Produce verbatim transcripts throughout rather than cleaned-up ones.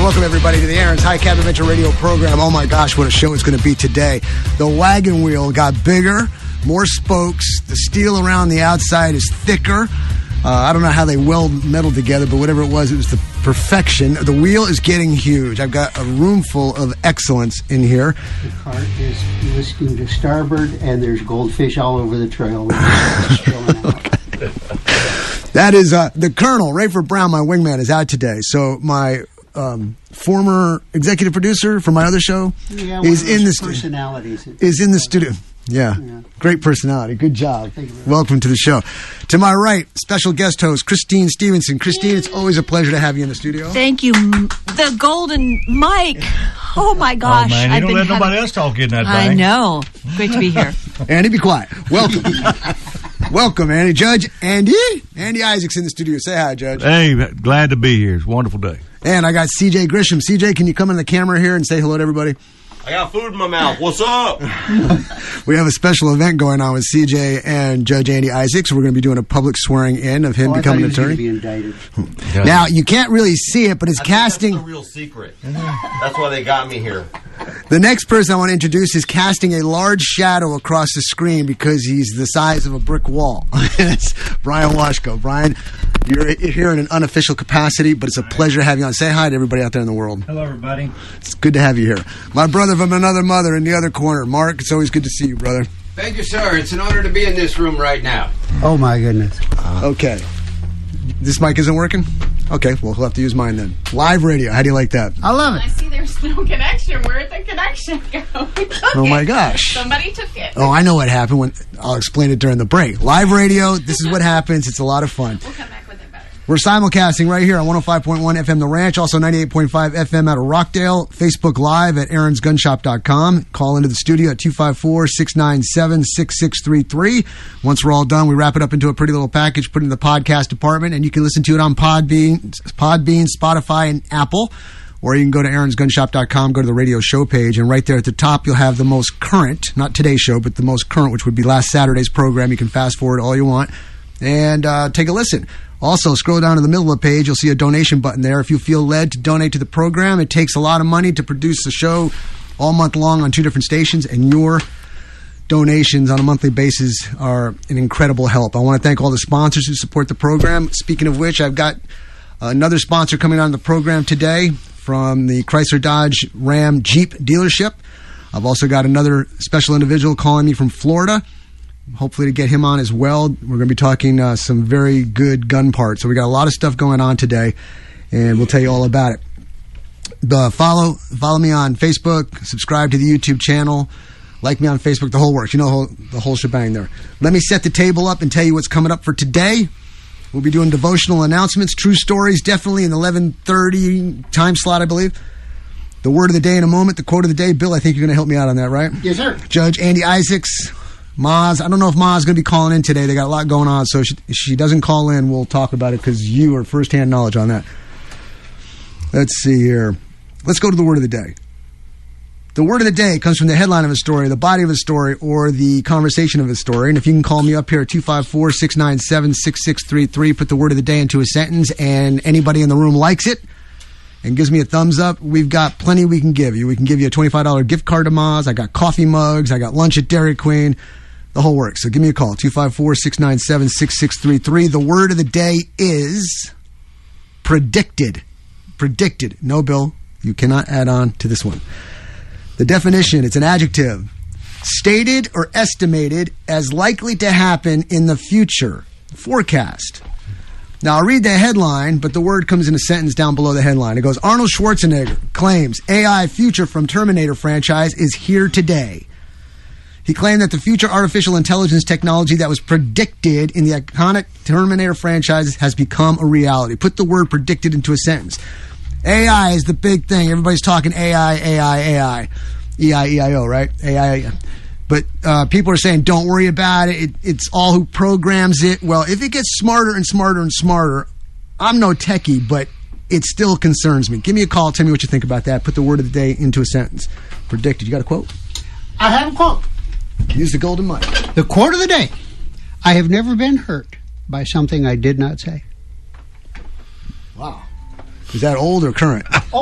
welcome everybody to the Aaron's High Cap Adventure Radio program. Oh my gosh, what a show it's going to be today. The wagon wheel got bigger, more spokes, the steel around the outside is thicker. Uh, I don't know how they weld metal together, but whatever it was, it was the perfection. The wheel is getting huge. I've got a room full of excellence in here. The cart is listing to starboard, and there's goldfish all over the trail. That is uh, the Colonel, Rayford Brown, my wingman, is out today. So my um, former executive producer from my other show yeah, is in the stu- personalities. Is in the studio. Yeah. yeah, great personality. Good job. Welcome to the show. To my right, special guest host Christine Stevenson. Christine, Yay. It's always a pleasure to have you in the studio. Thank you, the golden mic. Oh my gosh! Oh man, you I've don't been let having... nobody else talk in that I thing. know. Great to be here. Andy, be quiet. Welcome. Welcome, Andy. Judge Andy. Andy Isaacs in the studio. Say hi, Judge. Hey, glad to be here. It's a wonderful day. And I got C J Grisham. C J, can you come in the camera here and say hello to everybody? I got food in my mouth. What's up? We have a special event going on with C J and Judge Andy Isaacs. We're going to be doing a public swearing in of him oh, becoming an attorney. Be indicted. Now, you can't really see it, but it's I casting. Think that's the real secret. That's why they got me here. The next person I want to introduce is casting a large shadow across the screen because he's the size of a brick wall. It's Brian Washko. Brian, you're here in an unofficial capacity, but it's a pleasure to have you on. Say hi to everybody out there in the world. Hello, everybody. It's good to have you here. My brother from another mother in the other corner. Mark, it's always good to see you, brother. Thank you, sir. It's an honor to be in this room right now. Oh, my goodness. Okay. This mic isn't working? Okay, well, we'll have to use mine then. Live radio. How do you like that? I love it. I see there's no connection. Where'd the connection go? Oh, my gosh. Somebody took it. Oh, I know what happened. When I'll explain it during the break. Live radio, this is what happens. It's a lot of fun. We'll come back with it better. We're simulcasting right here on one oh five point one F M The Ranch, also ninety-eight point five F M out of Rockdale, Facebook Live at aarons gun shop dot com. Call into the studio at two five four, six nine seven, six six three three. Once we're all done, we wrap it up into a pretty little package, put it in the podcast department, and you can listen to it on Podbean, Podbean, Spotify, and Apple. Or you can go to aarons gun shop dot com, go to the radio show page, and right there at the top you'll have the most current, not today's show, but the most current, which would be last Saturday's program. You can fast forward all you want and uh, take a listen. Also, scroll down to the middle of the page. You'll see a donation button there. If you feel led to donate to the program, it takes a lot of money to produce the show all month long on two different stations, and your donations on a monthly basis are an incredible help. I want to thank all the sponsors who support the program. Speaking of which, I've got another sponsor coming on the program today from the Chrysler Dodge Ram Jeep dealership. I've also got another special individual calling me from Florida, hopefully to get him on as well. We're going to be talking uh, some very good gun parts. So we got a lot of stuff going on today, and we'll tell you all about it. Uh, follow follow me on Facebook, subscribe to the YouTube channel, like me on Facebook, the whole works. You know the whole, the whole shebang there. Let me set the table up and tell you what's coming up for today. We'll be doing devotional announcements, true stories, definitely in the eleven thirty time slot, I believe. The word of the day in a moment, the quote of the day. Bill, I think you're going to help me out on that, right? Yes, sir. Judge Andy Isaacs. Maz, I don't know if Maz is going to be calling in today. They got a lot going on, so if she, if she doesn't call in, we'll talk about it because you are first-hand knowledge on that. Let's see here. Let's go to the word of the day. The word of the day comes from the headline of a story, the body of a story, or the conversation of a story. And if you can call me up here at two five four, six nine seven, six six three three, put the word of the day into a sentence, and anybody in the room likes it and gives me a thumbs up, we've got plenty we can give you. We can give you a twenty-five dollars gift card to Maz. I got coffee mugs. I got lunch at Dairy Queen. The whole works. So give me a call, two five four, six nine seven, six six three three. The word of the day is predicted. Predicted. No, Bill, you cannot add on to this one. The definition, it's an adjective. Stated or estimated as likely to happen in the future. Forecast. Now, I'll read the headline, but the word comes in a sentence down below the headline. It goes, Arnold Schwarzenegger claims A I future from Terminator franchise is here today. He claimed that the future artificial intelligence technology that was predicted in the iconic Terminator franchise has become a reality. Put the word predicted into a sentence. A I is the big thing. Everybody's talking A I, A I, A I. E I E I O, right? A I. But uh, people are saying, don't worry about it. it. It's all who programs it. Well, if it gets smarter and smarter and smarter, I'm no techie, but it still concerns me. Give me a call. Tell me what you think about that. Put the word of the day into a sentence. Predicted. You got a quote? I have a quote. Use the golden mic. The quote of the day. I have never been hurt by something I did not say. Wow. Is that old or current? Oh.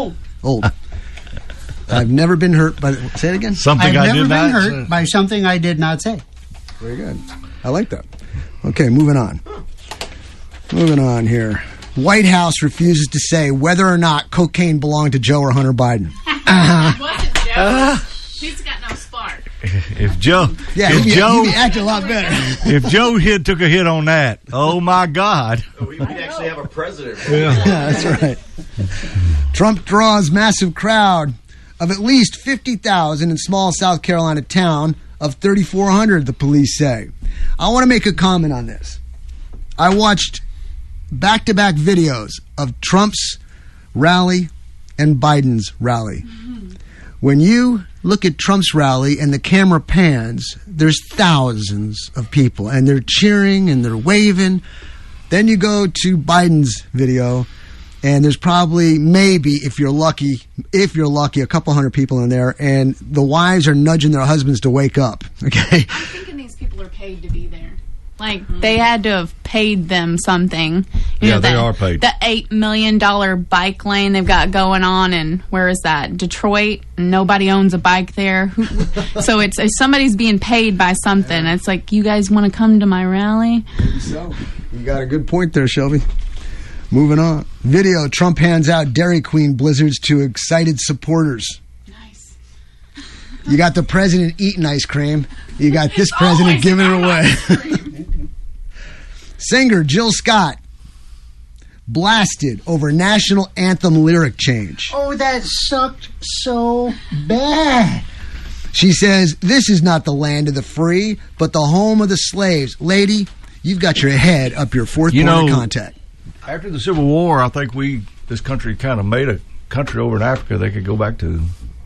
Old. I've never been hurt by... Say it again. Something I've I never did been not hurt say. by something I did not say. Very good. I like that. Okay, moving on. Moving on here. White House refuses to say whether or not cocaine belonged to Joe or Hunter Biden. It wasn't Joe. She's got no spark. If Joe, Yeah, if he'd be, Joe, he'd be acting a lot better. if Joe hit took a hit on that, oh my God! We could actually have a president. Yeah, that's right. Trump draws massive crowd of at least fifty thousand in small South Carolina town of thirty-four hundred, the police say. I want to make a comment on this. I watched back-to-back videos of Trump's rally and Biden's rally. When you look at Trump's rally and the camera pans, there's thousands of people, and they're cheering and they're waving. Then you go to Biden's video, and there's probably, maybe, if you're lucky, if you're lucky, a couple hundred people in there, and the wives are nudging their husbands to wake up. Okay, I'm thinking these people are paid to be there. Like, they had to have paid them something. You Yeah, know, they the, are paid. The eight million dollars bike lane they've got going on, and where is that? Detroit. Nobody owns a bike there. Who, so it's if somebody's being paid by something. It's like, you guys want to come to my rally? so you got a good point there, Shelby. Moving on. Video, Trump hands out Dairy Queen blizzards to excited supporters. Nice. You got the president eating ice cream. You got this president Always giving it about away. ice cream. Singer Jill Scott blasted over national anthem lyric change. Oh, that sucked so bad. She says, this is not the land of the free, but the home of the slaves. Lady, you've got your head up your fourth You point of know- contact. After the Civil War, I think we this country kind of made a country over in Africa they could go back to.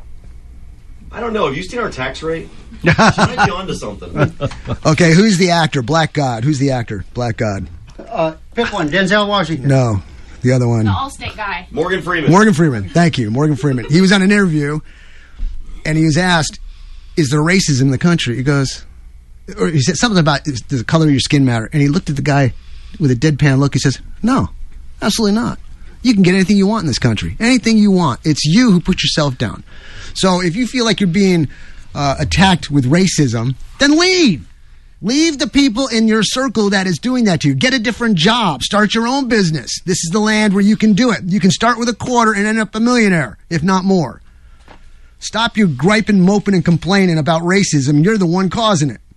I don't know. Have you seen our tax rate? She might be onto something. Okay, who's the actor? Black God. Who's the actor? Black God. Uh, pick one. Denzel Washington. No, the other one. The Allstate guy. Morgan Freeman. Morgan Freeman. Thank you, Morgan Freeman. He was on an interview, and he was asked, is there racism in the country? He goes, or he said something about, does the color of your skin matter? And he looked at the guy with a deadpan look. He says, no, absolutely not. You can get anything you want in this country. Anything you want. It's you who put yourself down. So if you feel like you're being uh, attacked with racism, then leave. Leave the people in your circle that is doing that to you. Get a different job. Start your own business. This is the land where you can do it. You can start with a quarter and end up a millionaire, if not more. Stop your griping, moping, and complaining about racism. You're the one causing it.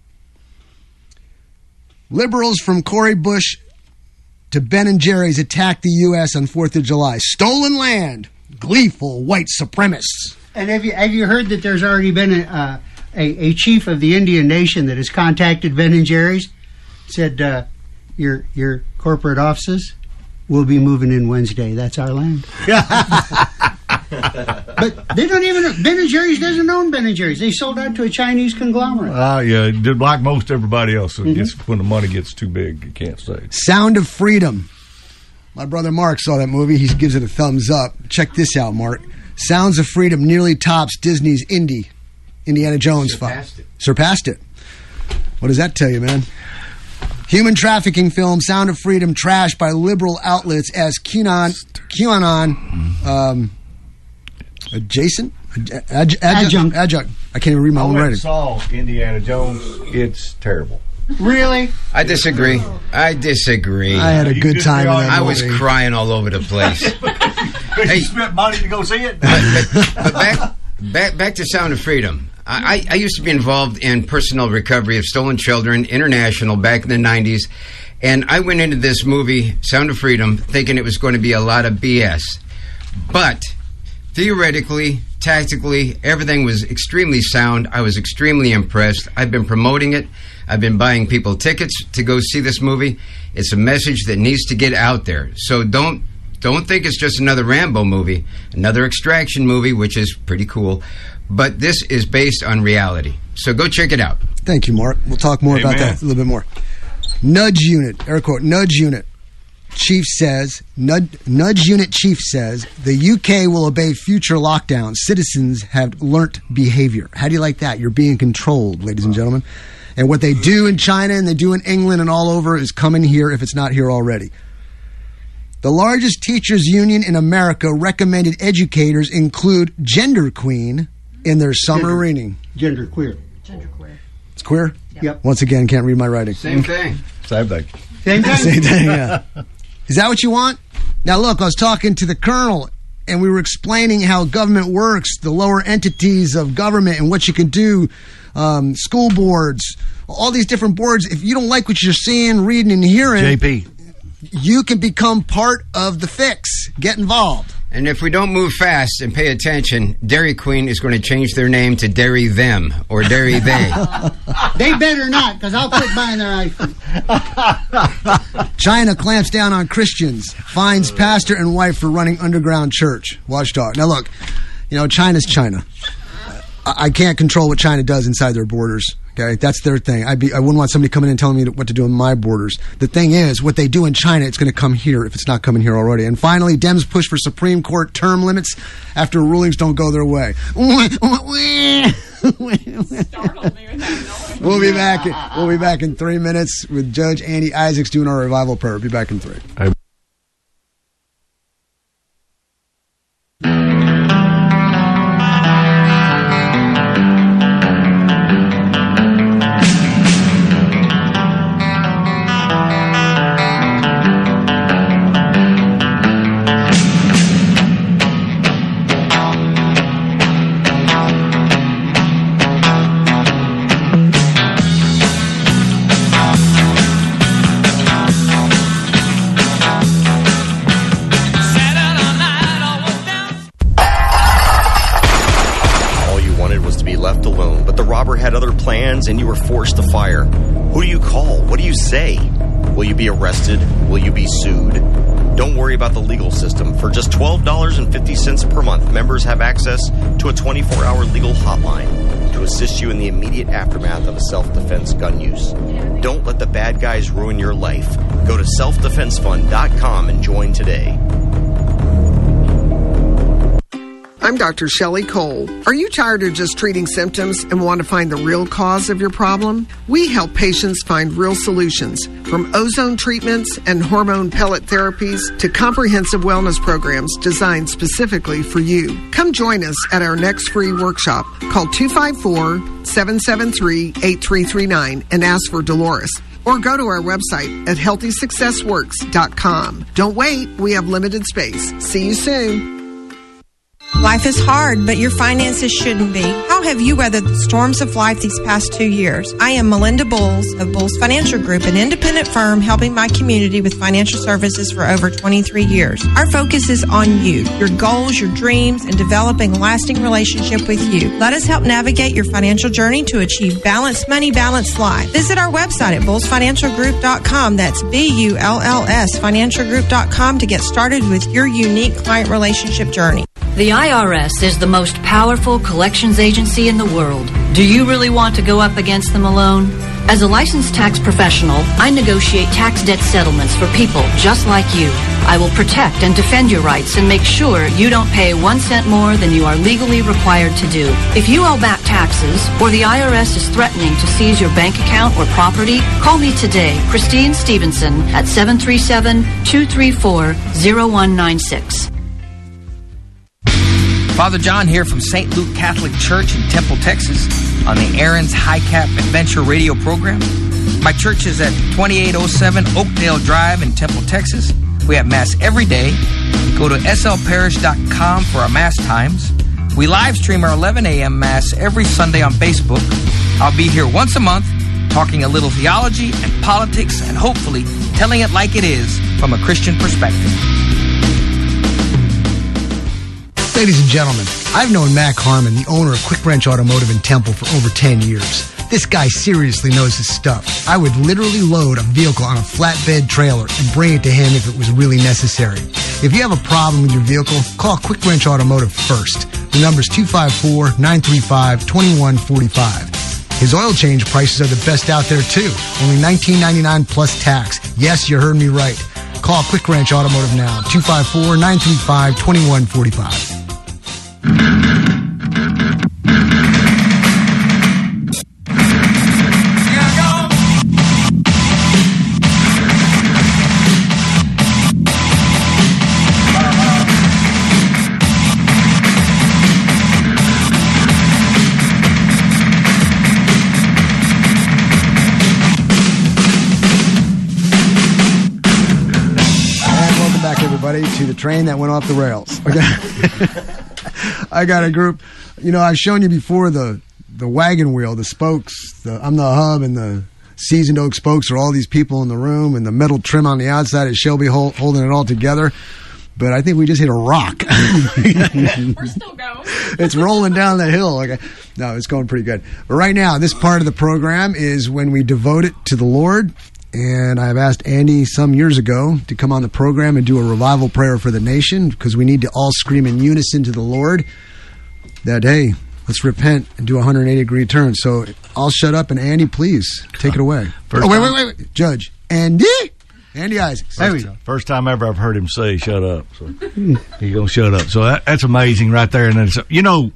Liberals from Cory Bush to Ben and Jerry's attacked the U S on fourth of July. Stolen land. Gleeful white supremacists. And have you have you heard that there's already been a, uh, a a chief of the Indian Nation that has contacted Ben and Jerry's, said uh, your your corporate offices will be moving in Wednesday. That's our land. But they don't even Ben and Jerry's doesn't own Ben and Jerry's. They sold out to a Chinese conglomerate. Uh, yeah, did like most everybody else. It gets, when the money gets too big, you can't stay. Sound of Freedom. My brother Mark saw that movie. He gives it a thumbs up. Check this out, Mark. Sounds of Freedom nearly tops Disney's Indy, Indiana Jones film. Surpassed it. Surpassed it. What does that tell you, man? Human trafficking film Sound of Freedom trashed by liberal outlets as QAnon, QAnon um, adjacent? Ad, ad, Adjunct. Adjunct. I can't even read my I own went writing. and saw Indiana Jones. It's terrible. Really? I disagree. I disagree. I had a You good just time in be that I movie. was crying all over the place. Because Hey. you spent money to go see it. But back, back, back to Sound of Freedom. I, I I used to be involved in personal recovery of stolen children, international, back in the nineties. And I went into this movie, Sound of Freedom, thinking it was going to be a lot of B S. But theoretically, tactically, everything was extremely sound. I was extremely impressed. I've been promoting it. I've been buying people tickets to go see this movie. It's a message that needs to get out there. So don't don't think it's just another Rambo movie, another extraction movie, which is pretty cool. But this is based on reality. So go check it out. Thank you, Mark. We'll talk more about Amen. that a little bit more. Nudge Unit, air quote, Nudge Unit. Chief says, Nudge, Nudge Unit Chief says, the U K will obey future lockdowns. Citizens have learnt behavior. How do you like that? You're being controlled, ladies and gentlemen. And what they do in China and they do in England and all over is coming here if it's not here already. The largest teachers union in America recommended educators include Gender Queen in their summer Gender. reading. Gender queer. It's queer? Yep. Once again, can't read my writing. Same thing. Same thing. Same thing. Same thing, yeah. Is that what you want? Now, look, I was talking to the colonel, and we were explaining how government works, the lower entities of government, and what you can do, um, school boards, all these different boards. If you don't like what you're seeing, reading, and hearing, J P. you can become part of the fix. Get involved. And if we don't move fast and pay attention, Dairy Queen is going to change their name to Dairy Them or Dairy They. They better not, because I'll quit buying their ice cream. China clamps down on Christians, fines pastor and wife for running underground church. Watchdog. Now, look, you know, China's China. I, I can't control what China does inside their borders. Okay, that's their thing. I'd be, I wouldn't want somebody coming in and telling me what to do in my borders. The thing is, what they do in China, it's going to come here if it's not coming here already. And finally, Dems push for Supreme Court term limits after rulings don't go their way. Startled me with that noise. We'll be back. In, we'll be back in three minutes with Judge Andy Isaacs doing our revival prayer. Be back in three. I- And you were forced to fire. Who do you call? What do you say? Will you be arrested? Will you be sued? Don't worry about the legal system. For just twelve dollars and fifty cents per month, members have access to a twenty-four hour legal hotline to assist you in the immediate aftermath of a self-defense gun use. Don't let the bad guys ruin your life. Go to self defense fund dot com and join today. I'm Doctor Shelley Cole. Are you tired of just treating symptoms and want to find the real cause of your problem? We help patients find real solutions, from ozone treatments and hormone pellet therapies to comprehensive wellness programs designed specifically for you. Come join us at our next free workshop. Call two five four, seven seven three, eight three three nine and ask for Dolores. Or go to our website at healthy success works dot com. Don't wait, we have limited space. See you soon. Life is hard, but your finances shouldn't be. How have you weathered the storms of life these past two years? I am Melinda Bowles of Bowles Financial Group, an independent firm helping my community with financial services for over twenty-three years. Our focus is on you, your goals, your dreams, and developing a lasting relationship with you. Let us help navigate your financial journey to achieve balanced money, balanced life. Visit our website at bulls financial group dot com. That's B U L L S financial group dot com to get started with your unique client relationship journey. The I R S is the most powerful collections agency in the world. Do you really want to go up against them alone? As a licensed tax professional, I negotiate tax debt settlements for people just like you. I will protect and defend your rights and make sure you don't pay one cent more than you are legally required to do. If you owe back taxes or the I R S is threatening to seize your bank account or property, call me today, Christine Stevenson, at seven three seven, two three four, zero one nine six. Father John here from Saint Luke Catholic Church in Temple, Texas, on the Aaron's High Cap Adventure radio program. My church is at twenty-eight oh seven Oakdale Drive in Temple, Texas. We have Mass every day. Go to s l parish dot com for our Mass times. We live stream our eleven a.m. Mass every Sunday on Facebook. I'll be here once a month talking a little theology and politics and hopefully telling it like it is from a Christian perspective. Ladies and gentlemen, I've known Mac Harmon, the owner of Quick Wrench Automotive in Temple, for over ten years. This guy seriously knows his stuff. I would literally load a vehicle on a flatbed trailer and bring it to him if it was really necessary. If you have a problem with your vehicle, call Quick Wrench Automotive first. The number's two five four, nine three five, two one four five. His oil change prices are the best out there, too. Only nineteen ninety-nine dollars plus tax. Yes, you heard me right. Call Quick Wrench Automotive now, two five four, nine three five, two one four five. to the train that went off the rails. Okay? I got a group. You know, I've shown you before the the wagon wheel, the spokes. The, I'm the hub, and the seasoned oak spokes are all these people in the room, and the metal trim on the outside is Shelby hold, holding it all together. But I think we just hit a rock. We're still going. It's rolling down the hill. Okay. No, it's going pretty good. But right now, this part of the program is when we devote it to the Lord. And I've asked Andy some years ago to come on the program and do a revival prayer for the nation, because we need to all scream in unison to the Lord that, hey, let's repent and do a one hundred eighty degree turn. So I'll shut up, and Andy, please take it away. First oh, wait, time. wait, wait, wait. Judge. Andy? Andy Isaacs. There we go. First time ever I've heard him say shut up. So he's going to shut up. So that, that's amazing right there. And then, you know,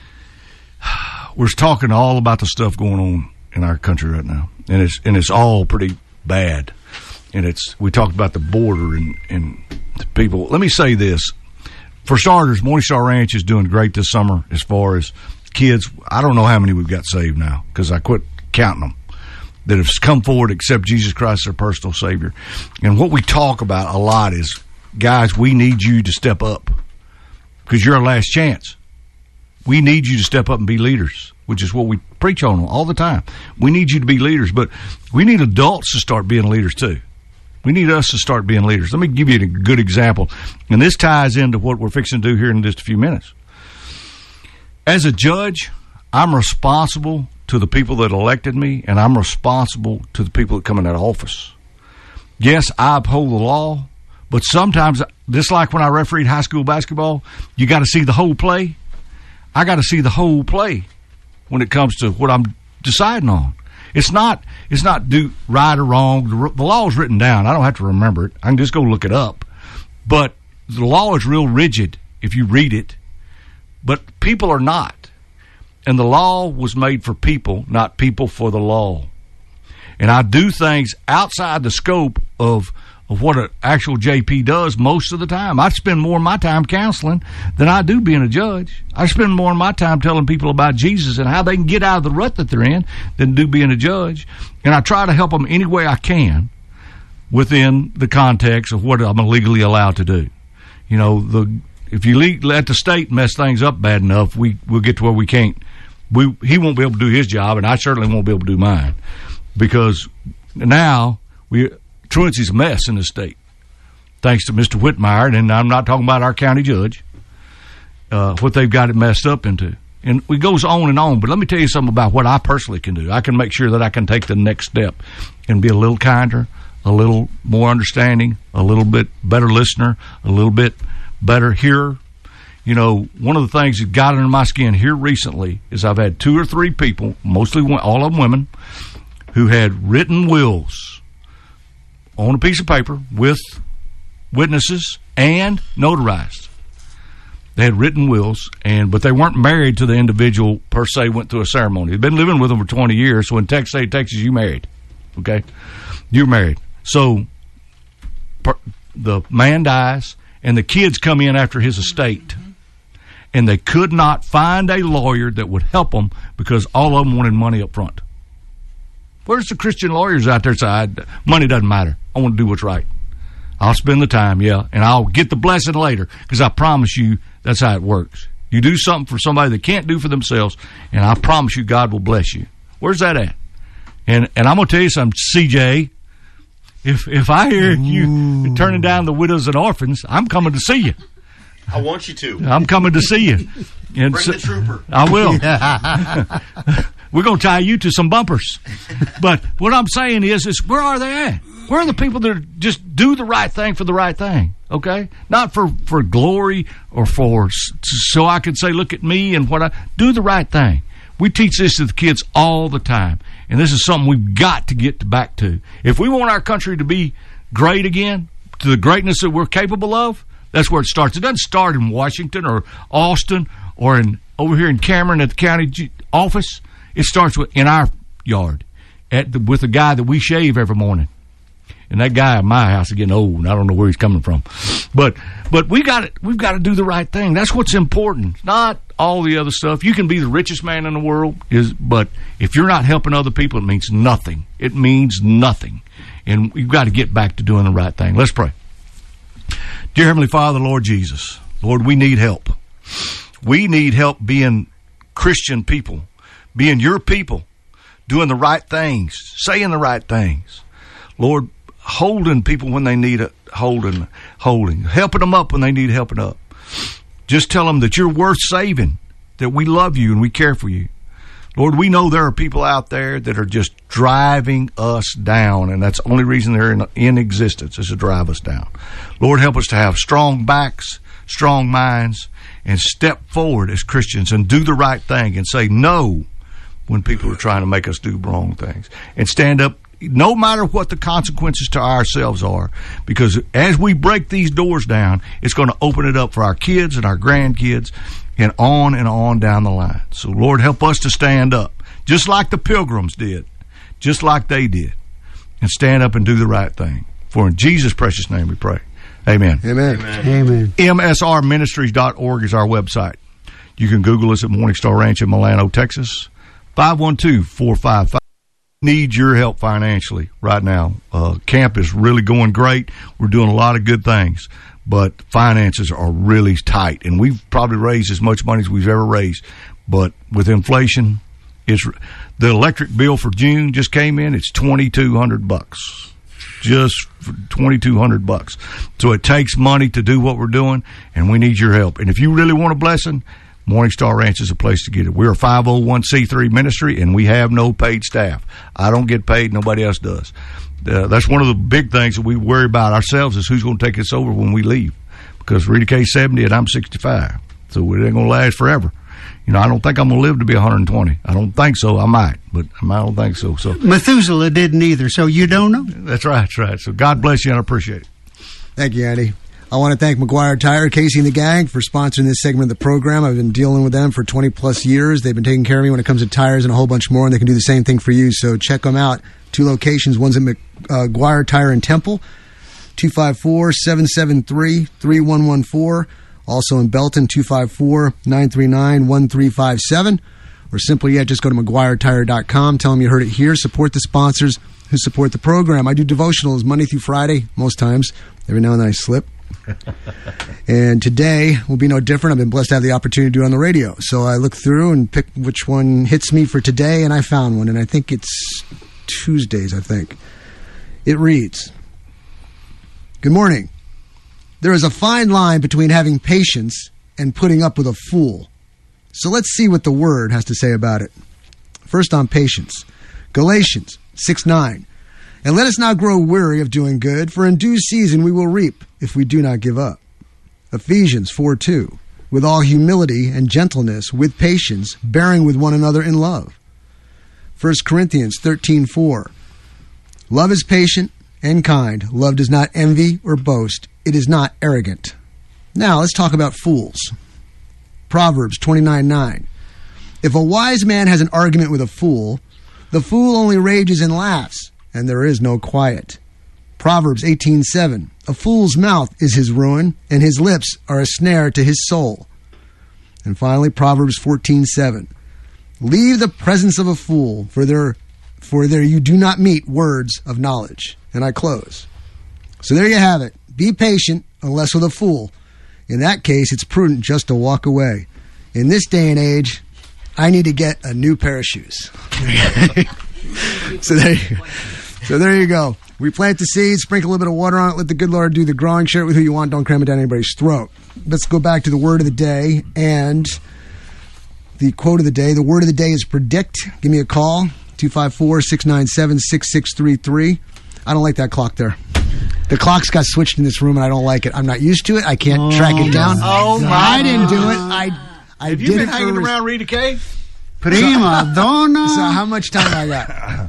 we're talking all about the stuff going on in our country right now. And it's and it's all pretty bad. And it's we talked about the border and, and the people. Let me say this. For starters, Morning Star Ranch is doing great this summer as far as kids. I don't know how many we've got saved now because I quit counting them that have come forward to accept Jesus Christ as their personal Savior. And what we talk about a lot is, guys, we need you to step up because you're our last chance. We need you to step up and be leaders, which is what we preach on all the time. We need you to be leaders, but we need adults to start being leaders too. We need us to start being leaders. Let me give you a good example, and this ties into what we're fixing to do here in just a few minutes. As a judge, I'm responsible to the people that elected me, and I'm responsible to the people that come in that office. Yes, I uphold the law, but sometimes, just like when I refereed high school basketball, you got to see the whole play. I got to see the whole play when it comes to what I'm deciding on. It's not it's not do right or wrong. The, the law is written down. I don't have to remember it. I can just go look it up. But the law is real rigid if you read it. But people are not. And the law was made for people, not people for the law. And I do things outside the scope of, of what an actual J P does most of the time. I spend more of my time counseling than I do being a judge. I spend more of my time telling people about Jesus and how they can get out of the rut that they're in than do being a judge. And I try to help them any way I can within the context of what I'm legally allowed to do. You know, the if you let the state mess things up bad enough, we, we'll get to where we can't. We, he won't be able to do his job, and I certainly won't be able to do mine. Because now, we truancy's a mess in the state, thanks to Mister Whitmire, and I'm not talking about our county judge, uh, what they've got it messed up into. And it goes on and on, but let me tell you something about what I personally can do. I can make sure that I can take the next step and be a little kinder, a little more understanding, a little bit better listener, a little bit better hearer. You know, one of the things that got under my skin here recently is I've had two or three people, mostly all of them women, who had written wills on a piece of paper with witnesses and notarized. They had written wills, and but they weren't married to the individual per se, went through a ceremony. They'd been living with them for twenty years, so in Texas, say, Texas, you married. Okay? You're married. So per, the man dies, and the kids come in after his estate. And they could not find a lawyer that would help them because all of them wanted money up front. Where's the Christian lawyers out there saying, money doesn't matter. I want to do what's right. I'll spend the time, yeah, and I'll get the blessing later because I promise you that's how it works. You do something for somebody that can't do for themselves, and I promise you God will bless you. Where's that at? And and I'm going to tell you something, C J. If, if I hear you turning down the widows and orphans, I'm coming to see you. I want you to. I'm coming to see you. And Bring so, the trooper. I will. We're going to tie you to some bumpers. But what I'm saying is, is where are they at? Where are the people that just do the right thing for the right thing? Okay? Not for, for glory or for so I can say, look at me and what I do the right thing. We teach this to the kids all the time. And this is something we've got to get back to. If we want our country to be great again, to the greatness that we're capable of, that's where it starts. It doesn't start in Washington or Austin or in over here in Cameron at the county G- office. It starts with, in our yard at the, with the guy that we shave every morning. And that guy at my house is getting old, and I don't know where he's coming from. But but we got it. We've got to do the right thing. That's what's important, not all the other stuff. You can be the richest man in the world, is but if you're not helping other people, it means nothing. It means nothing. And we've got to get back to doing the right thing. Let's pray. Dear Heavenly Father, Lord Jesus, Lord, we need help. We need help being Christian people, being your people, doing the right things, saying the right things. Lord, holding people when they need it, holding, holding, helping them up when they need helping up. Just tell them that you're worth saving, that we love you and we care for you. Lord, we know there are people out there that are just driving us down, and that's the only reason they're in, in existence is to drive us down. Lord, help us to have strong backs, strong minds, and step forward as Christians and do the right thing and say no when people are trying to make us do wrong things, and stand up no matter what the consequences to ourselves are, because as we break these doors down, it's going to open it up for our kids and our grandkids and on and on down the line. So, Lord, help us to stand up, just like the Pilgrims did, just like they did, and stand up and do the right thing. For in Jesus' precious name we pray. Amen. Amen. Amen. M S R ministries dot org is our website. You can Google us at Morning Star Ranch in Milano, Texas. five one two, four five five. Need your help financially right now. Uh, camp is really going great. We're doing a lot of good things, but finances are really tight, and we've probably raised as much money as we've ever raised. But with inflation, it's the electric bill for June just came in. It's twenty-two hundred bucks, just twenty-two hundred bucks. So it takes money to do what we're doing, and we need your help. And if you really want a blessing, Morning Star Ranch is a place to get it. We're a five oh one c three ministry, and we have no paid staff. I don't get paid. Nobody else does. Uh, that's one of the big things that we worry about ourselves is who's going to take us over when we leave. Because Rita K's seventy and I'm sixty-five. So it ain't going to last forever. You know, I don't think I'm going to live to be one hundred twenty. I don't think so. I might, but I don't think so. So Methuselah didn't either, so you don't know. That's right. That's right. So God bless you, and I appreciate it. Thank you, Andy. I want to thank McGuire Tire, Casey and the gang for sponsoring this segment of the program. I've been dealing with them for twenty plus years. They've been taking care of me when it comes to tires and a whole bunch more, and they can do the same thing for you. So check them out. Two locations. One's at McGuire Tire in Temple, two five four, seven seven three, three one one four. Also in Belton, two five four, nine three nine, one three five seven. Or simply yet, just go to McGuire Tire dot com. Tell them you heard it here. Support the sponsors who support the program. I do devotionals Monday through Friday, most times. Every now and then I slip. And today will be no different. I've been blessed to have the opportunity to do it on the radio. So I looked through and picked which one hits me for today, and I found one. And I think it's Tuesdays, I think. It reads, Good morning. There is a fine line between having patience and putting up with a fool. So let's see what the Word has to say about it. First on patience. Galatians six nine. And let us not grow weary of doing good, for in due season we will reap, if we do not give up. Ephesians four two. With all humility and gentleness, with patience, bearing with one another in love. First Corinthians thirteen four. Love is patient and kind. Love does not envy or boast. It is not arrogant. Now let's talk about fools. Proverbs twenty-nine nine. If a wise man has an argument with a fool, the fool only rages and laughs, and there is no quiet. Proverbs eighteen seven. A fool's mouth is his ruin, and his lips are a snare to his soul. And finally, Proverbs fourteen seven. Leave the presence of a fool, for there, for there you do not meet words of knowledge. And I close. So there you have it. Be patient, unless with a fool. In that case, it's prudent just to walk away. In this day and age, I need to get a new pair of shoes. so there you go. So there you go. We plant the seeds, sprinkle a little bit of water on it, let the good Lord do the growing, share it with who you want, don't cram it down anybody's throat. Let's go back to the word of the day and the quote of the day. The word of the day is predict. Give me a call, two five four, six nine seven, six six three three. I don't like that clock there. The clock's got switched in this room, and I don't like it. I'm not used to it. I can't oh, track it down. Oh, my. I didn't do it. I, I Have did you been it hanging for, around Rita K? Prima donna. So how much time I got?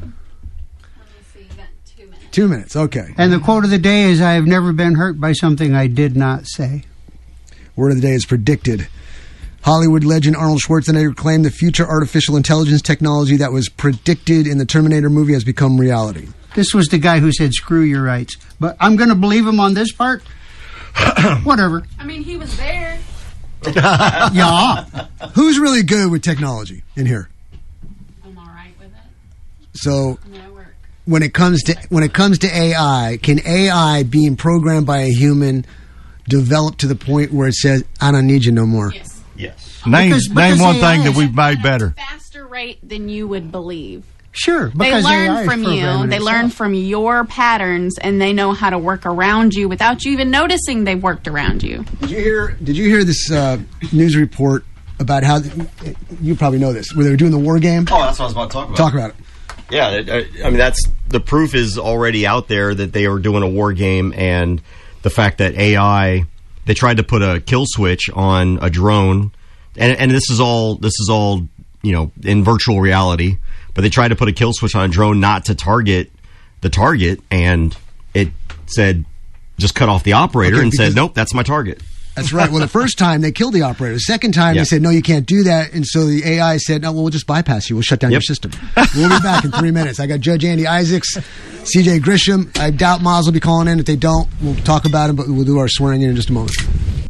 Two minutes, okay. And the quote of the day is, I have never been hurt by something I did not say. Word of the day is predicted. Hollywood legend Arnold Schwarzenegger claimed the future artificial intelligence technology that was predicted in the Terminator movie has become reality. This was the guy who said, screw your rights. But I'm going to believe him on this part. Whatever. I mean, he was there. Yeah. Who's really good with technology in here? I'm all right with it. So... when it comes to when it comes to A I, can A I being programmed by a human developed to the point where it says, I don't need you no more? Yes. Yes. Name, Because- name because one A I thing that is- we've made better. Faster rate than you would believe. Sure, They because A I learn is from you. programming They itself. learn from your patterns, and they know how to work around you without you even noticing they've worked around you. Did you hear? Did you hear this uh, news report about how you probably know this? Where they were doing the war game. Oh, that's what I was about to talk about. Talk about it. Yeah, it- I mean, that's the proof is already out there that they are doing a war game, and the fact that A I, they tried to put a kill switch on a drone, and, and this is all this is all you know in virtual reality, but they tried to put a kill switch on a drone not to target the target, and it said just cut off the operator Okay, and because- said nope, that's my target. That's right. Well, the first time they killed the operator. The second time Yeah. they said, no, you can't do that. And so the A I said, no, well, we'll just bypass you. We'll shut down Yep. your system. We'll be back in three minutes. I got Judge Andy Isaacs, C J Grisham. I doubt Moz will be calling in. If they don't, we'll talk about it, but we'll do our swearing in in just a moment.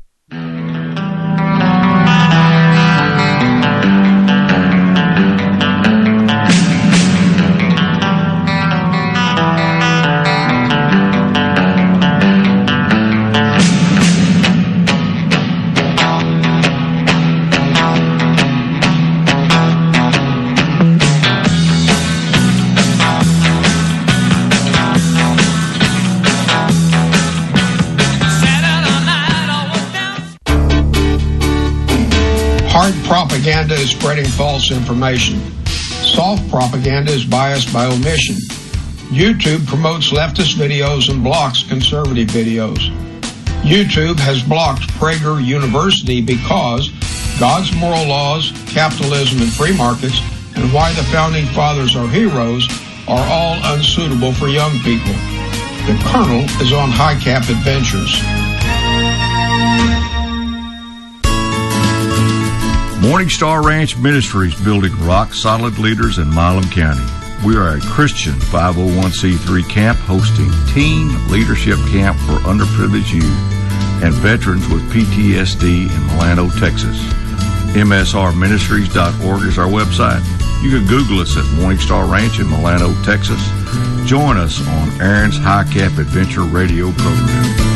Hard propaganda is spreading false information. Soft propaganda is biased by omission. YouTube promotes leftist videos and blocks conservative videos. YouTube has blocked Prager University because God's moral laws, capitalism, and free markets, and why the Founding Fathers are heroes, are all unsuitable for young people. The Colonel is on High Cap Adventures. Morning Star Ranch Ministries, building rock-solid leaders in Milam County. We are a Christian five oh one c three camp hosting teen leadership camp for underprivileged youth and veterans with P T S D in Milano, Texas. M S R ministries dot org is our website. You can Google us at Morning Star Ranch in Milano, Texas. Join us on Aaron's High Cap Adventure radio program.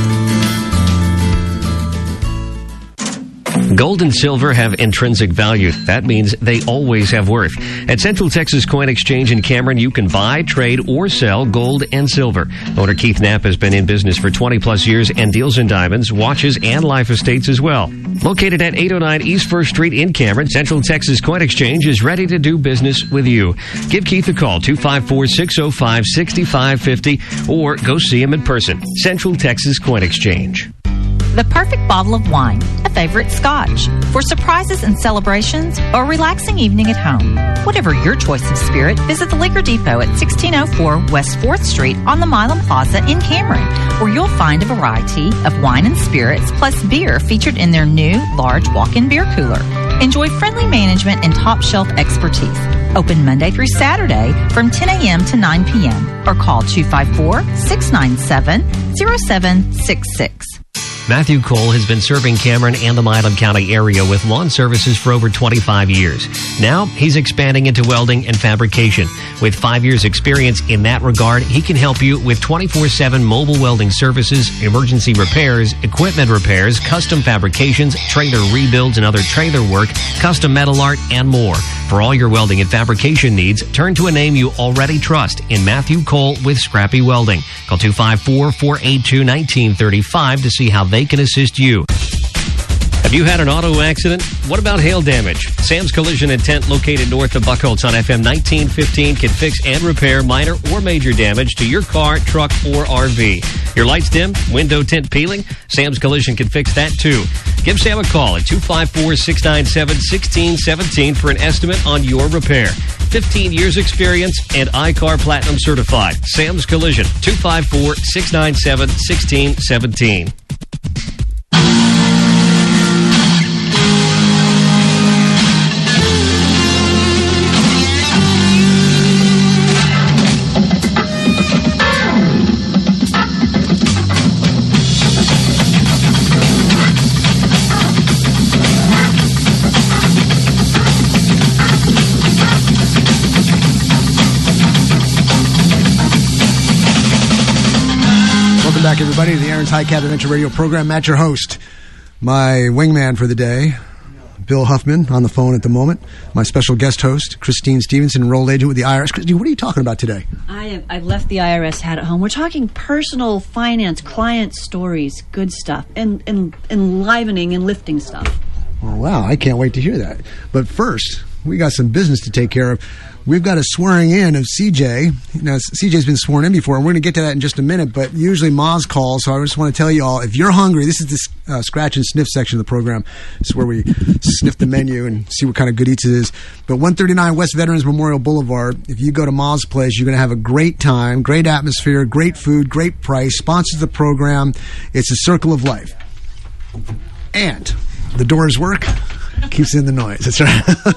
Gold and silver have intrinsic value. That means they always have worth. At Central Texas Coin Exchange in Cameron, you can buy, trade, or sell gold and silver. Owner Keith Knapp has been in business for twenty plus years and deals in diamonds, watches, and life estates as well. Located at eight oh nine East First Street in Cameron, Central Texas Coin Exchange is ready to do business with you. Give Keith a call, two five four, six oh five, six five five oh, or go see him in person. Central Texas Coin Exchange. The perfect bottle of wine, a favorite scotch, for surprises and celebrations or a relaxing evening at home. Whatever your choice of spirit, visit the Liquor Depot at sixteen oh four West fourth Street on the Milam Plaza in Cameron, where you'll find a variety of wine and spirits plus beer featured in their new large walk-in beer cooler. Enjoy friendly management and top shelf expertise. Open Monday through Saturday from ten a.m. to nine p.m. or call two five four, six nine seven, oh seven six six. Matthew Cole has been serving Cameron and the Milam County area with lawn services for over twenty-five years. Now he's expanding into welding and fabrication. With five years experience in that regard, he can help you with twenty-four seven mobile welding services, emergency repairs, equipment repairs, custom fabrications, trailer rebuilds and other trailer work, custom metal art, and more. For all your welding and fabrication needs, turn to a name you already trust in Matthew Cole with Scrappy Welding. Call two five four, four eight two, one nine three five to see how they can assist you. Have you had an auto accident? What about hail damage? Sam's Collision and Tent, located north of Buckholtz on F M nineteen fifteen, can fix and repair minor or major damage to your car, truck, or R V. Your lights dim, window tint peeling? Sam's Collision can fix that too. Give Sam a call at two five four, six nine seven, one six one seven for an estimate on your repair. fifteen years experience and I C A R Platinum certified. Sam's Collision, two five four, six nine seven, one six one seven. Welcome back, everybody, to the Aaron's High Cap Adventure Radio program. Matt, your host. My wingman for the day, Bill Huffman, on the phone at the moment. My special guest host, Christine Stevenson, enrolled agent with the I R S. Christine, what are you talking about today? I have, I've left the I R S hat at home. We're talking personal finance, client stories, good stuff, and, and enlivening and lifting stuff. Oh, wow, I can't wait to hear that. But first, we got some business to take care of. We've got a swearing in of C J. Now, C J's been sworn in before, and we're going to get to that in just a minute, but usually Maz calls, so I just want to tell you all, if you're hungry, this is the uh, scratch and sniff section of the program. It's where we sniff the menu and see what kind of good eats it is. But one thirty-nine West Veterans Memorial Boulevard, if you go to Maz's place, you're going to have a great time, great atmosphere, great food, great price, sponsors the program. It's a circle of life. And the doors work, keeps in the noise. That's right.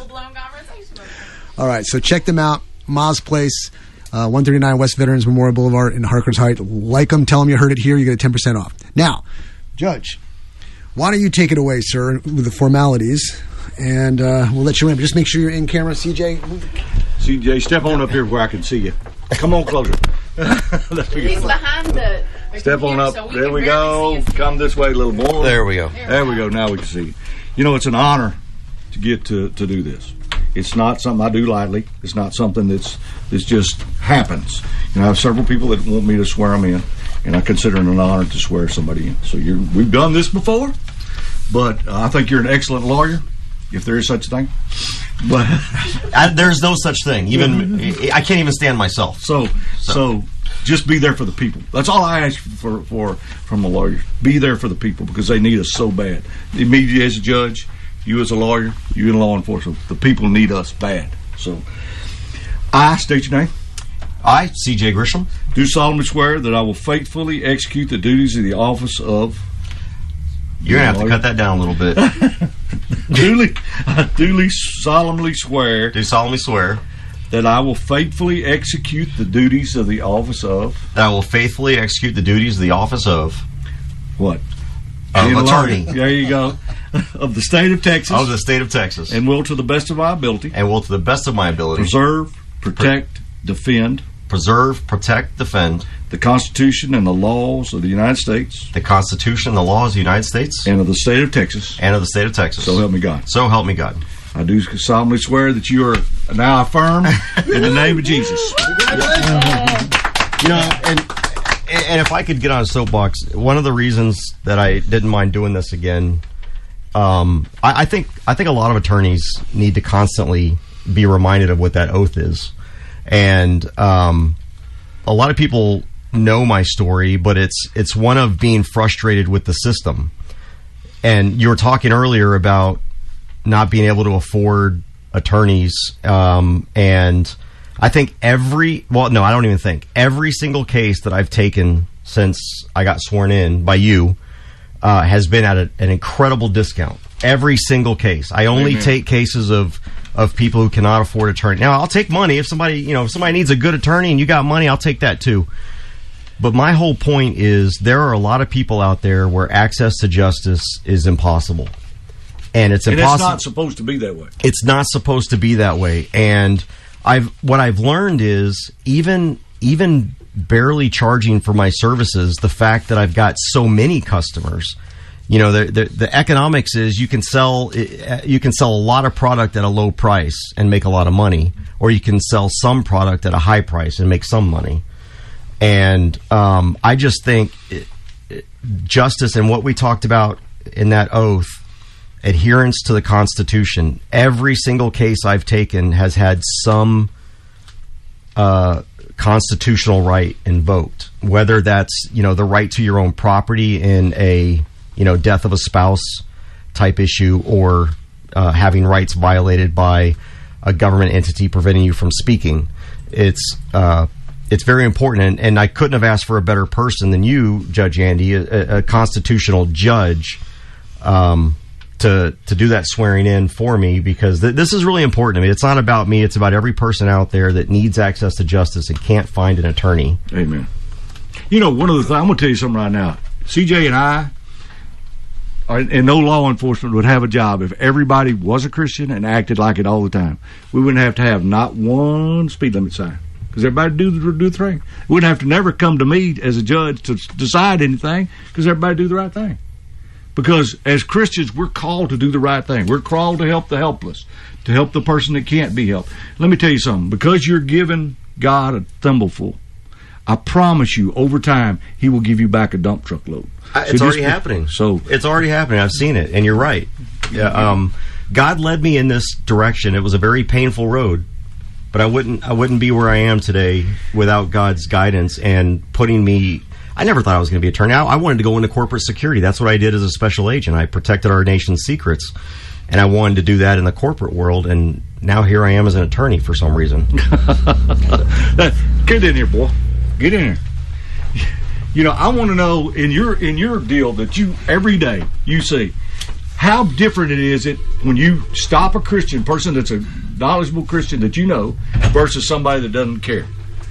All right, so check them out. Maz Place, uh, one thirty-nine West Veterans Memorial Boulevard in Harkers Heights. Like them, tell them you heard it here. You get a ten percent off. Now, Judge, why don't you take it away, sir, with the formalities, and uh, we'll let you in. But just make sure you're in camera, C J. C J, step on up here where I can see you. Come on closer. He's behind the... Step on up. So we there we go. Come this way a little more. There we go. There, there we go. Now we can see you. You know, it's an honor to get to, to do this. It's not something I do lightly. It's not something that's that's just happens. You know, I have several people that want me to swear them in, and I consider it an honor to swear somebody in. So you're, we've done this before, but uh, I think you're an excellent lawyer, if there is such a thing. But I, there's no such thing. Even I can't even stand myself. So, so so just be there for the people. That's all I ask for for from a lawyer. Be there for the people because they need us so bad. Me as a judge, you as a lawyer, you in law enforcement, the people need us bad. So, I state your name. I, C J Grisham, do solemnly swear that I will faithfully execute the duties of the office of. You're gonna have lawyer. to cut that down a little bit. duly, I duly solemnly swear. Do solemnly swear that I will faithfully execute the duties of the office of. That I will faithfully execute the duties of the office of. What? Of attorney. There you go. Of the state of Texas. Of the state of Texas. And will to the best of my ability. And will to the best of my ability. Preserve, protect, Pro- defend. Preserve, protect, defend. The Constitution and the laws of the United States. The Constitution and the laws of the United States. And of the state of Texas. And of the state of Texas. So help me God. So help me God. I do solemnly swear that you are now affirmed in the name of Jesus. You know, and and if I could get on a soapbox, one of the reasons that I didn't mind doing this again, um, I, I think I think a lot of attorneys need to constantly be reminded of what that oath is, and um, a lot of people know my story, but it's it's one of being frustrated with the system. And you were talking earlier about not being able to afford attorneys, um, and I think every, well, no, I don't even think. Every single case that I've taken since I got sworn in by you uh, has been at a, an incredible discount. Every single case. I only Amen. take cases of, of people who cannot afford attorney. Now, I'll take money. If somebody, you know, if somebody needs a good attorney and you got money, I'll take that too. But my whole point is there are a lot of people out there where access to justice is impossible. And it's impossible. And it's not supposed to be that way. It's not supposed to be that way. And I've what I've learned is even even barely charging for my services, the fact that I've got so many customers, you know, the the, the economics is you can sell you can sell a lot of product at a low price and make a lot of money, or you can sell some product at a high price and make some money. And um, I just think it, it, justice and what we talked about in that oath. Adherence to the Constitution. Every single case I've taken has had some uh, constitutional right invoked, whether that's, you know, the right to your own property in a, you know, death of a spouse type issue, or uh, having rights violated by a government entity preventing you from speaking. It's uh, it's very important, and, and I couldn't have asked for a better person than you, Judge Andy, a, a constitutional judge. Um, to to do that swearing in for me, because th- this is really important to me. It's not about me. It's about every person out there that needs access to justice and can't find an attorney. Amen. You know, one of the things, I'm going to tell you something right now. C J and I, are, and no law enforcement would have a job if everybody was a Christian and acted like it all the time. We wouldn't have to have not one speed limit sign. because everybody do the, do the thing. We wouldn't have to never come to me as a judge to decide anything because everybody do the right thing. Because as Christians, we're called to do the right thing. We're called to help the helpless, to help the person that can't be helped. Let me tell you something. Because you're giving God a thimbleful, I promise you, over time, He will give you back a dump truck load. Uh, it's so already just, happening. So it's already happening. I've seen it, and you're right. Yeah, um, God led me in this direction. It was a very painful road, but I wouldn't I wouldn't be where I am today without God's guidance and putting me. I never thought I was going to be an attorney. I, I wanted to go into corporate security. That's what I did as a special agent. I protected our nation's secrets, and I wanted to do that in the corporate world. And now here I am as an attorney for some reason. Get in here, boy. Get in here. You know, I want to know in your in your deal that you every day you see how different it is it when you stop a Christian person that's a knowledgeable Christian that you know versus somebody that doesn't care.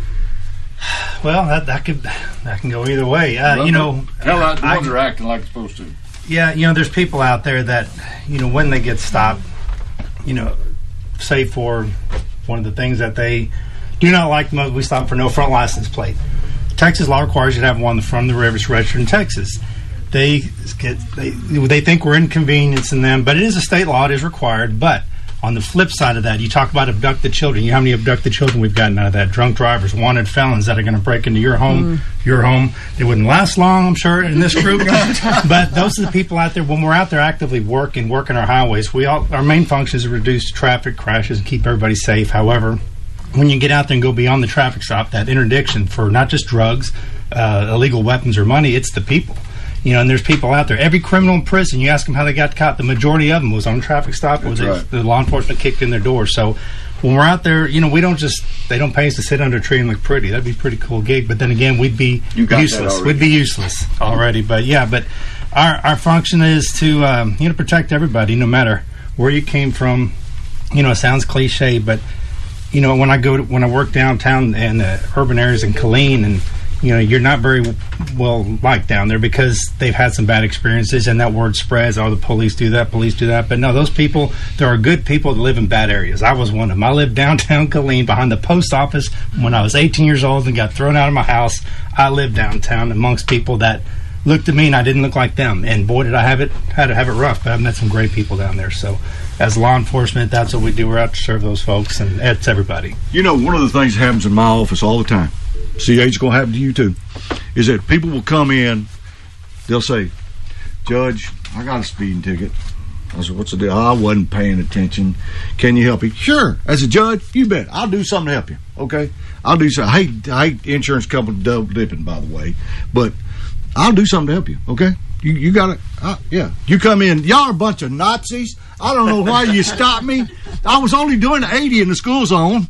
Well, that that could that can go either way. Uh, well, you know, hell, the ones are acting like they're supposed to. Yeah, you know, there's people out there that, you know, when they get stopped, you know, say for one of the things that they do not like the most, we stop for no front license plate. Texas law requires you to have one on the front of the river registered in Texas. They get they they think we're inconveniencing them, but it is a state law. It is required. But on the flip side of that, you talk about abducted children. You know how many abducted children we've gotten out of that? Drunk drivers, wanted felons that are going to break into your home. Mm. Your home. They wouldn't last long, I'm sure, in this group. But those are the people out there. When we're out there actively working, working our highways, we all our main function is to reduce traffic crashes and keep everybody safe. However, when you get out there and go beyond the traffic stop, that interdiction for not just drugs, uh, illegal weapons, or money, it's the people. You know, and there's people out there. Every criminal in prison, you ask them how they got caught, the majority of them was on a traffic stop or they, right. the law enforcement kicked in their door. So when we're out there, you know, we don't just, they don't pay us to sit under a tree and look pretty. That'd be a pretty cool gig. But then again, we'd be useless. We'd be useless already. But yeah, but our, our function is to, um, you know, protect everybody, no matter where you came from. You know, it sounds cliche, but you know, when I go to, when I work downtown in the urban areas in Killeen, and you know, you're not very well liked down there because they've had some bad experiences, and that word spreads. Oh, the police do that, police do that. But no, those people, there are good people that live in bad areas. I was one of them. I lived downtown Killeen behind the post office when I was eighteen years old and got thrown out of my house. I lived downtown amongst people that looked at me and I didn't look like them. And boy, did I have it, had to have it rough. But I've met some great people down there. So as law enforcement, that's what we do. We're out to serve those folks, and it's everybody. You know, one of the things that happens in my office all the time, C H, it's going to happen to you too, is that people will come in, they'll say, Judge, I got a speeding ticket. I said, what's the deal? I wasn't paying attention. Can you help me? Sure. As a judge, you bet. I'll do something to help you. Okay? I'll do something. I hate, I hate insurance company double dipping, by the way, but I'll do something to help you. Okay? You, you got to, uh, yeah. You come in, y'all are a bunch of Nazis. I don't know why you stopped me. I was only doing eighty in the school zone.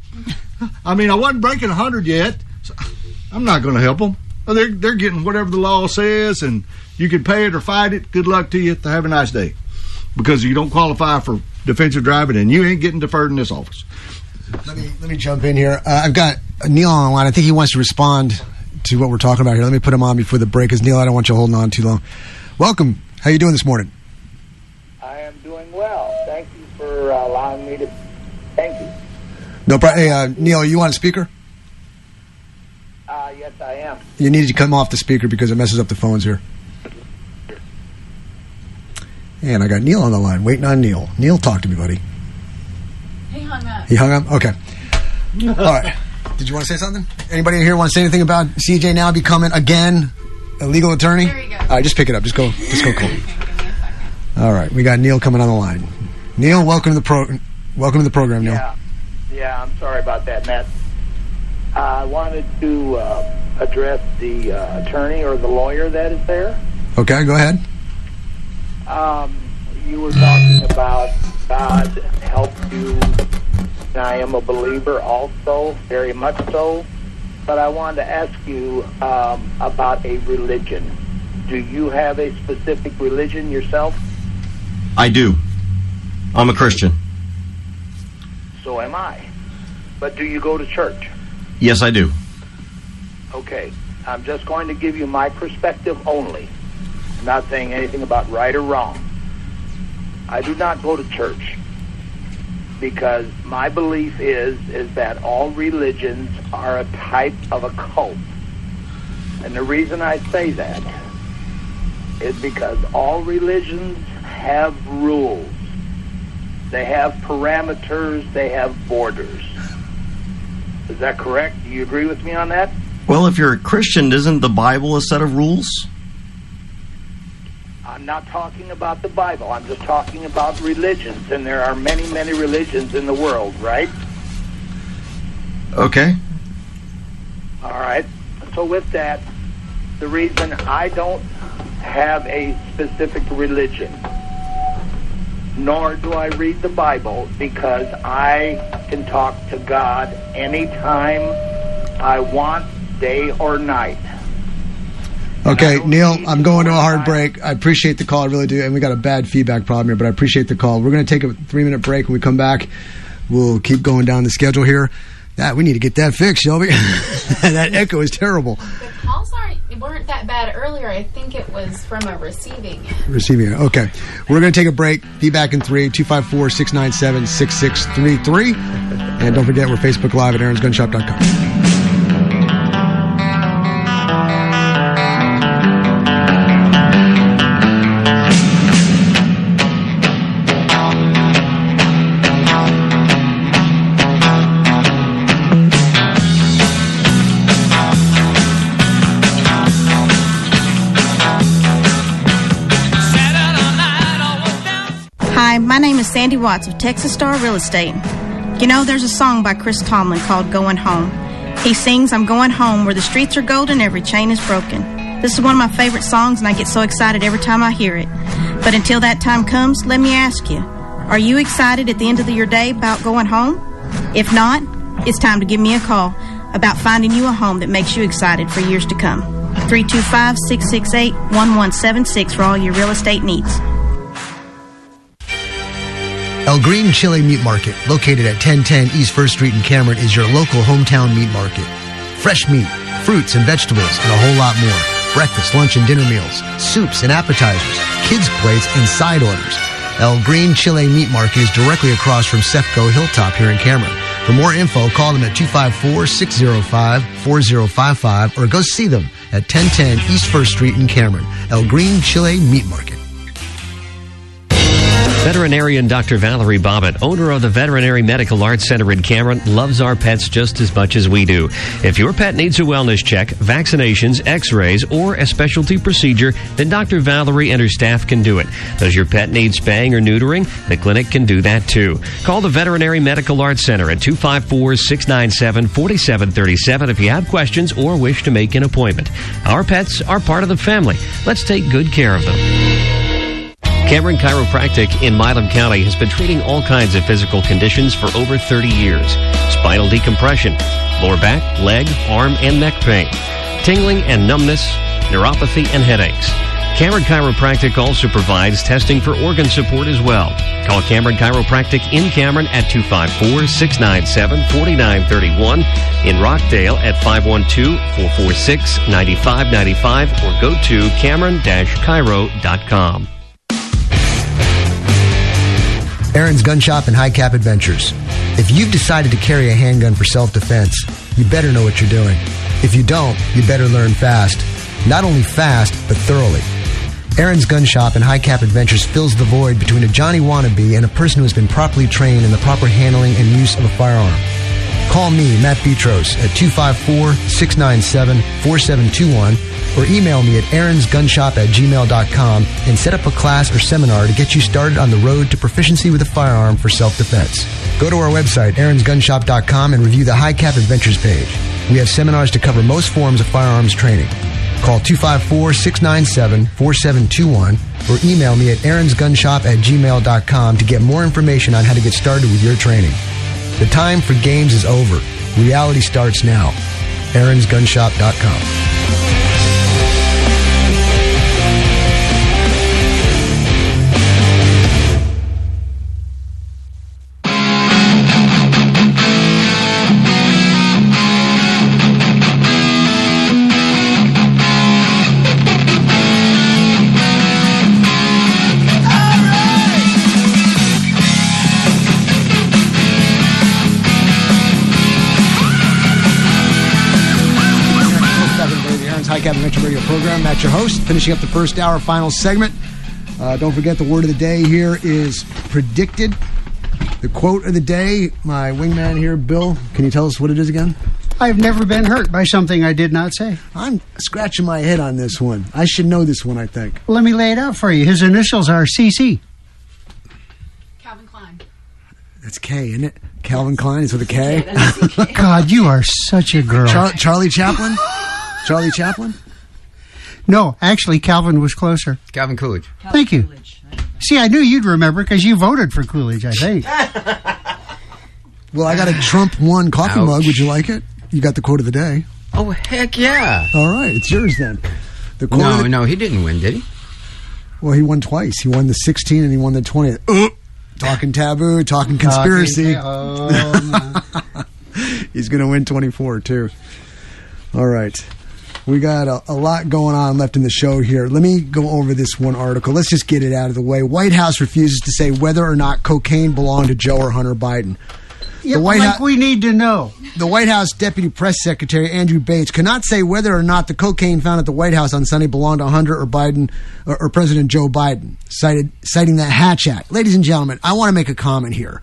I mean, I wasn't breaking one hundred yet. So I'm not going to help them. They're, they're getting whatever the law says, and you can pay it or fight it. Good luck to you. Have a nice day. Because you don't qualify for defensive driving, and you ain't getting deferred in this office. Let me let me jump in here. Uh, I've got Neil on the line. I think he wants to respond to what we're talking about here. Let me put him on before the break, because Neil, I don't want you holding on too long. Welcome. How you doing this morning? I am doing well. Thank you for uh, allowing me to. Thank you. No problem. Hey, uh, Neil, are you on speaker? Uh, yes, I am. You need to come off the speaker because it messes up the phones here. And I got Neil on the line, waiting on Neil. Neil, talk to me, buddy. He hung up. He hung up? Okay. All right. Did you want to say something? Anybody in here want to say anything about C J now becoming, again, a legal attorney? There you go. All right, just pick it up. Just go, just go cool. All right, we got Neil coming on the line. Neil, welcome to the pro. Welcome to the program, Neil. Yeah, yeah. I'm sorry about that, Matt. I wanted to uh, address the uh, attorney or the lawyer that is there. Okay, go ahead. Um, you were talking about God helped you. And I am a believer also, very much so. But I wanted to ask you um, about a religion. Do you have a specific religion yourself? I do. I'm a Christian. So am I. But do you go to church? Yes, I do. Okay. I'm just going to give you my perspective only. I'm not saying anything about right or wrong. I do not go to church. because my belief is is that all religions are a type of a cult. And the reason I say that is because all religions have rules. They have parameters, they have borders. Is that correct? Do you agree with me on that? Well, if you're a Christian, isn't the Bible a set of rules? I'm not talking about the Bible. I'm just talking about religions, and there are many, many religions in the world, right? Okay. All right. So with that, the reason I don't have a specific religion, nor do I read the Bible, because I can talk to God anytime I want, day or night. Okay, Neil, I'm going to a hard break. I appreciate the call, I really do. And we got a bad feedback problem here, but I appreciate the call. We're going to take a three-minute break. When we come back, we'll keep going down the schedule here. That we need to get that fixed, Shelby. That echo is terrible. The calls aren't weren't that bad earlier. I think it was from a receiving end. Receiving it. Okay. We're going to take a break. Feedback in three, two five four, six nine seven, six six three three. And don't forget, we're Facebook Live at aarons gun shop dot com. My name is Sandy Watts of Texas Star Real Estate. You know, there's a song by Chris Tomlin called Going Home. He sings, I'm going home where the streets are golden, every chain is broken. This is one of my favorite songs, and I get so excited every time I hear it. But until that time comes, let me ask you, are you excited at the end of your day about going home? If not, it's time to give me a call about finding you a home that makes you excited for years to come. three two five, six six eight, one one seven six for all your real estate needs. El Green Chile Meat Market, located at ten ten East First Street in Cameron, is your local hometown meat market. Fresh meat, fruits and vegetables, and a whole lot more. Breakfast, lunch, and dinner meals, soups and appetizers, kids' plates, and side orders. El Green Chile Meat Market is directly across from Cefco Hilltop here in Cameron. For more info, call them at two five four, six zero five, four zero five five or go see them at ten ten East First Street in Cameron. El Green Chile Meat Market. Veterinarian Doctor Valerie Bobbitt, owner of the Veterinary Medical Arts Center in Cameron, loves our pets just as much as we do. If your pet needs a wellness check, vaccinations, x-rays, or a specialty procedure, then Doctor Valerie and her staff can do it. Does your pet need spaying or neutering? The clinic can do that too. Call the Veterinary Medical Arts Center at two five four, six nine seven, four seven three seven if you have questions or wish to make an appointment. Our pets are part of the family. Let's take good care of them. Cameron Chiropractic in Milam County has been treating all kinds of physical conditions for over thirty years. Spinal decompression, lower back, leg, arm, and neck pain, tingling and numbness, neuropathy, and headaches. Cameron Chiropractic also provides testing for organ support as well. Call Cameron Chiropractic in Cameron at two five four, six nine seven, four nine three one, in Rockdale at five one two, four four six, nine five nine five, or go to cameron dash chiro dot com. Aaron's Gun Shop and High Cap Adventures. If you've decided to carry a handgun for self-defense, you better know what you're doing. If you don't, you better learn fast. Not only fast, but thoroughly. Aaron's Gun Shop and High Cap Adventures fills the void between a Johnny wannabe and a person who has been properly trained in the proper handling and use of a firearm. Call me, Matt Petros, at two five four, six nine seven, four seven two one or email me at aarons gun shop at gmail dot com and set up a class or seminar to get you started on the road to proficiency with a firearm for self-defense. Go to our website, aarons gun shop dot com, and review the High Cap Adventures page. We have seminars to cover most forms of firearms training. Call two five four, six nine seven, four seven two one or email me at aarons gun shop at gmail dot com to get more information on how to get started with your training. The time for games is over. Reality starts now. aarons gun shop dot com. High-Cap Adventure Radio program. Matt, your host, finishing up the first hour, final segment. Uh, don't forget, the word of the day here is predicted. The quote of the day, my wingman here, Bill, can you tell us what it is again? I've never been hurt by something I did not say. I'm scratching my head on this one. I should know this one, I think. Let me lay it out for you. His initials are C C. Calvin Klein. That's K, isn't it? Calvin Klein is with a K? God, you are such a girl. Char- Charlie Chaplin? Charlie Chaplin? No, actually, Calvin was closer. Calvin Coolidge. Thank you. See, I knew you'd remember because you voted for Coolidge, I think. Well, I got a Trump one coffee Ouch. mug. Would you like it? You got the quote of the day. Oh, heck yeah. All right, it's yours then. The quote No, of the- no, he didn't win, did he? Well, he won twice. He won the sixteen and he won the twenty. Uh, talking taboo, talking conspiracy. Oh, He's going to win twenty-four, too. All right. We got a, a lot going on left in the show here. Let me go over this one article. Let's just get it out of the way. White House refuses to say whether or not cocaine belonged to Joe or Hunter Biden. yeah, The White like House- we need to know. The White House Deputy Press Secretary Andrew Bates cannot say whether or not the cocaine found at the White House on Sunday belonged to Hunter or Biden or, or President Joe Biden, cited, citing the Hatch Act. Ladies and gentlemen, I want to make a comment here.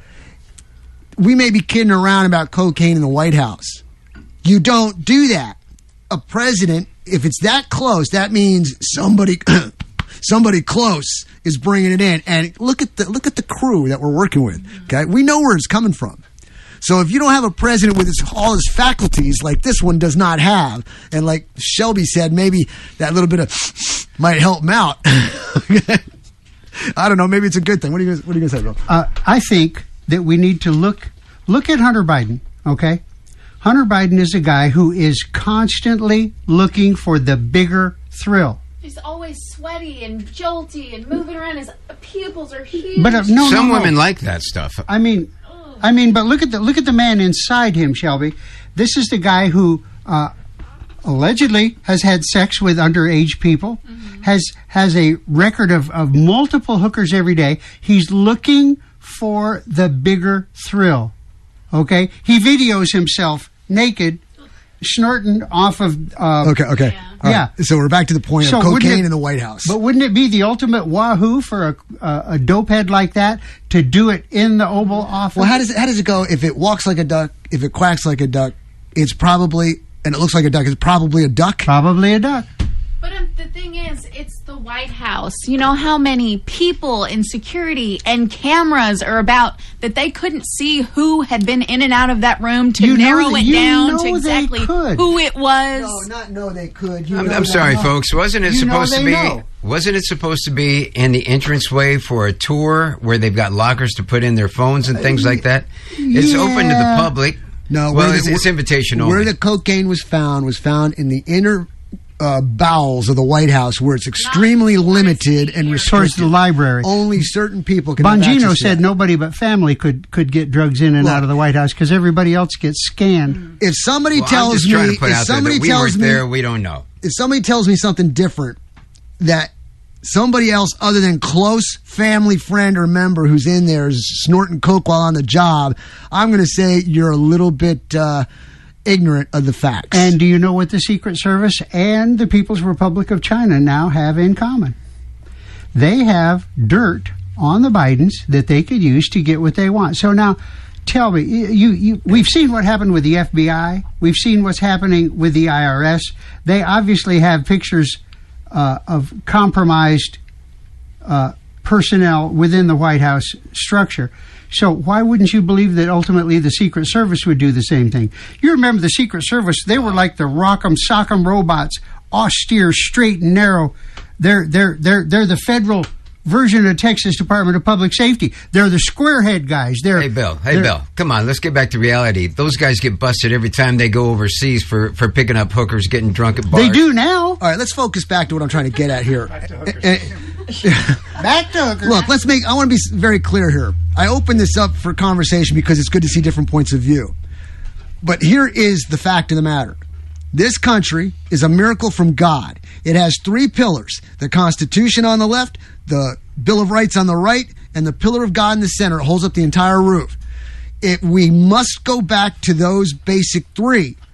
We may be kidding around about cocaine in the White House. You don't do that. A president, if it's that close, that means somebody, somebody close is bringing it in. And look at the look at the crew that we're working with. Okay, we know where it's coming from. So if you don't have a president with his, all his faculties like this one does not have, and like Shelby said, maybe that little bit of might help him out. I don't know. Maybe it's a good thing. What are you guys, what are you going to say, Bill? Uh, I think that we need to look look at Hunter Biden, okay? Hunter Biden is a guy who is constantly looking for the bigger thrill. He's always sweaty and jolty and moving around. His pupils are huge. But uh, no, Some no, no. women like that stuff. I mean, I mean, but look at the look at the man inside him, Shelby. This is the guy who uh, allegedly has had sex with underage people, mm-hmm. has has a record of, of multiple hookers every day. He's looking for the bigger thrill. Okay, he videos himself naked, snorting off of. Uh, Okay, okay. Yeah. All yeah. right. So we're back to the point So of wouldn't cocaine it- in the White House. But wouldn't it be the ultimate wahoo for a, a, a dopehead like that to do it in the Oval Office? Well, how does it, how does it go? If it walks like a duck, if it quacks like a duck, it's probably, and it looks like a duck, it's probably a duck. Probably a duck. But um, the thing is, it's the White House. You know how many people and security and cameras are about that they couldn't see who had been in and out of that room to You know narrow that- it you down know to they exactly could. who it was. No, not know they could. You I'm, know I'm that sorry, no. folks. Wasn't it You know supposed to they be? know. Wasn't it supposed to be in the entranceway for a tour where they've got lockers to put in their phones and things like that? It's open to the Yeah. public. No, well, where it's, the- it's invitation Where only. the cocaine was found was found in the inner uh, bowels of the White House, where it's extremely limited and restricted. Towards the library. Only certain people can. have Bongino access to said that. nobody but family could, could get drugs in and Look. out of the White House because everybody else gets scanned. If somebody Well, I'm tells just me, trying to put if out there somebody that we tells weren't me, there, we don't know. if somebody tells me something different, that somebody else other than close family friend or member who's in there is snorting coke while on the job, I'm going to say you're a little bit uh, ignorant of the facts. And do you know what the Secret Service and the People's Republic of China now have in common? They have dirt on the Bidens that they could use to get what they want. So now, tell me, you, you, we've seen what happened with the F B I. We've seen what's happening with the I R S. They obviously have pictures uh, of compromised uh, personnel within the White House structure. So why wouldn't you believe that ultimately the Secret Service would do the same thing? You remember the Secret Service, they were like the rock'em sock'em robots, austere, straight and narrow. They're they're they're they're the federal version of Texas Department of Public Safety. They're the squarehead guys. They're Hey, Bill. Hey, they're- Bill. Come on, let's get back to reality. Those guys get busted every time they go overseas for, for picking up hookers, getting drunk at bars. They do now. All right, let's focus back to what I'm trying to get at here. Back to hookers. Look, let's make. I want to be very clear here. I opened this up for conversation because it's good to see different points of view. But here is the fact of the matter. This country is a miracle from God. It has three pillars: the Constitution on the left, the Bill of Rights on the right, and the pillar of God in the center. It holds up the entire roof. It, we must go back to those basic three,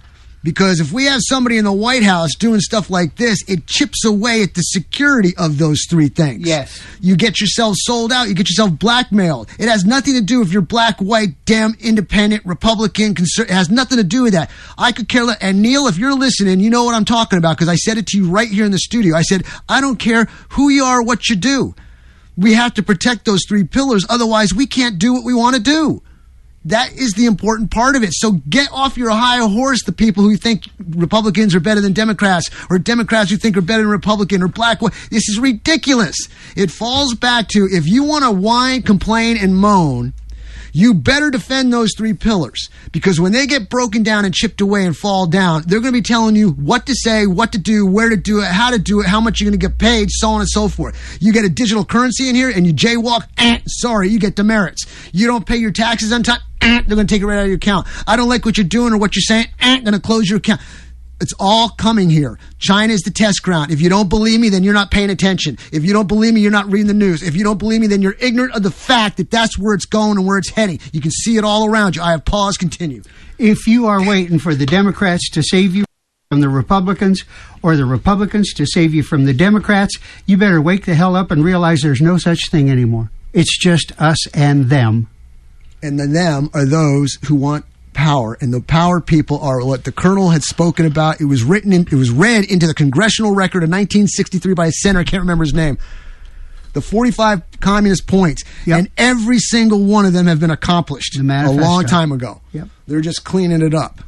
Because if we have somebody in the White House doing stuff like this, it chips away at the security of those three things. Yes. You get yourself sold out. You get yourself blackmailed. It has nothing to do if you're black, white, Dem, independent, Republican, conser- it has nothing to do with that. I could care less. And Neil, if you're listening, you know what I'm talking about because I said it to you right here in the studio. I said, I don't care who you are, what you do. We have to protect those three pillars. Otherwise, we can't do what we want to do. That is the important part of it. So get off your high horse, the people who think Republicans are better than Democrats, or Democrats who think are better than Republican, or black. This is ridiculous. It falls back to, if you want to whine, complain, and moan, you better defend those three pillars. Because when they get broken down and chipped away and fall down, they're going to be telling you what to say, what to do, where to do it, how to do it, how much you're going to get paid, so on and so forth. You get a digital currency in here and you jaywalk, eh, sorry, you get demerits. You don't pay your taxes on time, eh, they're going to take it right out of your account. I don't like what you're doing or what you're saying, eh, going to close your account. It's all coming here. China is the test ground. If you don't believe me, then you're not paying attention. If you don't believe me, you're not reading the news. If you don't believe me, then you're ignorant of the fact that that's where it's going and where it's heading. You can see it all around you. I have pause. Continue. If you are waiting for the Democrats to save you from the Republicans or the Republicans to save you from the Democrats, you better wake the hell up and realize there's no such thing anymore. It's just us and them. And the them are those who want power, and the power people are what the Colonel had spoken about. It was written in, it was read into the congressional record in nineteen sixty-three by a senator. I can't remember his name. The forty-five communist points, yep. And every single one of them have been accomplished a long time ago. Yep. They're just cleaning it up.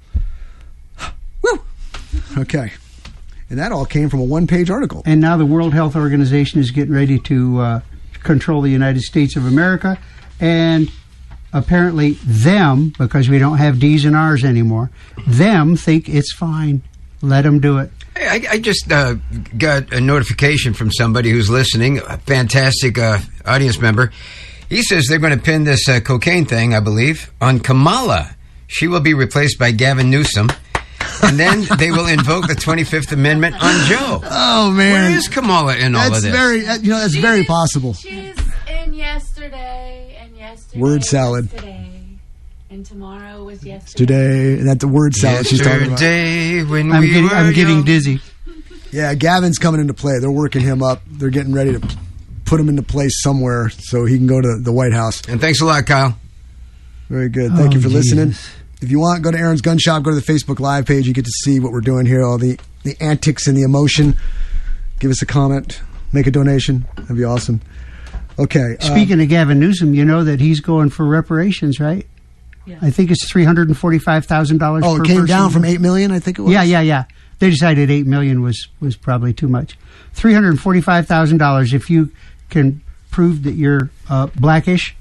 Woo! Okay. And that all came from a one-page article. And now the World Health Organization is getting ready to uh, control the United States of America, and apparently them, because we don't have D's and R's anymore, them think it's fine. Let them do it. Hey, I, I just uh, got a notification from somebody who's listening, a fantastic uh, audience member. He says they're going to pin this uh, cocaine thing, I believe, on Kamala. She will be replaced by Gavin Newsom. And then they will invoke the twenty-fifth Amendment on Joe. Oh, man. Where is Kamala in all that's of this? Very, you know, that's She's, very possible. She's in yesterday, and yesterday word salad. was today, and tomorrow was yesterday. Today, and that's the word salad she's talking about. Yesterday when I'm we getting, were I'm getting young. dizzy. Yeah, Gavin's coming into play. They're working him up. They're getting ready to put him into place somewhere so he can go to the White House. And thanks a lot, Kyle. Very good. Thank Oh, you for Jesus. listening. If you want, go to Aaron's Gun Shop. Go to the Facebook Live page. You get to see what we're doing here, all the, the antics and the emotion. Give us a comment. Make a donation. That'd be awesome. Okay. Speaking of Gavin Newsom, you know that he's going for reparations, right? Yeah. I think it's three hundred forty-five thousand dollars Oh, per it came person. down from eight million dollars, I think it was? Yeah, yeah, yeah. They decided eight million dollars was, was probably too much. three hundred forty-five thousand dollars if you can prove that you're uh, blackish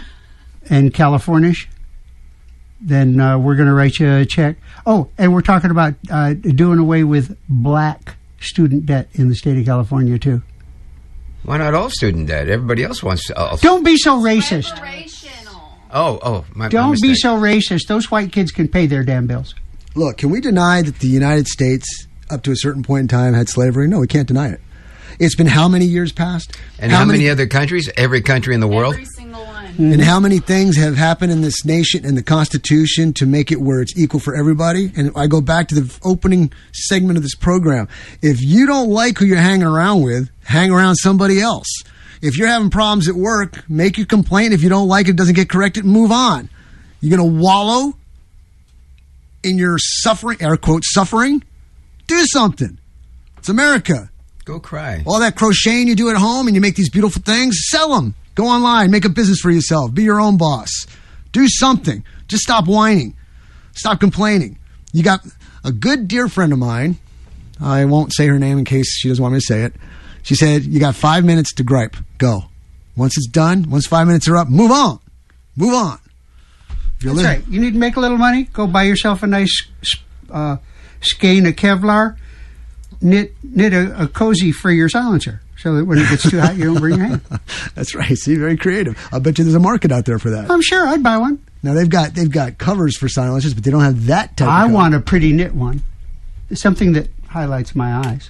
and Californish, then uh, we're going to write you a check. Oh, and we're talking about uh, doing away with black student debt in the state of California, too. Why not all student debt? Everybody else wants to. Uh, Don't be so racist. oh, oh, my, my Don't be mistake. so racist. Those white kids can pay their damn bills. Look, can we deny that the United States, up to a certain point in time, had slavery? No, we can't deny it. It's been how many years past? And how, many, other countries? Every country in the world? Every single one. And how many things have happened in this nation and the Constitution to make it where it's equal for everybody? And I go back to the opening segment of this program. If you don't like who you're hanging around with, hang around somebody else. If you're having problems at work, make your complaint. If you don't like it, it doesn't get corrected, move on. You're going to wallow in your suffering, air quote, suffering? Do something. It's America. Go cry. All that crocheting you do at home and you make these beautiful things, sell them. Go online, make a business for yourself. Be your own boss. Do something. Just stop whining. Stop complaining. You got a good dear friend of mine. I won't say her name in case she doesn't want me to say it. She said, you got five minutes to gripe. Go. Once it's done, once five minutes are up, move on. Move on. If you're That's li- right. You need to make a little money? Go buy yourself a nice uh, skein of Kevlar. Knit knit a, a cozy for your silencer so that when it gets too hot, you don't burn your hand. That's right. See, very creative. I bet you there's a market out there for that. I'm sure I'd buy one. Now they've got they've got covers for silencers, but they don't have that type. I of cover. want a pretty knit one, something that highlights my eyes.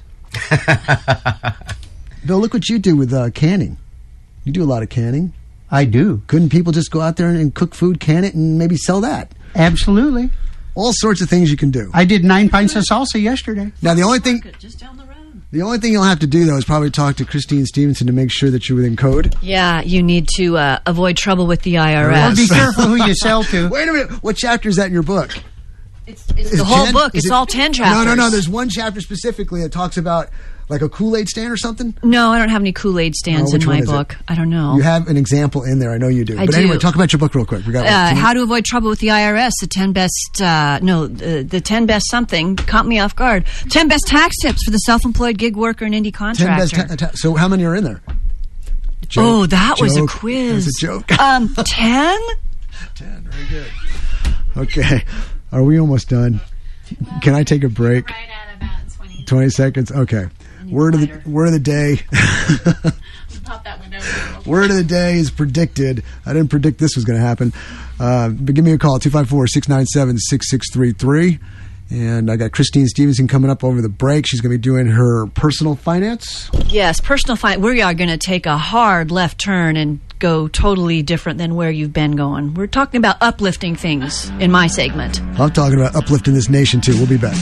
Bill, look what you do with uh, canning. You do a lot of canning. I do. Couldn't people just go out there and, and cook food, can it, and maybe sell that? Absolutely. All sorts of things you can do. I did nine pints of salsa yesterday. Now, the only thing... Just down the road. The only thing you'll have to do, though, is probably talk to Christine Stevenson to make sure that you're within code. Yeah, you need to uh, avoid trouble with the I R S. Well, be careful who you sell to. Wait a minute. What chapter is that in your book? It's, it's the whole ten? book. Is It's it, all ten chapters. No, no, no. There's one chapter specifically that talks about like a Kool-Aid stand or something. No, I don't have any Kool-Aid stands Oh, in which my one is book. it? I don't know. You have an example in there. I know you do. I but do. anyway, talk about your book real quick. We got like, Uh, two how to avoid trouble with the I R S, the ten best, uh, no, the, the ten best something, caught me off guard. ten best tax tips for the self-employed gig worker and indie ten contractor. best ta- ta- so how many are in there? Joke, oh, that was a joke. quiz. That was a joke. Um, ten? ten, very good. Okay, are we almost done? Can I take a break? Right at about twenty. twenty seconds? Okay. Word of the word of the day. Pop that window. Word of the day is predicted. I didn't predict this was going to happen. Uh, but give me a call, two five four, six nine seven, six six three three. And I got Christine Stevenson coming up over the break. She's going to be doing her personal finance. Yes, personal finance. We are going to take a hard left turn and go totally different than where you've been going. We're talking about uplifting things in my segment. I'm talking about uplifting this nation, too. We'll be back.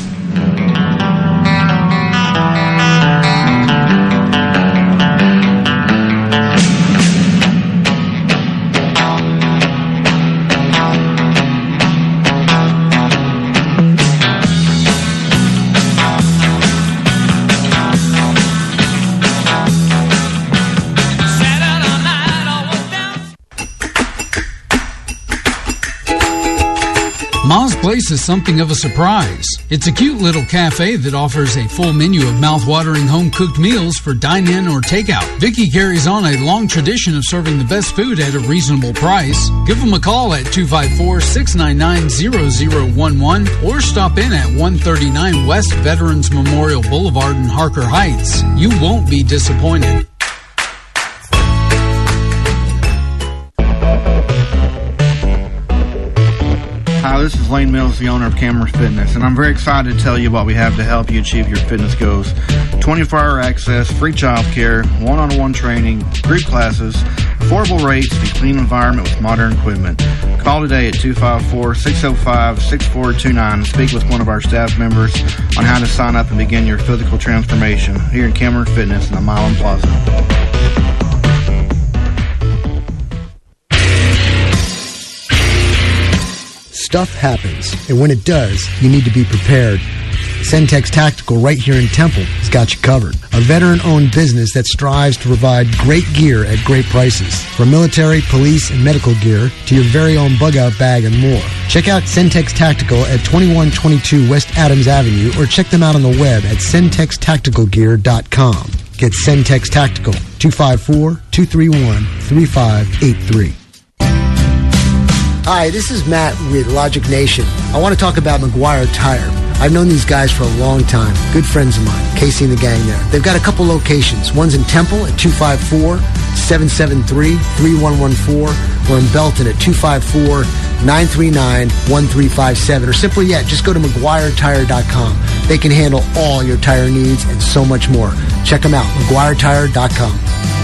Ma's Place is something of a surprise. It's a cute little cafe that offers a full menu of mouth-watering home-cooked meals for dine-in or takeout. Vicky carries on a long tradition of serving the best food at a reasonable price. Give them a call at two five four, six nine nine, zero zero one one or stop in at one thirty-nine West Veterans Memorial Boulevard in Harker Heights. You won't be disappointed. Hi, this is Lane Mills, the owner of Cameron Fitness, and I'm very excited to tell you what we have to help you achieve your fitness goals. twenty-four hour access, free child care, one-on-one training, group classes, affordable rates, and a clean environment with modern equipment. Call today at two five four, six zero five, six four two nine and speak with one of our staff members on how to sign up and begin your physical transformation here in Cameron Fitness in the Milan Plaza. Stuff happens, and when it does, you need to be prepared. Centex Tactical right here in Temple has got you covered. A veteran-owned business that strives to provide great gear at great prices. From military, police, and medical gear to your very own bug-out bag and more. Check out Centex Tactical at twenty-one twenty-two West Adams Avenue or check them out on the web at centex tactical gear dot com. Get Centex Tactical, two five four, two three one, three five eight three. Hi, this is Matt with Logic Nation. I want to talk about McGuire Tire. I've known these guys for a long time. Good friends of mine, Casey and the gang there. They've got a couple locations. One's in Temple at two five four, seven seven three, three one one four or in Belton at two five four, nine three nine, one three five seven. Or simply yet, just go to McGuire Tire dot com. They can handle all your tire needs and so much more. Check them out, McGuire Tire dot com.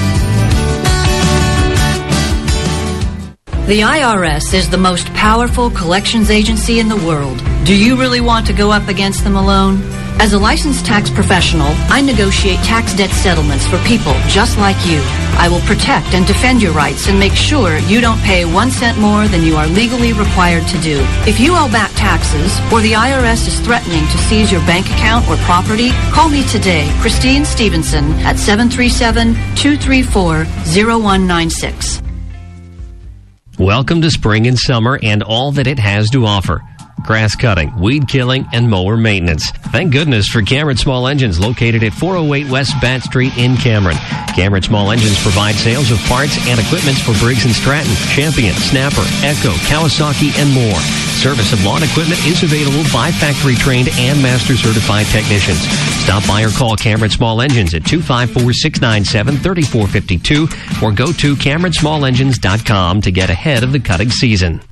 The I R S is the most powerful collections agency in the world. Do you really want to go up against them alone? As a licensed tax professional, I negotiate tax debt settlements for people just like you. I will protect and defend your rights and make sure you don't pay one cent more than you are legally required to do. If you owe back taxes or the I R S is threatening to seize your bank account or property, call me today, Christine Stevenson, at seven three seven, two three four, zero one nine six. Welcome to spring and summer and all that it has to offer. Grass cutting, weed killing, and mower maintenance. Thank goodness for Cameron Small Engines, located at four oh eight West Bat Street in Cameron. Cameron Small Engines provide sales of parts and equipments for Briggs and Stratton, Champion, Snapper, Echo, Kawasaki, and more. Service of lawn equipment is available by factory-trained and master-certified technicians. Stop by or call Cameron Small Engines at two five four, six nine seven, three four five two or go to cameron small engines dot com to get ahead of the cutting season.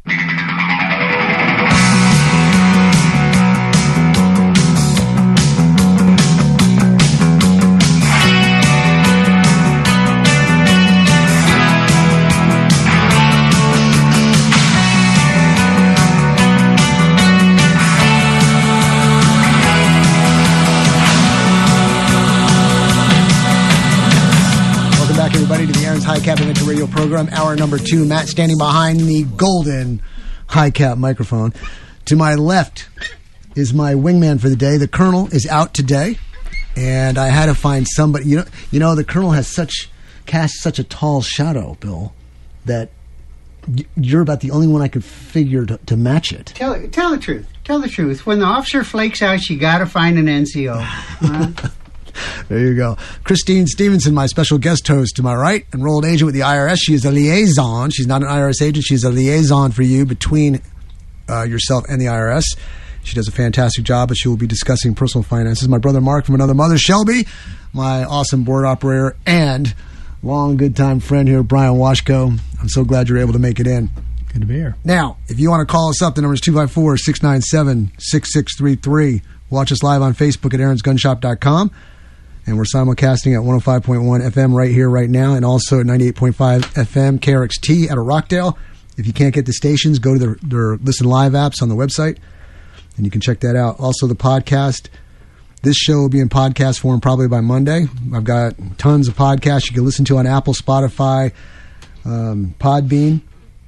radio program, hour number two. Matt standing behind the golden high-cap microphone. To my left is my wingman for the day. The Colonel is out today, and I had to find somebody. You know, you know, the Colonel has such casts such a tall shadow, Bill, that y- you're about the only one I could figure to, to match it. Tell tell the truth. Tell the truth. When the officer flakes out, you got to find an N C O. Huh? There you go. Christine Stevenson, my special guest host to my right, enrolled agent with the I R S. She is a liaison. She's not an I R S agent. She's a liaison for you between uh, yourself and the I R S. She does a fantastic job, but she will be discussing personal finances. My brother Mark from another mother, Shelby, my awesome board operator, and long good time friend here, Brian Washko. I'm so glad you're able to make it in. Good to be here. Now, if you want to call us up, the number is two five four, six nine seven, six six three three. Watch us live on Facebook at aarons gun shop dot com. And we're simulcasting at one oh five point one F M right here, right now, and also at ninety-eight point five F M K R X T out of Rockdale. If you can't get the stations, go to their, their Listen Live apps on the website, and you can check that out. Also, the podcast. This show will be in podcast form probably by Monday. I've got tons of podcasts you can listen to on Apple, Spotify, um, Podbean.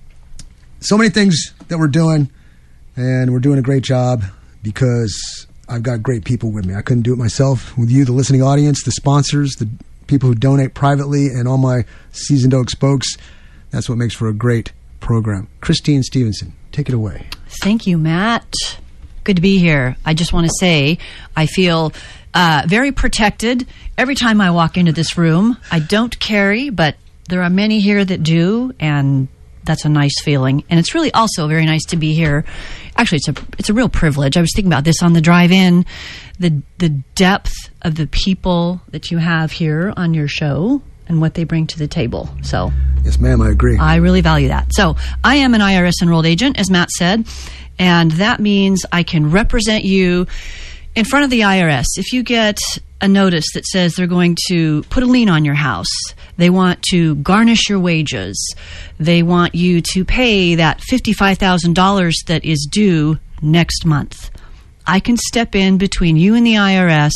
So many things that we're doing, and we're doing a great job because I've got great people with me. I couldn't do it myself. With you, the listening audience, the sponsors, the people who donate privately, and all my Seasoned Oak spokes. That's what makes for a great program. Christine Stevenson, take it away. Thank you, Matt. Good to be here. I just want to say I feel uh, very protected every time I walk into this room. I don't carry, but there are many here that do, and that's a nice feeling. And it's really also very nice to be here. Actually, it's a it's a real privilege. I was thinking about this on the drive in, the the depth of the people that you have here on your show and what they bring to the table. So, yes, ma'am, I agree. I really value that. So, I am an I R S enrolled agent, as Matt said, and that means I can represent you in front of the I R S. If you get a notice that says they're going to put a lien on your house, they want to garnish your wages, they want you to pay that fifty-five thousand dollars that is due next month, I can step in between you and the I R S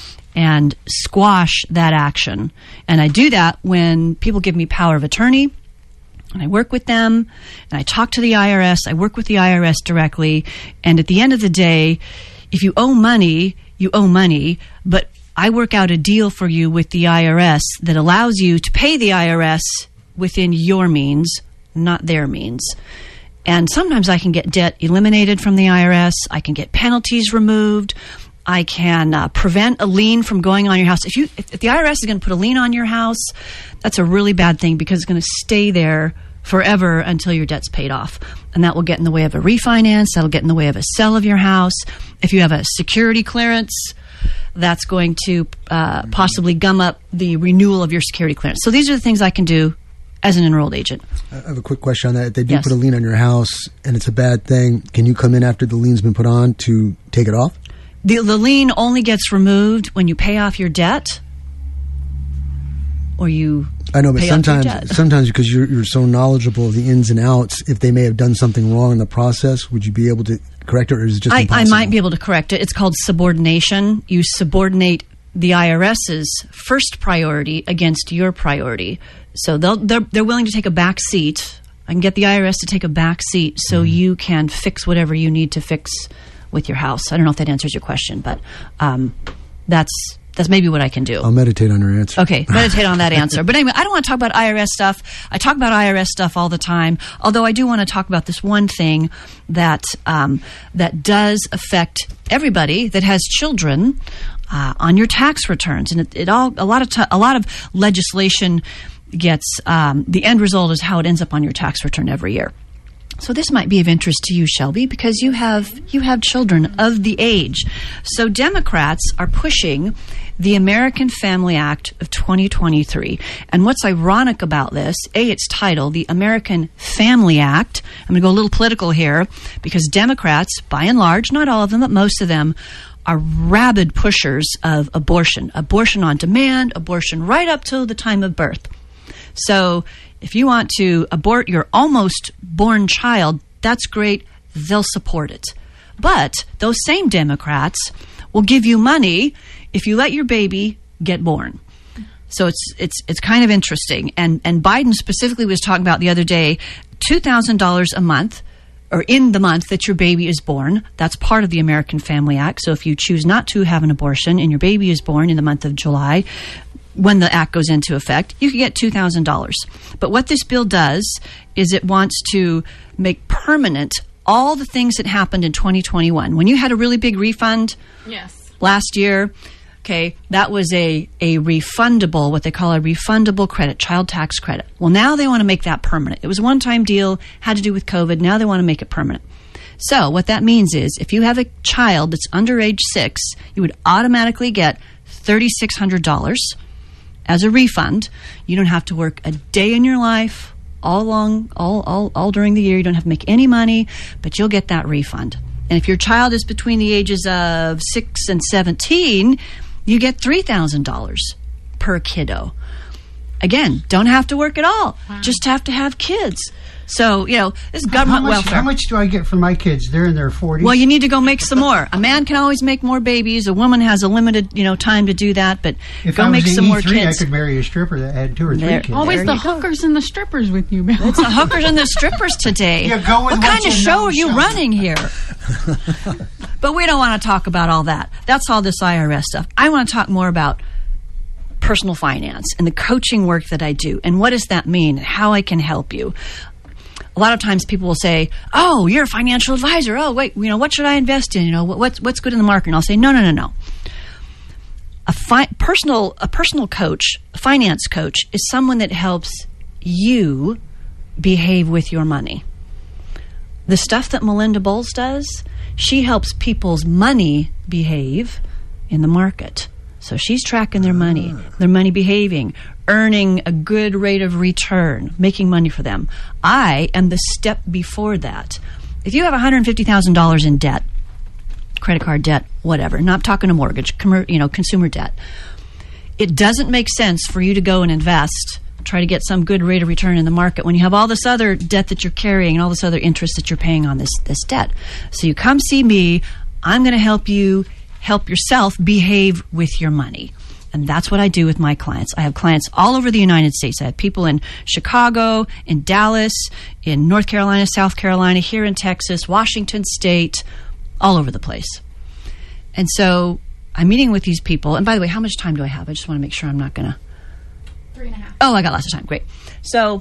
and squash that action. And I do that when people give me power of attorney, and I work with them, and I talk to the I R S, I work with the I R S directly, and at the end of the day, if you owe money, you owe money, but I work out a deal for you with the I R S that allows you to pay the I R S within your means, not their means. And sometimes I can get debt eliminated from the I R S. I can get penalties removed. I can uh, prevent a lien from going on your house. If you, if, if the I R S is going to put a lien on your house, that's a really bad thing because it's going to stay there forever until your debt's paid off. And that will get in the way of a refinance. That'll get in the way of a sale of your house. If you have a security clearance, that's going to uh, possibly gum up the renewal of your security clearance. So these are the things I can do as an enrolled agent. I have a quick question on that. If they do Yes. put a lien on your house and it's a bad thing, can you come in after the lien's been put on to take it off? The, the lien only gets removed when you pay off your debt or you I know, but pay off your sometimes, debt. sometimes because you're you're so knowledgeable of the ins and outs, if they may have done something wrong in the process, would you be able to correct it, or is it just I, I impossible? might be able to correct it. It's called subordination. You subordinate the IRS's first priority against your priority. So they'll, they're they're willing to take a back seat. I can get the I R S to take a back seat so Mm-hmm. you can fix whatever you need to fix with your house. I don't know if that answers your question, but um, that's that's maybe what I can do. I'll meditate on your answer. Okay, meditate on that answer. But anyway, I don't want to talk about I R S stuff. I talk about I R S stuff all the time, although I do want to talk about this one thing that um, that does affect everybody that has children uh, on your tax returns, and it, it all a lot of t- a lot of legislation gets um, the end result is how it ends up on your tax return every year. So this might be of interest to you, Shelby, because you have you have children of the age. So Democrats are pushing the American Family Act of twenty twenty-three. And what's ironic about this, A, it's titled the American Family Act. I'm going to go a little political here because Democrats, by and large, not all of them, but most of them, are rabid pushers of abortion. Abortion on demand, abortion right up till the time of birth. So if you want to abort your almost born child, that's great. They'll support it. But those same Democrats will give you money if you let your baby get born. So it's it's it's kind of interesting. And and Biden specifically was talking about the other day, two thousand dollars a month, or in the month that your baby is born. That's part of the American Family Act. So if you choose not to have an abortion and your baby is born in the month of July, when the act goes into effect, you can get two thousand dollars. But what this bill does is it wants to make permanent all the things that happened in twenty twenty-one. When you had a really big refund Yes. last year, okay, that was a, a refundable, what they call a refundable credit, child tax credit. Well, now they want to make that permanent. It was a one-time deal, had to do with COVID. Now they want to make it permanent. So what that means is if you have a child that's under age six, you would automatically get three thousand six hundred dollars as a refund. You don't have to work a day in your life all along, all, all, all during the year. You don't have to make any money, but you'll get that refund. And if your child is between the ages of six and seventeen, you get three thousand dollars per kiddo. Again, don't have to work at all. Wow. Just have to have kids. So, you know, this is government how much, welfare. How much do I get for my kids? They're in their forties. Well, you need to go make some more. A man can always make more babies. A woman has a limited, you know, time to do that. But if go I was make in some E more three, kids. I could marry a stripper that had two or three There- kids. Always There the you go. hookers and the strippers with you, Bill. It's the hookers and the strippers today. Yeah, go with what what kind of you show know, are you show. running here? But we don't want to talk about all that. That's all this I R S stuff. I want to talk more about personal finance and the coaching work that I do and what does that mean, how I can help you. A lot of times people will say, oh, you're a financial advisor. Oh, wait, you know, what should I invest in? You know, what, what's what's good in the market? And I'll say, no, no, no, no. A fi- personal a personal coach, a finance coach, is someone that helps you behave with your money. The stuff that Melinda Bowles does, she helps people's money behave in the market. So she's tracking their money, their money behaving, earning a good rate of return, making money for them. I am the step before that. If you have one hundred fifty thousand dollars in debt, credit card debt, whatever, not talking a mortgage, commer- you know, consumer debt, it doesn't make sense for you to go and invest, try to get some good rate of return in the market when you have all this other debt that you're carrying and all this other interest that you're paying on this, this debt. So you come see me, I'm going to help you help yourself behave with your money. And that's what I do with my clients. I have clients all over the United States. I have people in Chicago, in Dallas, in North Carolina, South Carolina, here in Texas, Washington State, all over the place. And so I'm meeting with these people. And by the way, how much time do I have? I just want to make sure I'm not going to... Three and a half. Oh, I got lots of time. Great. So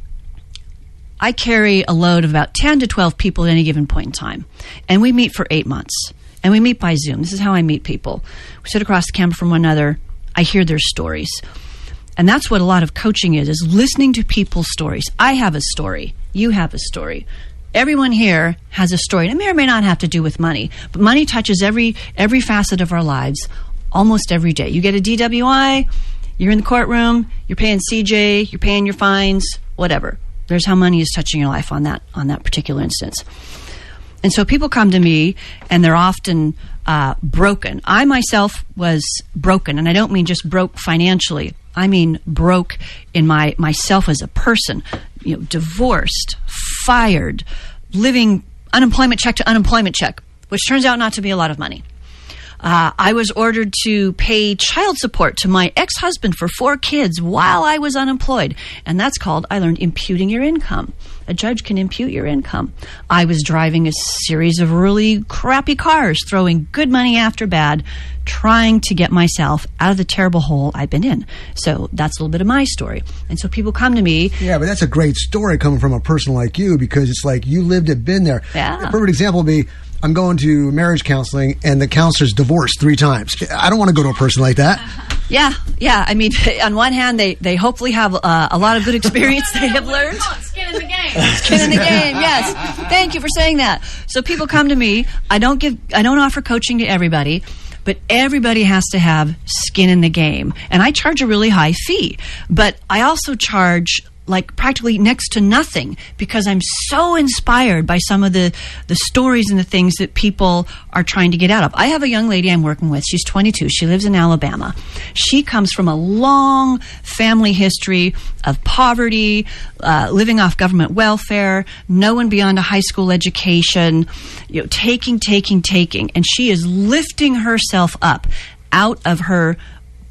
I carry a load of about ten to twelve people at any given point in time. And we meet for eight months. And we meet by Zoom. This is how I meet people. We sit across the camera from one another. I hear their stories. And that's what a lot of coaching is, is listening to people's stories. I have a story. You have a story. Everyone here has a story. And it may or may not have to do with money. But money touches every every facet of our lives almost every day. You get a D W I, you're in the courtroom, you're paying C J, you're paying your fines, whatever. There's how money is touching your life on that on that particular instance. And so people come to me, and they're often uh, broken. I myself was broken, and I don't mean just broke financially. I mean broke in my myself as a person. You know, divorced, fired, living unemployment check to unemployment check, which turns out not to be a lot of money. Uh, I was ordered to pay child support to my ex-husband for four kids while I was unemployed. And that's called, I learned, imputing your income. A judge can impute your income. I was driving a series of really crappy cars, throwing good money after bad, trying to get myself out of the terrible hole I've been in. So that's a little bit of my story. And so people come to me. Yeah, but that's a great story coming from a person like you, because it's like you lived it, been there. Yeah. A perfect example would be, I'm going to marriage counseling and the counselor's divorced three times. I don't want to go to a person like that. Yeah, yeah. I mean, on one hand, they, they hopefully have uh, a lot of good experience they have learned. Skin in the game. Skin in the game, yes. Thank you for saying that. So people come to me. I don't give, I don't offer coaching to everybody, but everybody has to have skin in the game. And I charge a really high fee, but I also charge like practically next to nothing, because I'm so inspired by some of the, the stories and the things that people are trying to get out of. I have a young lady I'm working with. She's twenty-two. She lives in Alabama. She comes from a long family history of poverty, uh, living off government welfare, no one beyond a high school education, you know, taking, taking, taking. And she is lifting herself up out of her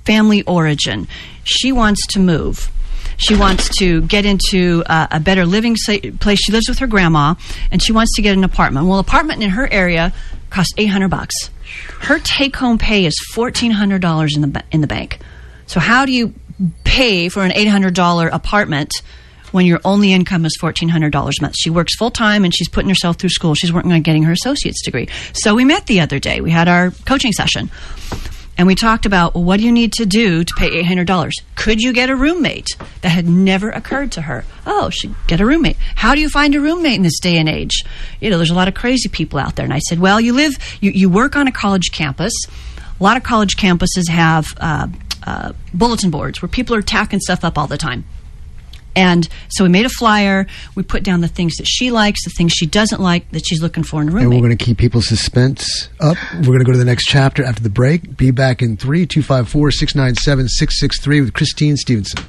family origin. She wants to move. She wants to get into uh, a better living sa- place. She lives with her grandma, and she wants to get an apartment. Well, apartment in her area costs eight hundred bucks. Her take-home pay is fourteen hundred dollars in the ba- in the bank. So how do you pay for an eight hundred dollars apartment when your only income is fourteen hundred dollars a month? She works full-time, and she's putting herself through school. She's working on getting her associate's degree. So we met the other day. We had our coaching session. And we talked about, well, what do you need to do to pay eight hundred dollars? Could you get a roommate? That had never occurred to her. Oh, she get a roommate. How do you find a roommate in this day and age? You know, there's a lot of crazy people out there. And I said, well, you live, you, you work on a college campus. A lot of college campuses have uh, uh, bulletin boards where people are tacking stuff up all the time. And so we made a flyer. We put down the things that she likes, the things she doesn't like, that she's looking for in a roommate. And we're going to keep people's suspense up. We're going to go to the next chapter after the break. Be back in three, two five four, six nine seven, six six three with Christine Stevenson.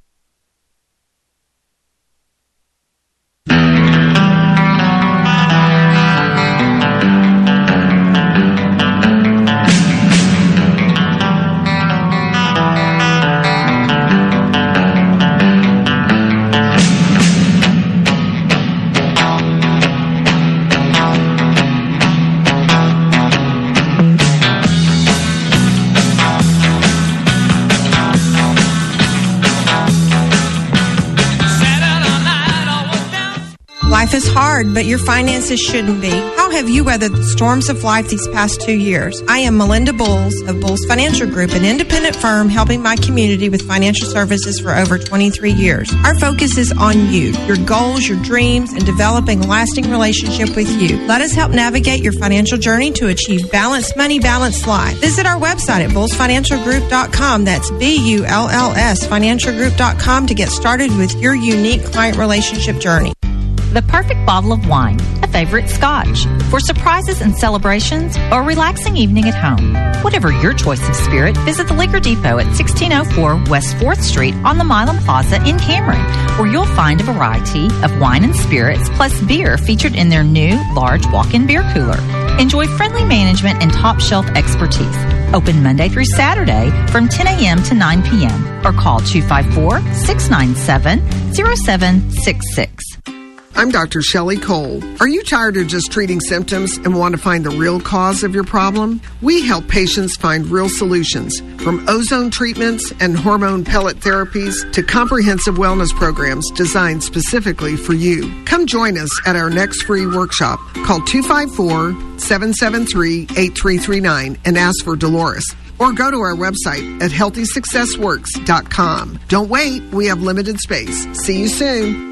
Life is hard, but your finances shouldn't be. How have you weathered the storms of life these past two years? I am Melinda Bowles of Bowles Financial Group, an independent firm helping my community with financial services for over twenty-three years. Our focus is on you, your goals, your dreams, and developing a lasting relationship with you. Let us help navigate your financial journey to achieve balanced money, balanced life. Visit our website at bulls financial group dot com. That's B U L L S financial group dot com to get started with your unique client relationship journey. The perfect bottle of wine, a favorite scotch, for surprises and celebrations or a relaxing evening at home. Whatever your choice of spirit, visit the Liquor Depot at sixteen oh four West fourth Street on the Milam Plaza in Cameron, where you'll find a variety of wine and spirits plus beer featured in their new large walk-in beer cooler. Enjoy friendly management and top shelf expertise. Open Monday through Saturday from ten a.m. to nine p.m. or call two five four, six nine seven, oh seven six six. I'm Doctor Shelley Cole. Are you tired of just treating symptoms and want to find the real cause of your problem? We help patients find real solutions, from ozone treatments and hormone pellet therapies to comprehensive wellness programs designed specifically for you. Come join us at our next free workshop. Call two five four, seven seven three, eight three three nine and ask for Dolores. Or go to our website at healthy success works dot com. Don't wait, we have limited space. See you soon.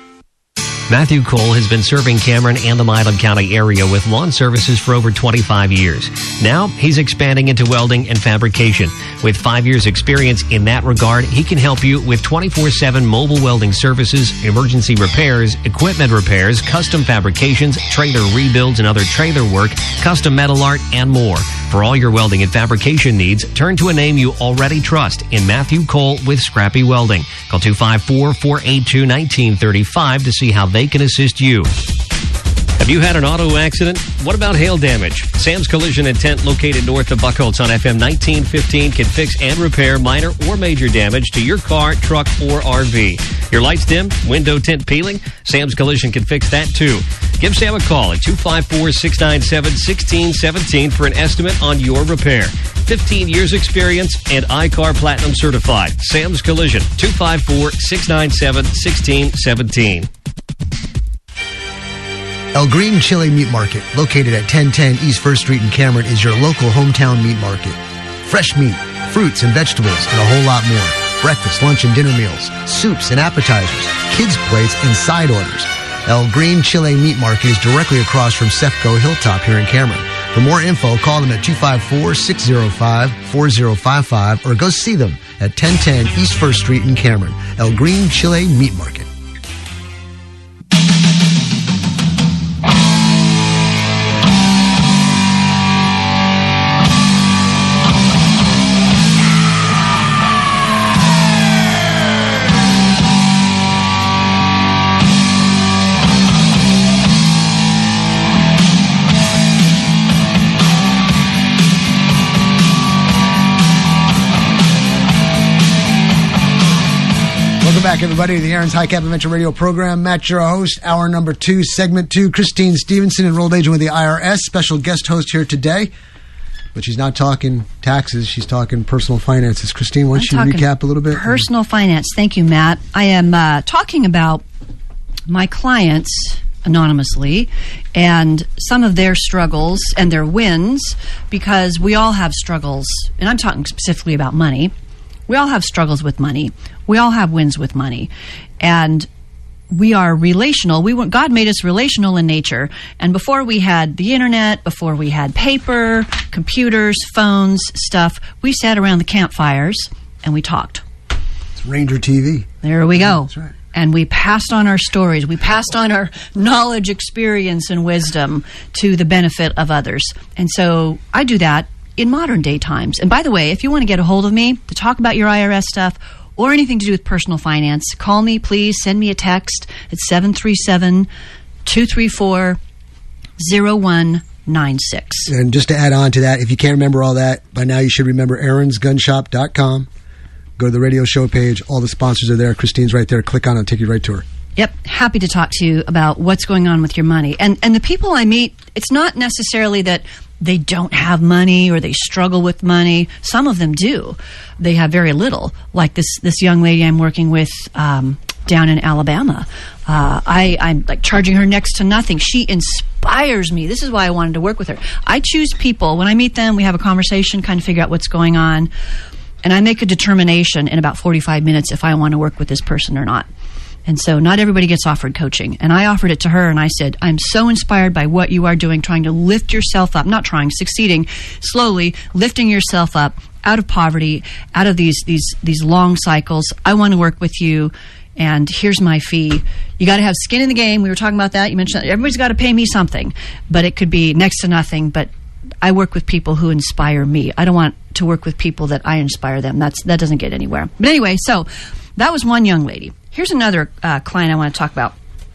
Matthew Cole has been serving Cameron and the Milam County area with lawn services for over twenty-five years. Now he's expanding into welding and fabrication. With five years experience in that regard, he can help you with twenty-four seven mobile welding services, emergency repairs, equipment repairs, custom fabrications, trailer rebuilds and other trailer work, custom metal art, and more. For all your welding and fabrication needs, turn to a name you already trust in Matthew Cole with Scrappy Welding. Call two five four, four eight two, one nine three five to see how they can assist you. Have you had an auto accident? What about hail damage? Sam's Collision and Tent, located north of Buckholtz on F M nineteen fifteen, can fix and repair minor or major damage to your car, truck, or R V. Your lights dimmed, window tint peeling? Sam's Collision can fix that too. Give Sam a call at two five four, six nine seven, one six one seven for an estimate on your repair. fifteen years experience and I CAR Platinum certified. Sam's Collision, two five four, six nine seven, one six one seven. El Green Chile Meat Market, located at ten ten East first Street in Cameron, is your local hometown meat market. Fresh meat, fruits and vegetables, and a whole lot more. Breakfast, lunch, and dinner meals, soups and appetizers, kids' plates, and side orders. El Green Chile Meat Market is directly across from Cefco Hilltop here in Cameron. For more info, call them at two five four, six oh five, four oh five five or go see them at ten ten East first Street in Cameron. El Green Chile Meat Market. back, everybody, to the Aaron's High Cap Adventure Radio program. Matt, your host. Hour number two, segment two. Christine Stevenson, enrolled agent with the I R S. Special guest host here today. But she's not talking taxes. She's talking personal finances. Christine, why don't you recap a little bit? Personal finance. Thank you, Matt. I am uh, talking about my clients anonymously and some of their struggles and their wins, because we all have struggles. And I'm talking specifically about money. We all have struggles with money. We all have wins with money. And we are relational. We want, God made us relational in nature. And before we had the internet, before we had paper, computers, phones, stuff, we sat around the campfires and we talked. It's Ranger T V. There we go. That's right. And we passed on our stories. We passed on our knowledge, experience, and wisdom to the benefit of others. And so I do that in modern day times. And by the way, if you want to get a hold of me to talk about your I R S stuff or anything to do with personal finance, call me, please. Send me a text at seven three seven, two three four, zero one nine six. And just to add on to that, if you can't remember all that, by now you should remember aarons gun shop dot com. Go to the radio show page. All the sponsors are there. Christine's right there. Click on it. Take you right to her. Yep. Happy to talk to you about what's going on with your money. And and the people I meet, it's not necessarily that they don't have money or they struggle with money. Some of them do. They have very little. Like this this young lady I'm working with um, down in Alabama. Uh, I, I'm like charging her next to nothing. She inspires me. This is why I wanted to work with her. I choose people. When I meet them, we have a conversation, kind of figure out what's going on. And I make a determination in about forty-five minutes if I want to work with this person or not. And so not everybody gets offered coaching. And I offered it to her, and I said, I'm so inspired by what you are doing, trying to lift yourself up, not trying, succeeding, slowly lifting yourself up out of poverty, out of these these these long cycles. I want to work with you, and here's my fee. You got to have skin in the game. We were talking about that. You mentioned that. Everybody's got to pay me something, but it could be next to nothing. But I work with people who inspire me. I don't want to work with people that I inspire them. That's that doesn't get anywhere. But anyway, so that was one young lady. Here's another uh, client I want to talk about.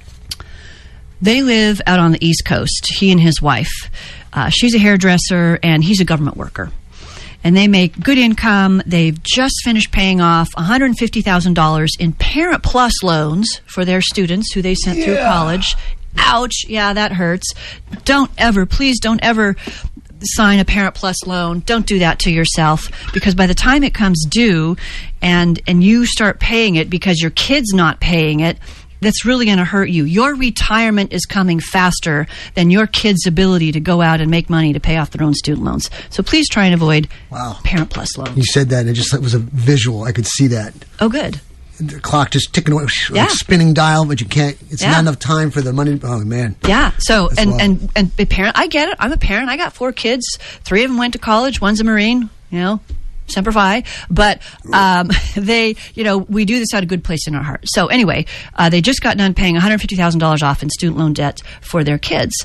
They live out on the East Coast, he and his wife. Uh, she's a hairdresser, and he's a government worker. And they make good income. They've just finished paying off one hundred fifty thousand dollars in Parent Plus loans for their students who they sent yeah. through college. Ouch. Yeah, that hurts. Don't ever, please don't ever sign a Parent Plus loan. Don't do that to yourself, because by the time it comes due and and you start paying it because your kid's not paying it, that's really going to hurt you. Your retirement is coming faster than your kid's ability to go out and make money to pay off their own student loans. So please try and avoid wow. Parent Plus loans. You said that, and it just it was a visual. I could see that. Oh, good. The clock just ticking away, yeah. like spinning dial, but you can't. It's yeah. not enough time for the money. Oh man. Yeah. So That's and wild. and and a parent, I get it. I'm a parent. I got four kids. Three of them went to college. One's a Marine. You know, Semper Fi. But um, they, you know, we do this out of good place in our heart. So anyway, uh, they just got done paying one hundred fifty thousand dollars off in student loan debt for their kids.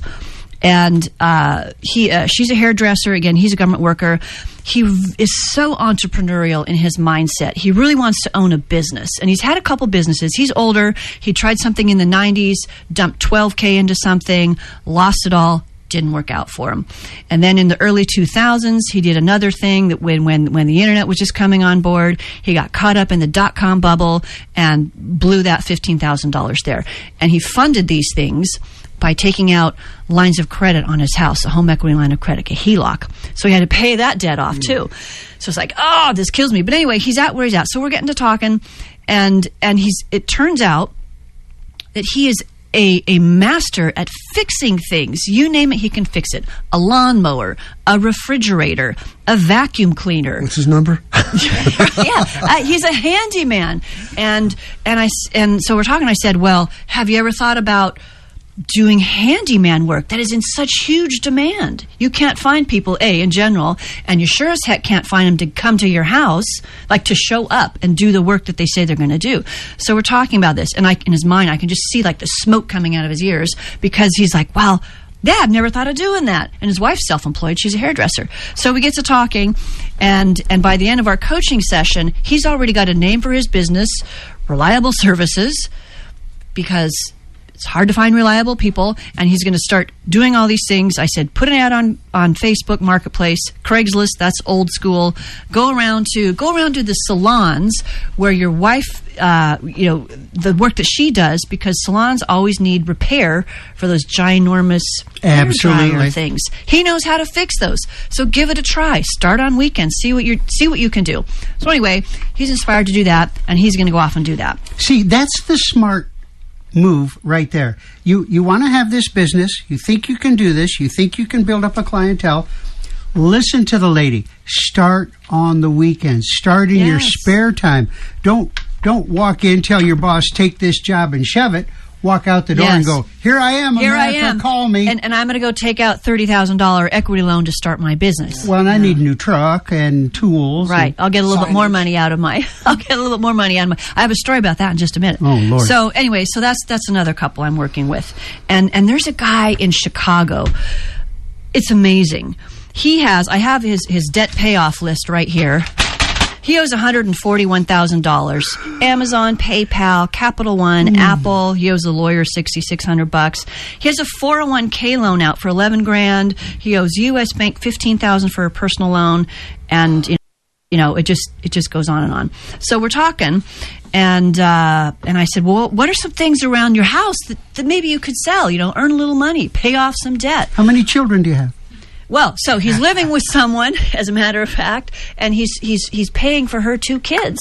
And uh, he, uh, she's a hairdresser. Again, he's a government worker. He v- is so entrepreneurial in his mindset. He really wants to own a business. And he's had a couple businesses. He's older. He tried something in the nineties, dumped twelve K into something, lost it all. Didn't work out for him. And then in the early two thousands, he did another thing that when, when, when the internet was just coming on board, he got caught up in the dot-com bubble and blew that fifteen thousand dollars there. And he funded these things by taking out lines of credit on his house, a home equity line of credit, a H E L O C. So he had to pay that debt off mm. too. So it's like, oh, this kills me. But anyway, he's at where he's at. So we're getting to talking, and and he's. It turns out that he is a, a master at fixing things. You name it, he can fix it. A lawnmower, a refrigerator, a vacuum cleaner. What's his number? yeah, uh, he's a handyman. And and I and so we're talking. I said, well, have you ever thought about doing handyman work that is in such huge demand? You can't find people, A, in general, and you sure as heck can't find them to come to your house, like to show up and do the work that they say they're going to do. So we're talking about this, and I, in his mind, I can just see like the smoke coming out of his ears, because he's like, well, yeah, I've never thought of doing that. And his wife's self-employed. She's a hairdresser. So we get to talking, and and by the end of our coaching session, he's already got a name for his business, Reliable Services, because It's hard to find reliable people, and he's going to start doing all these things. I said, put an ad on, on Facebook Marketplace, Craigslist, that's old school. Go around to go around to the salons where your wife, uh, you know, the work that she does, because salons always need repair for those ginormous hair Absolutely. dryer things. He knows how to fix those, so give it a try. Start on weekends, see what you see what you can do. So anyway, he's inspired to do that, and he's going to go off and do that. See, that's the smart move right there. You you want to have this business. You think you can do this. You think you can build up a clientele. Listen to the lady. Start on the weekends. Start in Yes. your spare time. Don't don't walk in, tell your boss, take this job and shove it. Walk out the door Yes. and go, here I am, Here I America, am. call me. And, and I'm going to go take out thirty thousand dollars equity loan to start my business. Well, and I need a new truck and tools. Right. and I'll get a little bit more signage. money out of my, I'll get a little bit more money out of my, I have a story about that in just a minute. Oh, Lord. So anyway, so that's, that's another couple I'm working with. And, and there's a guy in Chicago. It's amazing. He has, I have his, his debt payoff list right here. He owes one hundred forty-one thousand dollars. Amazon, PayPal, Capital One, Mm. Apple. He owes a lawyer sixty-six hundred bucks. He has a four oh one k loan out for eleven grand. He owes U S Bank fifteen thousand for a personal loan, and you know, you know, it just it just goes on and on. So we're talking, and uh, and I said, well, what are some things around your house that, that maybe you could sell? You know, earn a little money, pay off some debt. How many children do you have? Well, so he's living with someone, as a matter of fact, and he's he's he's paying for her two kids.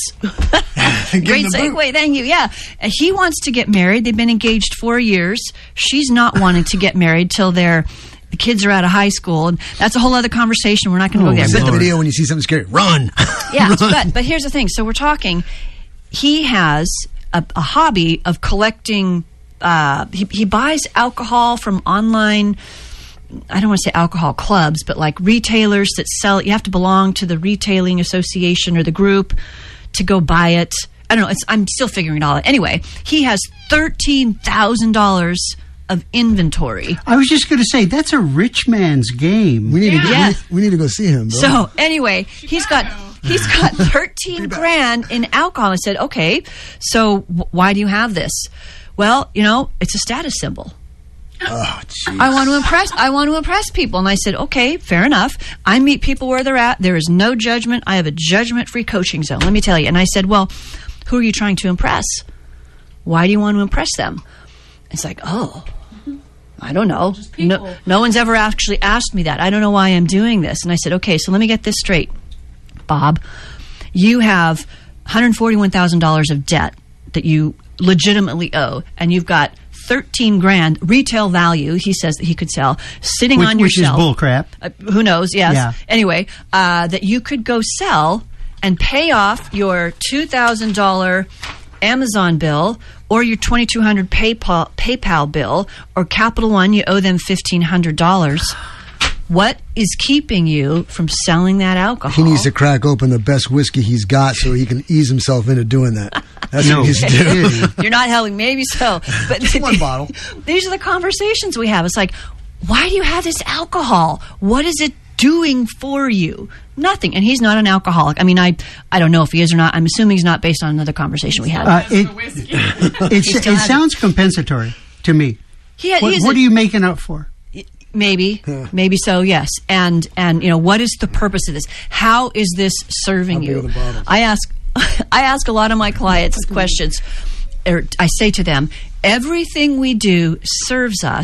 Great segue, thank you. Yeah, and he wants to get married. They've been engaged four years. She's not wanting to get married till they're the kids are out of high school, and that's a whole other conversation. We're not going to Oh, go there. set But- the video when you see something scary. Run. yeah, Run. but but here's the thing. So we're talking. He has a, a hobby of collecting. Uh, he he buys alcohol from online. I don't want to say alcohol clubs, but like retailers that sell it. You have to belong to the retailing association or the group to go buy it. I don't know. It's, I'm still figuring it all out. Anyway, he has thirteen thousand dollars of inventory. I was just going to say, that's a rich man's game. We need Yeah. to Yeah. we, we need to go see him. Though. So anyway, he's got he's got thirteen grand in alcohol. I said, okay, so w- why do you have this? Well, you know, it's a status symbol. Oh, jeez. I want to impress. I want to impress people, and I said, okay, fair enough. I meet people where they're at. There is no judgment. I have a judgment-free coaching zone. Let me tell you. And I said, well, who are you trying to impress? Why do you want to impress them? It's like, oh, I don't know. No, no one's ever actually asked me that. I don't know why I'm doing this. And I said, okay, so let me get this straight, Bob. You have one hundred forty-one thousand dollars of debt that you legitimately owe, and you've got thirteen grand retail value, he says that he could sell, sitting Which- on your which is shelf. bull crap. Uh, who knows? Yes. Yeah. Anyway, uh, that you could go sell and pay off your two thousand dollars Amazon bill or your twenty-two hundred dollars PayPal, PayPal bill, or Capital One, you owe them fifteen hundred dollars. What is keeping you from selling that alcohol? He needs to crack open the best whiskey he's got so he can ease himself into doing that. That's No. what he needs to do. You're not helping. Maybe so. But Just one bottle. These are the conversations we have. It's like, why do you have this alcohol? What is it doing for you? Nothing. And he's not an alcoholic. I mean, I I don't know if he is or not. I'm assuming he's not based on another conversation we had. Uh, it it, He still it has- sounds compensatory to me. He ha- what he's what a- are you making up for? Maybe, maybe so. Yes, and and you know, what is the purpose of this? How is this serving you? I ask, I ask a lot of my clients questions. Or I say to them, everything we do serves us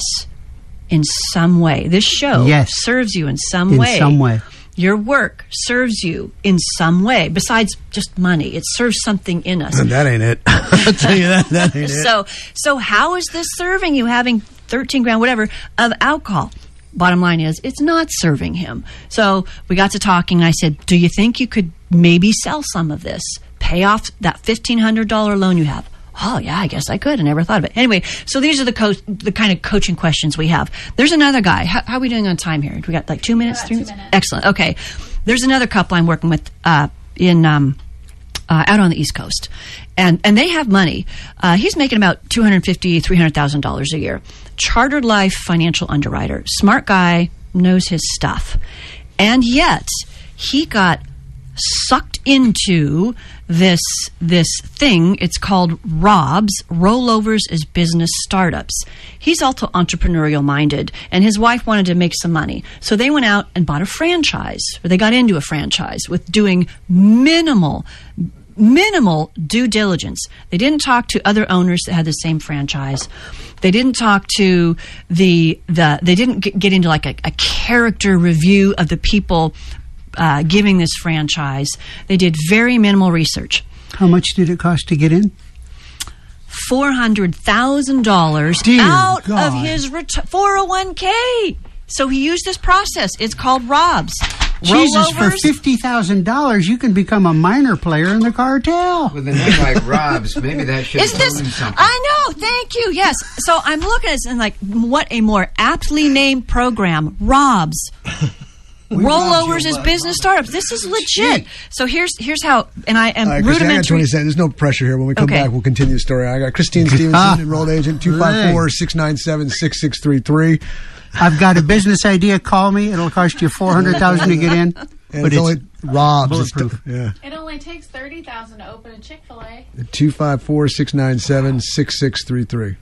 in some way. This show Yes. serves you in some In way. some way. Your work serves you in some way, besides just money. It serves something in us. That ain't it. I'll tell you that. That ain't it. So, so how is this serving you? Having thirteen grand, whatever, of alcohol. Bottom line is, it's not serving him. So we got to talking, and I said, "Do you think you could maybe sell some of this? Pay off that fifteen hundred dollar loan you have?" Oh yeah, I guess I could. I never thought of it. Anyway, so these are the co- the kind of coaching questions we have. There's another guy. How, how are we doing on time here? We got like two minutes, three minutes. Excellent. Okay, there's another couple I'm working with uh, in. Um, Uh, out on the East Coast, and and they have money. Uh, he's making about two hundred fifty thousand dollars, three hundred thousand dollars a year. Chartered Life financial underwriter, smart guy, knows his stuff, and yet he got sucked into this this thing. It's called ROBS, Rollovers as Business Startups. He's also entrepreneurial minded, and his wife wanted to make some money. So they went out and bought a franchise, or they got into a franchise with doing minimal minimal due diligence. They didn't talk to other owners that had the same franchise. They didn't talk to the the they didn't get, get into like a, a character review of the people uh, giving this franchise. They did very minimal research. How much did it cost to get in? Four hundred thousand dollars out God. of his ret- four oh one k. So he used this process. It's called ROBS. Jesus, for Rollovers. fifty thousand dollars, you can become a minor player in the cartel. With a name like Rob's, maybe that should Isn't tell this? him something. I know. Thank you. Yes. So I'm looking at this and like, what a more aptly named program, ROBS. Rollovers as business startups. This is legit. So here's here's how, and I am All right, Christine, I got rudimentary. twenty seconds. There's no pressure here. When we come Okay. back, we'll continue the story. I got Christine Stevenson, enrolled agent, two five four, six nine seven, six six three three. I've got a business idea. Call me. It'll cost you four hundred thousand to get in. And But it's, only Rob's. It's bulletproof. t- yeah. It only takes thirty thousand to open a Chick-fil-A. two five four, six nine seven, six six three three.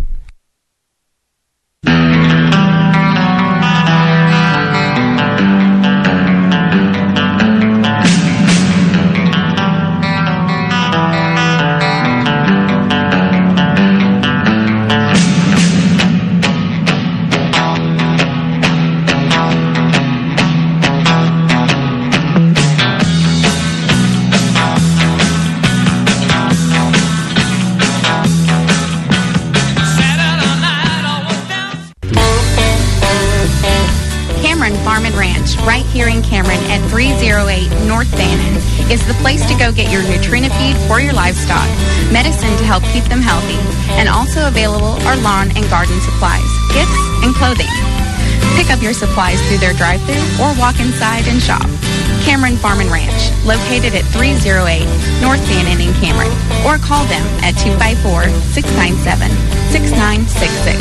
Cameron Farm and Ranch, right here in Cameron at three oh eight North Bannon, is the place to go get your Nutrina feed for your livestock, medicine to help keep them healthy, and also available are lawn and garden supplies, gifts, and clothing. Pick up your supplies through their drive-thru or walk inside and shop. Cameron Farm and Ranch, located at three oh eight North Bannon in Cameron, or call them at two five four, six nine seven, six nine six six.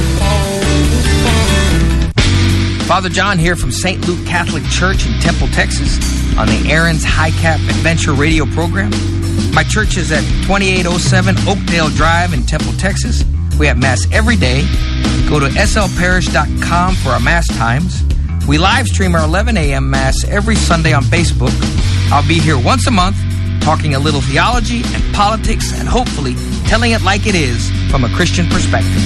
Father John here from Saint Luke Catholic Church in Temple, Texas, on the Aaron's High Cap Adventure radio program. My church is at twenty-eight oh seven Oakdale Drive in Temple, Texas. We have Mass every day. Go to s l parish dot com for our Mass times. We live stream our eleven a.m. Mass every Sunday on Facebook. I'll be here once a month talking a little theology and politics and hopefully telling it like it is from a Christian perspective.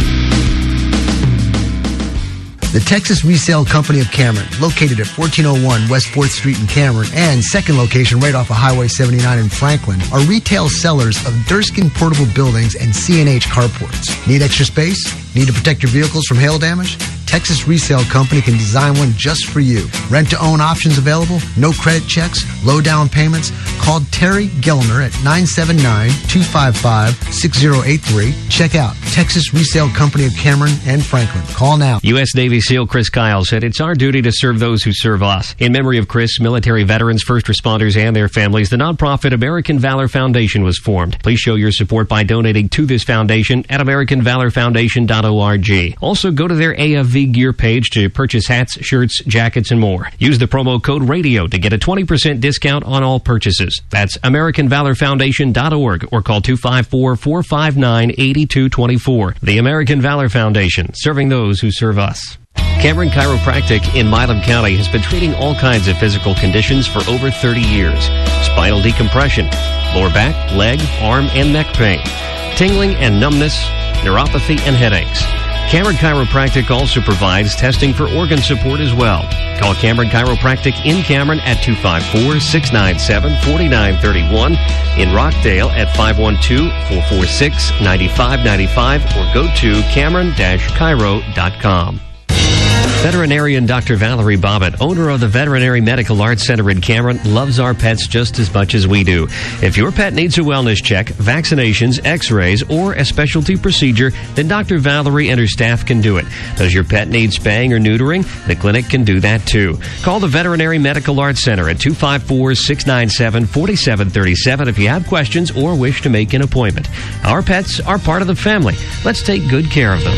The Texas Resale Company of Cameron, located at fourteen oh one West fourth Street in Cameron, and second location right off of Highway seventy-nine in Franklin, are retail sellers of Durskin portable buildings and C and H carports. Need extra space? Need to protect your vehicles from hail damage? Texas Resale Company can design one just for you. Rent-to-own options available, no credit checks, low down payments. Call Terry Gellner at nine seven nine, two five five, six zero eight three. Check out Texas Resale Company of Cameron and Franklin. Call now. U S Navy SEAL Chris Kyle said it's our duty to serve those who serve us. In memory of Chris, military veterans, first responders, and their families, the nonprofit American Valor Foundation was formed. Please show your support by donating to this foundation at american valor foundation dot org. Also, go to their A F V gear page to purchase hats, shirts, jackets, and more. Use the promo code RADIO to get a twenty percent discount on all purchases. That's american valor foundation dot org or call two five four, four five nine, eight two two four. The American Valor Foundation, serving those who serve us. Cameron Chiropractic in Milam County has been treating all kinds of physical conditions for over thirty years. Spinal decompression, lower back, leg, arm, and neck pain, tingling and numbness, neuropathy, and headaches. Cameron Chiropractic also provides testing for organ support as well. Call Cameron Chiropractic in Cameron at two five four, six nine seven, four nine three one, in Rockdale at five one two, four four six, nine five nine five, or go to cameron dash chiro dot com. Veterinarian Doctor Valerie Bobbitt, owner of the Veterinary Medical Arts Center in Cameron, loves our pets just as much as we do. If your pet needs a wellness check, vaccinations, x-rays, or a specialty procedure, then Doctor Valerie and her staff can do it. Does your pet need spaying or neutering? The clinic can do that too. Call the Veterinary Medical Arts Center at two five four, six nine seven, four seven three seven if you have questions or wish to make an appointment. Our pets are part of the family. Let's take good care of them.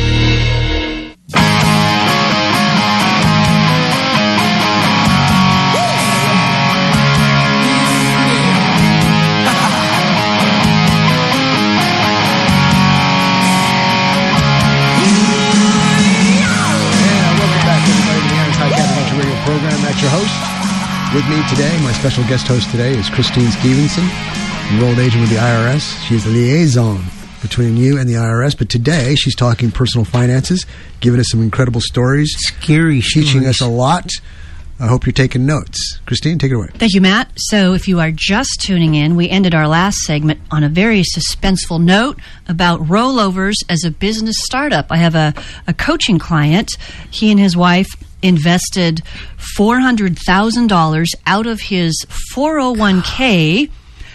With me today, my special guest host today is Christine Stevenson, enrolled agent with the I R S. She's the liaison between you and the I R S. But today, she's talking personal finances, giving us some incredible stories. Scary Teaching stories. us a lot. I hope you're taking notes. Christine, take it away. Thank you, Matt. So if you are just tuning in, we ended our last segment on a very suspenseful note about rollovers as a business startup. I have a, a coaching client. He and his wife invested four hundred thousand dollars out of his four oh one k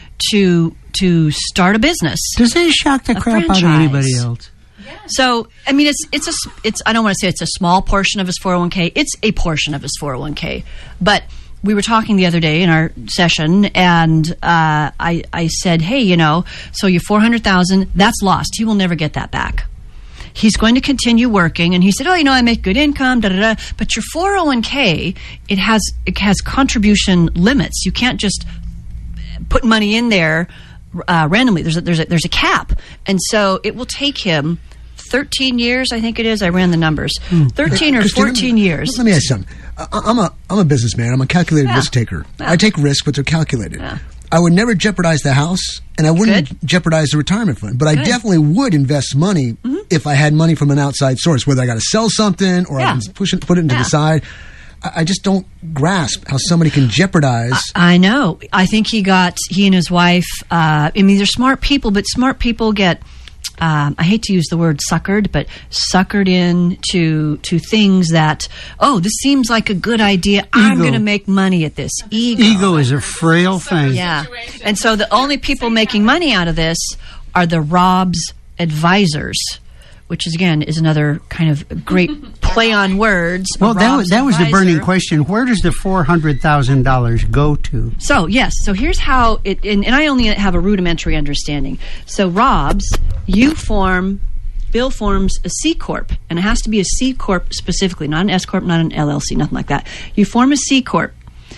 to to start a business. Does that shock the A crap out of franchise. anybody else? So, I mean, it's it's a s- it's I don't want to say it's a small portion of his four oh one k. It's a portion of his four oh one k. But we were talking the other day in our session, and uh, I I said, hey, you know, so your four hundred thousand, that's lost. He will never get that back. He's going to continue working, and he said, oh, you know, I make good income, da da da. But your four oh one k, it has it has contribution limits. You can't just put money in there uh, randomly. There's a, there's a, there's a cap, and so it will take him thirteen years, I think it is. I ran the numbers. thirteen or Christine, fourteen let me, years. Let me ask you something. I, I'm a I'm a businessman. I'm a calculated Yeah. risk taker. Yeah. I take risks, but they're calculated. Yeah. I would never jeopardize the house, and I wouldn't Good. jeopardize the retirement fund. But I Good. definitely would invest money if I had money from an outside source, whether I got to sell something or Yeah. I can push it, put it into Yeah. the side. I, I just don't grasp how somebody can jeopardize. I know. I think he got, he and his wife, uh, I mean, they're smart people, but smart people get, um, I hate to use the word suckered, but suckered into to things that, oh, this seems like a good idea. I'm Ego. going to make money at this. Ego. Ego is a frail thing. Yeah. And so the only people making money out of this are the Rob's advisors, which is, again, is another kind of great play on words. Well, that was, Rob's that was the burning advisor. question. Where does the four hundred thousand dollars go to? So, yes. So here's how it, and, and I only have a rudimentary understanding. So, Rob's, you form, Bill forms a C Corp, and it has to be a C Corp specifically, not an S Corp, not an L L C, nothing like that. You form a C Corp,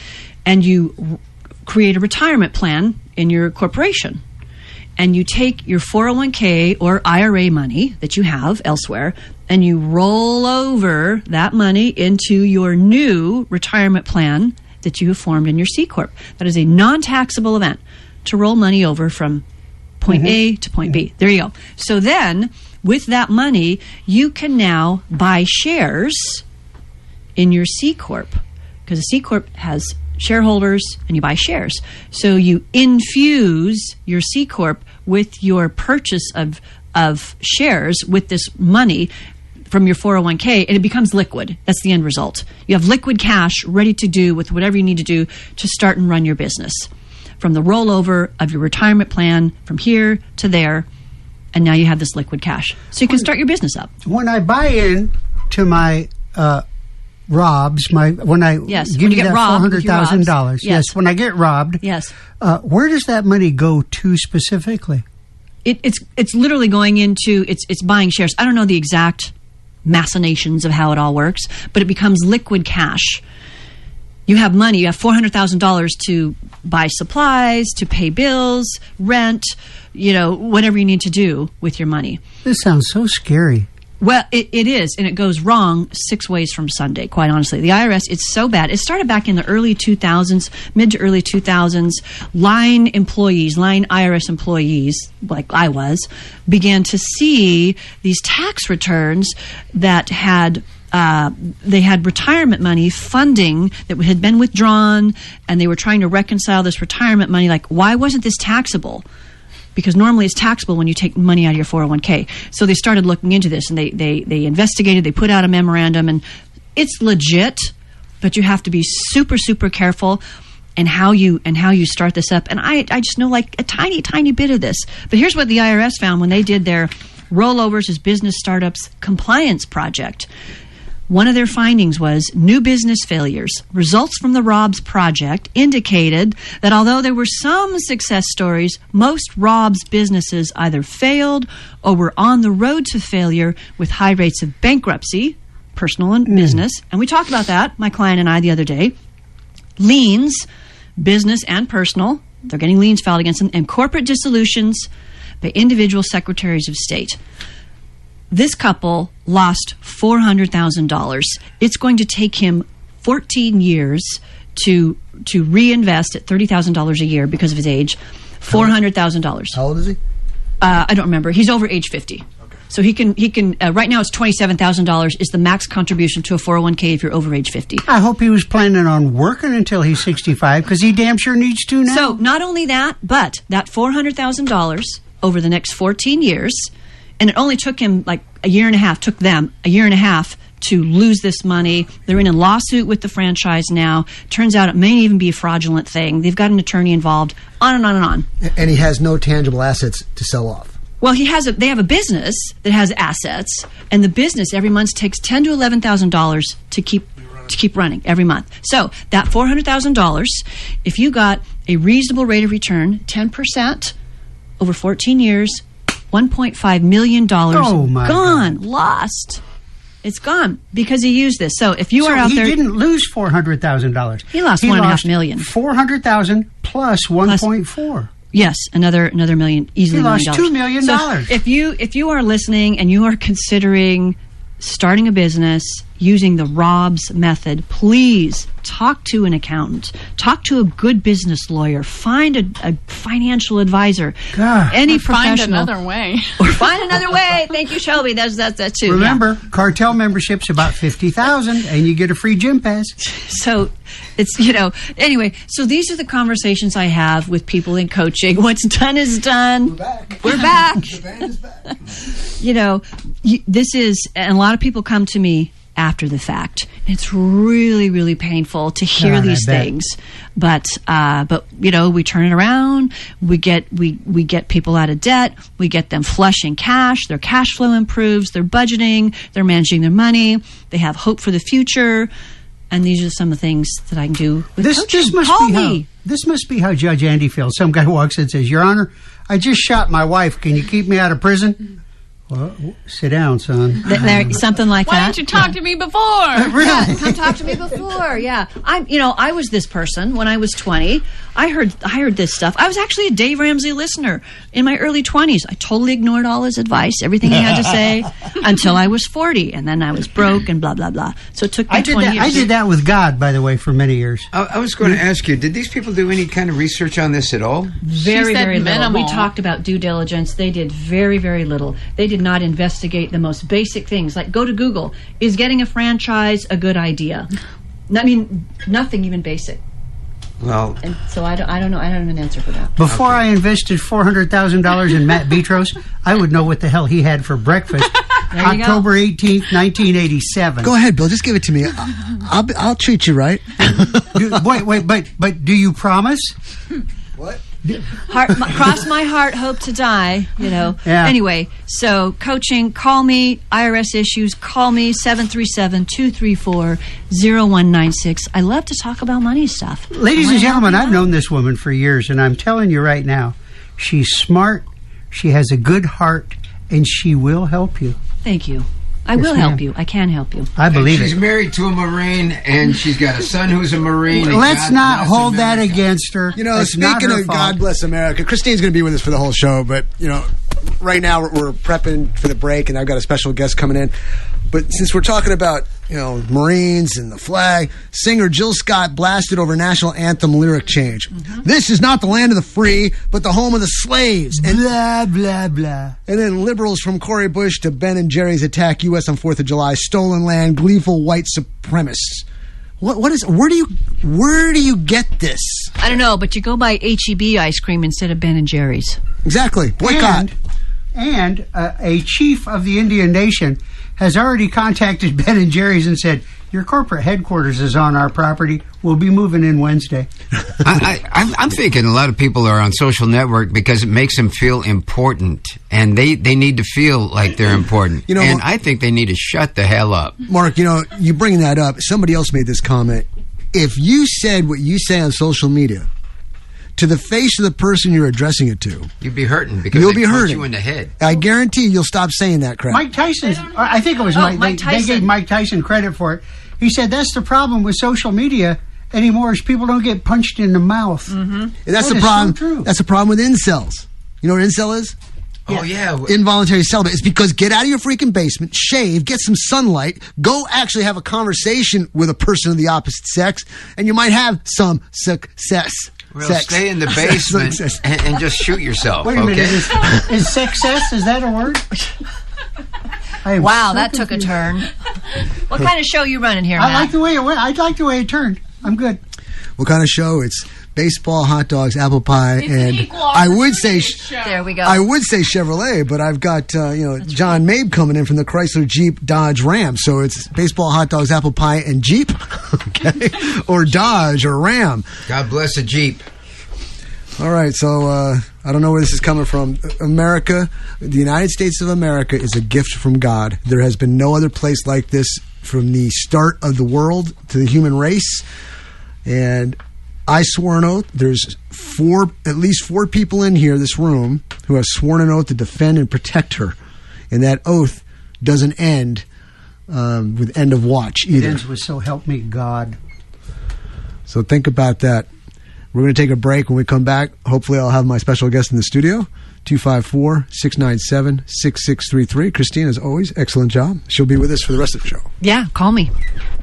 and you r- create a retirement plan in your corporation. And you take your four oh one k or I R A money that you have elsewhere, and you roll over that money into your new retirement plan that you have formed in your C Corp. That is a non-taxable event to roll money over from point A to point B. There you go. So then, with that money, you can now buy shares in your C Corp, because a C Corp has shareholders and you buy shares. So you infuse your C Corp with your purchase of of shares with this money from your four oh one k, and it becomes liquid. That's the end result. You have liquid cash ready to do with whatever you need to do to start and run your business. From the rollover of your retirement plan from here to there, and now you have this liquid cash. So you can start your business up. When I buy in to my uh, Rob's, my when I Yes, give when you you get that robbed four with hundred your thousand Rob's. dollars, Yes. yes, when I get robbed, Yes. uh, where does that money go to specifically? It, it's it's literally going into it's it's buying shares. I don't know the exact machinations of how it all works, but it becomes liquid cash. You have money. You have four hundred thousand dollars to buy supplies, to pay bills, rent, you know, whatever you need to do with your money. This sounds so scary. Well, it, it is, and it goes wrong six ways from Sunday, quite honestly. The I R S, it's so bad. It started back in the early two thousands, mid to early two thousands. Line employees, line I R S employees, like I was, began to see these tax returns that had uh, they had retirement money funding that had been withdrawn, and they were trying to reconcile this retirement money. Like, why wasn't this taxable? Because normally it's taxable when you take money out of your four oh one k. So they started looking into this, and they, they, they investigated, they put out a memorandum, and it's legit, but you have to be super, super careful and how you and how you start this up. And I, I just know like a tiny, tiny bit of this. But here's what the I R S found when they did their rollovers as business startups compliance project. One of their findings was new business failures. Results from the Rob's project indicated that although there were some success stories, most Rob's businesses either failed or were on the road to failure with high rates of bankruptcy, personal and business. And we talked about that, my client and I, the other day. Liens, business and personal. They're getting liens filed against them. And corporate dissolutions by individual secretaries of state. This couple lost four hundred thousand dollars. It's going to take him fourteen years to to reinvest at thirty thousand dollars a year because of his age, four hundred thousand dollars. How old is he? Uh, I don't remember. He's over age fifty. So he can, he can. Uh, right now, it's twenty-seven thousand dollars is the max contribution to a four oh one k if you're over age fifty. I hope he was planning on working until he's sixty-five, because he damn sure needs to now. So not only that, but that four hundred thousand dollars over the next fourteen years, and it only took him like a year and a half, took them a year and a half to lose this money. They're in a lawsuit with the franchise now. Turns out it may even be a fraudulent thing. They've got an attorney involved, on and on and on. And he has no tangible assets to sell off. Well, he has a. They have a business that has assets, and the business every month takes ten to eleven thousand dollars to keep to keep running every month. So that four hundred thousand dollars, if you got a reasonable rate of return, ten percent over fourteen years, one point five million dollars Oh, my gone, lost. It's gone because he used this. So if you so are out he there, didn't lose four hundred thousand dollars. He lost one and a half million. Four hundred thousand plus one point four. yes, another another million, easily He a lost million dollars. two million So dollars. if you if you are listening and you are considering starting a business using the Rob's method, please talk to an accountant, talk to a good business lawyer, find a, a financial advisor, God. any Or find professional, another way. or find another way. Thank you, Shelby. That's that's that too. Remember, cartel membership's about fifty thousand, and you get a free gym pass. So it's, you know, anyway, so these are the conversations I have with people in coaching. What's done is done. We're back. We're back. The band is back. You know, y- this is, and a lot of people come to me after the fact. It's really, really painful to hear God, I these bet. things. But, uh, but you know, we turn it around. We get we we get people out of debt. We get them flush in cash. Their cash flow improves. They're budgeting. They're managing their money. They have hope for the future. And these are some of the things that I can do with This, coaching. this must Call be me. how this must be how Judge Andy feels. Some guy walks in and says, "Your Honor, I just shot my wife. Can you keep me out of prison?" Well, w- sit down, son. Th- there, something like Why that. didn't you talk to me before? Yeah, come talk to me before. Yeah, I'm. You know, I was this person when I was twenty. I heard. I heard this stuff. I was actually a Dave Ramsey listener in my early twenties. I totally ignored all his advice, everything he had to say, until I was forty, and then I was broke and blah blah blah. So it took me I did twenty that. years. I did that with God, by the way, for many years. I, I was going to ask you, did these people do any kind of research on this at all? Very, She said very little. minimal. We talked about due diligence. They did very, very little. They did not investigate the most basic things. Like, go to Google. Is getting a franchise a good idea? I mean, nothing even basic. Well, And so I don't, I don't know. I don't have an answer for that. Before I invested four hundred thousand dollars in Matt Betros, I would know what the hell he had for breakfast. There you go. October eighteenth, nineteen eighty-seven. Go ahead, Bill. Just give it to me. I- I'll, be- I'll treat you right. Do, wait, wait, but but do you promise? What? Heart, my, cross my heart, hope to die. You know. Yeah. Anyway, so coaching. Call me. I R S issues. Call me seven three seven two three four zero one nine six. I love to talk about money stuff. Ladies I and wanna help gentlemen, you I've out. known this woman for years, and I'm telling you right now, she's smart, she has a good heart, and she will help you. Thank you. I Yes, will ma'am. help you. I can help you. I believe she's it. married to a Marine, and she's got a son who's a Marine. and Let's God not bless hold that America. against her. You know, It's not speaking her of fault. God bless America, Christine's going to be with us for the whole show, but, you know, right now we're, we're prepping for the break, and I've got a special guest coming in. But since we're talking about, you know, Marines and the flag, singer Jill Scott blasted over national anthem lyric change. This is not the land of the free, but the home of the slaves. And Blah, blah, blah. And then liberals from Cory Bush to Ben and Jerry's attack U S on fourth of July, stolen land, gleeful white supremacists. What what is where do you where do you get this? I don't know, but you go buy H E B ice cream instead of Ben and Jerry's. Exactly. Boycott. And, and uh, a chief of the Indian Nation has already contacted Ben and Jerry's and said, "Your corporate headquarters is on our property. We'll be moving in Wednesday." I, I, I'm, I'm thinking a lot of people are on social network because it makes them feel important, and they, they need to feel like they're important. You know, and I think they need to shut the hell up. Mark, you know, you bring that up. Somebody else made this comment. If you said what you say on social media to the face of the person you're addressing it to, You'd be hurting because you'll they be punch hurting. you in the head. I guarantee you'll stop saying that crap. Mike Tyson's, I think it was Oh, Mike. Mike they, they Tyson. gave Mike Tyson credit for it. He said that's the problem with social media anymore is people don't get punched in the mouth. Mm-hmm. And that's That the is problem. so true. That's the problem with incels. You know what incel is? Oh, yeah. Involuntary celibate. It's because get out of your freaking basement, shave, get some sunlight, go actually have a conversation with a person of the opposite sex, and you might have some success. Well, sex. stay in the basement and, and just shoot yourself. Wait a okay? minute. Is, is success, is that a word? I am Wow, so that took a confused. turn. What kind of show you running here, I Matt? like the way it went. I like the way it turned. I'm good. What kind of show? It's baseball, hot dogs, apple pie, It's an and equal I would say There we go. I would say Chevrolet, but I've got uh, you know John Mabe coming in from the Chrysler Jeep Dodge Ram, so it's baseball, hot dogs, apple pie, and Jeep, okay, or Dodge or Ram. God bless the Jeep. All right, so uh, I don't know where this is coming from. America, the United States of America, is a gift from God. There has been no other place like this from the start of the world to the human race, and I swore an oath. There's four, at least four people in here, this room, who have sworn an oath to defend and protect her, and that oath doesn't end um, with end of watch It either. ends with "So help me God." So think about that. We're going to take a break. When we come back, hopefully I'll have my special guest in the studio, two five four, six nine seven, six six three three. Christine, as always, excellent job. She'll be with us for the rest of the show. Yeah, call me.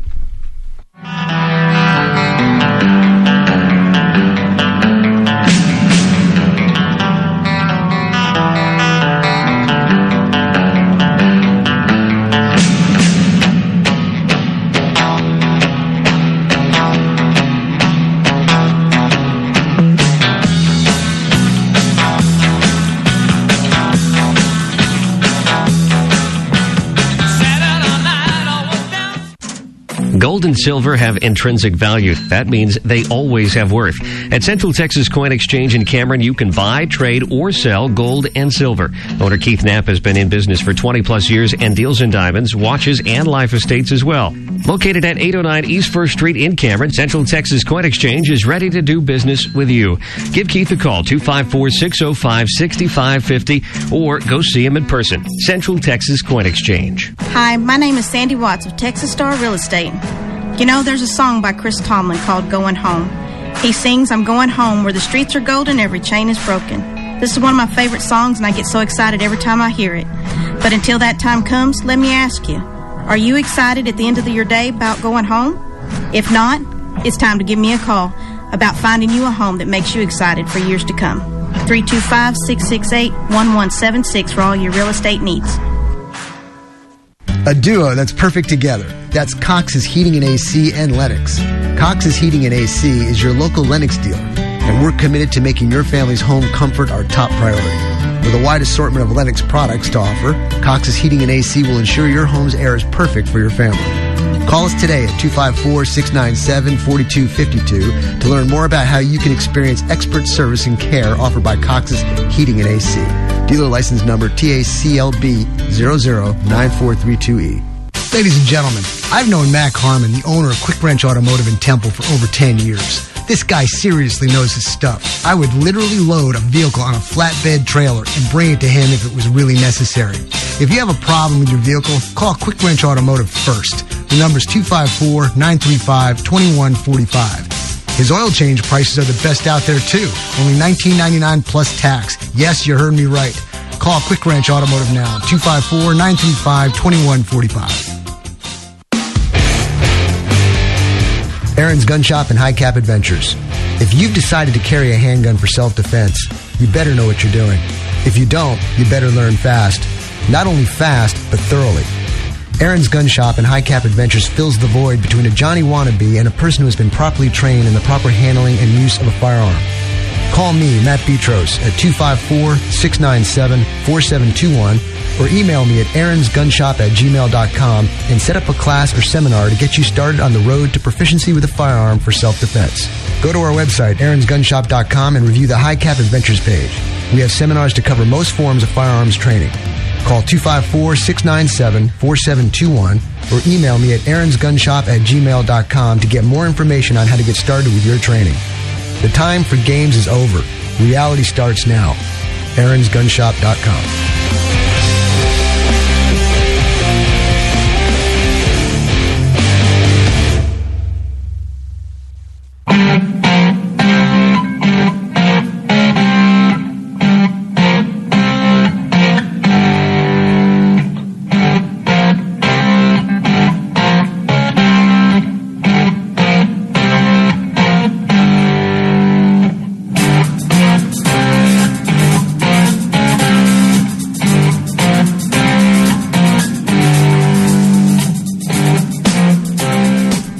Gold and silver have intrinsic value. That means they always have worth. At Central Texas Coin Exchange in Cameron, you can buy, trade, or sell gold and silver. Owner Keith Knapp has been in business for twenty plus years and deals in diamonds, watches, and life estates as well. Located at eight oh nine East First Street in Cameron, Central Texas Coin Exchange is ready to do business with you. Give Keith a call, two five four, six oh five, six five five oh, or go see him in person. Central Texas Coin Exchange. Hi, my name is Sandy Watts of Texas Star Real Estate. You know, there's a song by Chris Tomlin called Going Home. He sings, I'm going home where the streets are golden, every chain is broken. This is one of my favorite songs, and I get so excited every time I hear it. But until that time comes, let me ask you, are you excited at the end of your day about going home? If not, it's time to give me a call about finding you a home that makes you excited for years to come. three two five, six six eight, one one seven six for all your real estate needs. A duo that's perfect together. That's Cox's Heating and A C and Lennox. Cox's Heating and A C is your local Lennox dealer, and we're committed to making your family's home comfort our top priority. With a wide assortment of Lennox products to offer, Cox's Heating and A C will ensure your home's air is perfect for your family. Call us today at two five four, six nine seven, four two five two to learn more about how you can experience expert service and care offered by Cox's Heating and A C. Dealer license number T A C L B zero zero nine four three two E. Ladies and gentlemen, I've known Mac Harmon, the owner of Quick Wrench Automotive in Temple, for over ten years. This guy seriously knows his stuff. I would literally load a vehicle on a flatbed trailer and bring it to him if it was really necessary. If you have a problem with your vehicle, call Quick Wrench Automotive first. The number's two five four, nine three five, two one four five. His oil change prices are the best out there, too. Only nineteen ninety-nine dollars plus tax. Yes, you heard me right. Call Quick Wrench Automotive now, two five four, nine three five, two one four five. Aaron's Gun Shop and High Cap Adventures. If you've decided to carry a handgun for self-defense, you better know what you're doing. If you don't, you better learn fast. Not only fast, but thoroughly. Aaron's Gun Shop and High Cap Adventures fills the void between a Johnny wannabe and a person who has been properly trained in the proper handling and use of a firearm. Call me, Matt Petros, at two five four, six nine seven, four seven two one or email me at aaronsgunshop at gmail dot com and set up a class or seminar to get you started on the road to proficiency with a firearm for self-defense. Go to our website, aarons gun shop dot com, and review the High Cap Adventures page. We have seminars to cover most forms of firearms training. Call two five four, six nine seven, four seven two one or email me at aaronsgunshop at gmail dot com to get more information on how to get started with your training. The time for games is over. Reality starts now. aarons gun shop dot com.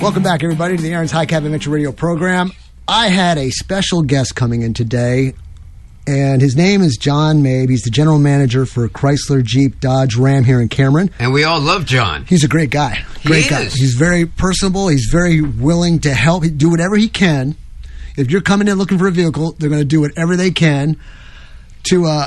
Welcome back, everybody, to the Aaron's High Cap Adventure Radio program. I had a special guest coming in today, and his name is John Mabe. He's the general manager for Chrysler, Jeep, Dodge, Ram here in Cameron. And we all love John. He's a great guy. Great he guy. Is. He's very personable. He's very willing to help. He do whatever he can. If you're coming in looking for a vehicle, they're going to do whatever they can to. Uh,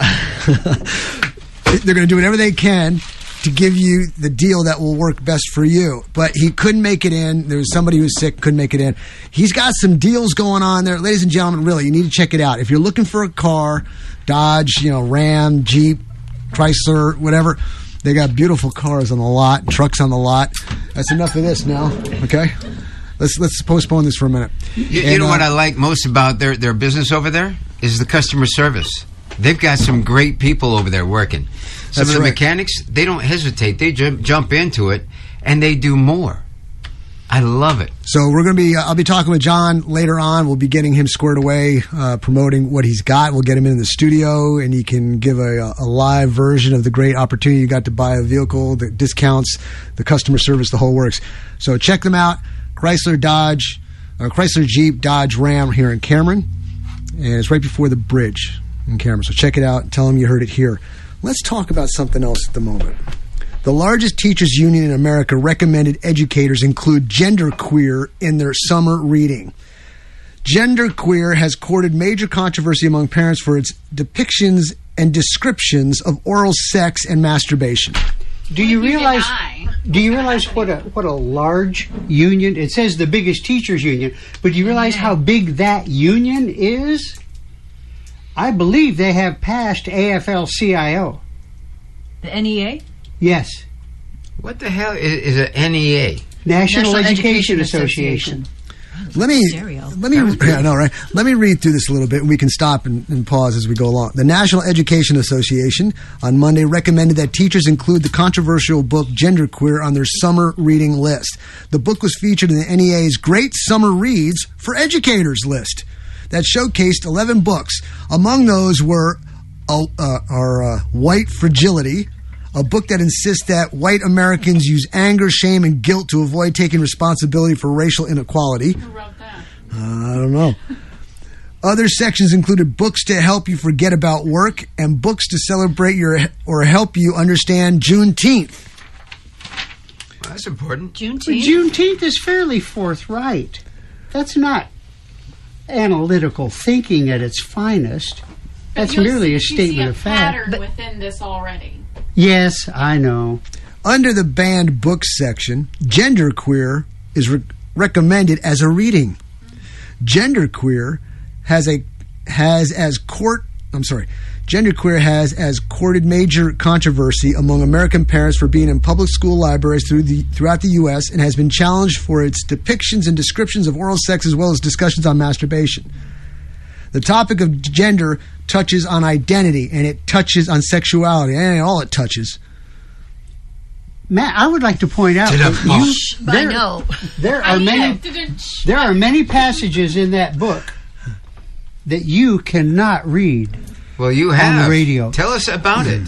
they're going to do whatever they can to give you the deal that will work best for you. But he couldn't make it in. There was somebody who was sick, couldn't make it in. He's got some deals going on there. Ladies and gentlemen, really, you need to check it out. If you're looking for a car, Dodge, you know, Ram, Jeep, Chrysler, whatever, they got beautiful cars on the lot, trucks on the lot. That's enough of this now, okay? Let's let's postpone this for a minute. You, and, you know uh, what I like most about their, their business over there? Is the customer service. They've got some great people over there working. Some That's of the right. mechanics, they don't hesitate. They jump, jump into it, and they do more. I love it. So we're going to be, uh, I'll be talking with John later on. We'll be getting him squared away, uh, promoting what he's got. We'll get him in the studio, and he can give a, a live version of the great opportunity you got to buy a vehicle, the discounts, the customer service, the whole works. So check them out. Chrysler, Dodge, uh, Chrysler, Jeep, Dodge, Ram here in Cameron. And it's right before the bridge in Cameron. So check it out and tell them you heard it here. Let's talk about something else at the moment. The largest teachers union in America recommended educators include genderqueer in their summer reading. Genderqueer has courted major controversy among parents for its depictions and descriptions of oral sex and masturbation. Do you realize? Do you realize what a what a large union? It says the biggest teachers union, but do you realize how big that union is? I believe they have passed A F L C I O. The N E A? Yes. What the hell is, is an N E A? National, National Education, Education Association. Let me let me yeah, no, right. Let me read through this a little bit, and we can stop and, and pause as we go along. The National Education Association on Monday recommended that teachers include the controversial book Genderqueer on their summer reading list. The book was featured in the N E A's Great Summer Reads for Educators list that showcased eleven books. Among those were uh, uh, our uh, White Fragility, a book that insists that white Americans use anger, shame, and guilt to avoid taking responsibility for racial inequality. Who wrote that? Uh, I don't know. Other sections included books to help you forget about work and books to celebrate your or help you understand Juneteenth. Well, that's important. Juneteenth? Juneteenth is fairly forthright. That's not analytical thinking at its finest. That's You'll merely see- a you see statement a of fact. pattern within this already. Yes, I know. Under the banned books section, Genderqueer is re- recommended as a reading. Genderqueer has a has as court. I'm sorry. Genderqueer has as courted major controversy among American parents for being in public school libraries through the, throughout the U S and has been challenged for its depictions and descriptions of oral sex as well as discussions on masturbation. The topic of gender touches on identity and it touches on sexuality, and all it touches. Matt, I would like to point out To the that you, bush. there, I know. there are many there are many passages in that book that you cannot read. Well, you on have. the radio. Tell us about it.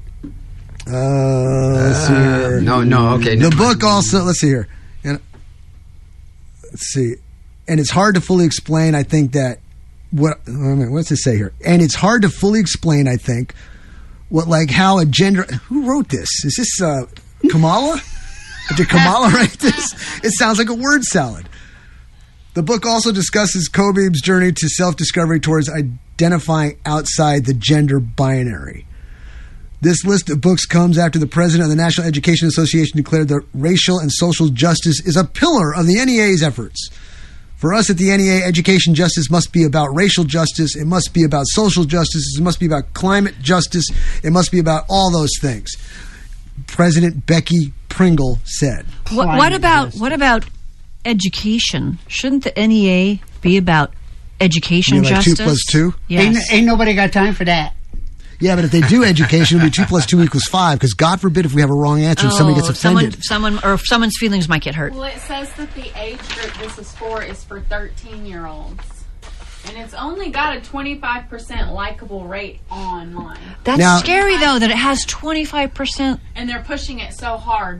Uh, let's see here. No, no, okay. The never book mind. also, let's see here. And let's see. And it's hard to fully explain, I think, that what I mean, what's it say here? And it's hard to fully explain, I think, what like how a gender who wrote this? Is this uh Kamala? Did Kamala write this? It sounds like a word salad. The book also discusses Kobib's journey to self-discovery towards identifying outside the gender binary. This list of books comes after the president of the National Education Association declared that racial and social justice is a pillar of the N E A's efforts. For us at the N E A, education justice must be about racial justice. It must be about social justice. It must be about climate justice. It must be about all those things. President Becky Pringle said. What, what about what about education? Shouldn't the N E A be about education You mean like justice? two plus two? Yes. Ain't, ain't nobody got time for that. Yeah, but if they do education, it'll be two plus two equals five, because God forbid if we have a wrong answer, oh, somebody gets offended. Someone, someone, or someone's feelings might get hurt. Well, it says that the age group this is for is for thirteen-year-olds. And it's only got a twenty-five percent likable rate online. That's Now- scary, though, that it has twenty-five percent. And they're pushing it so hard, but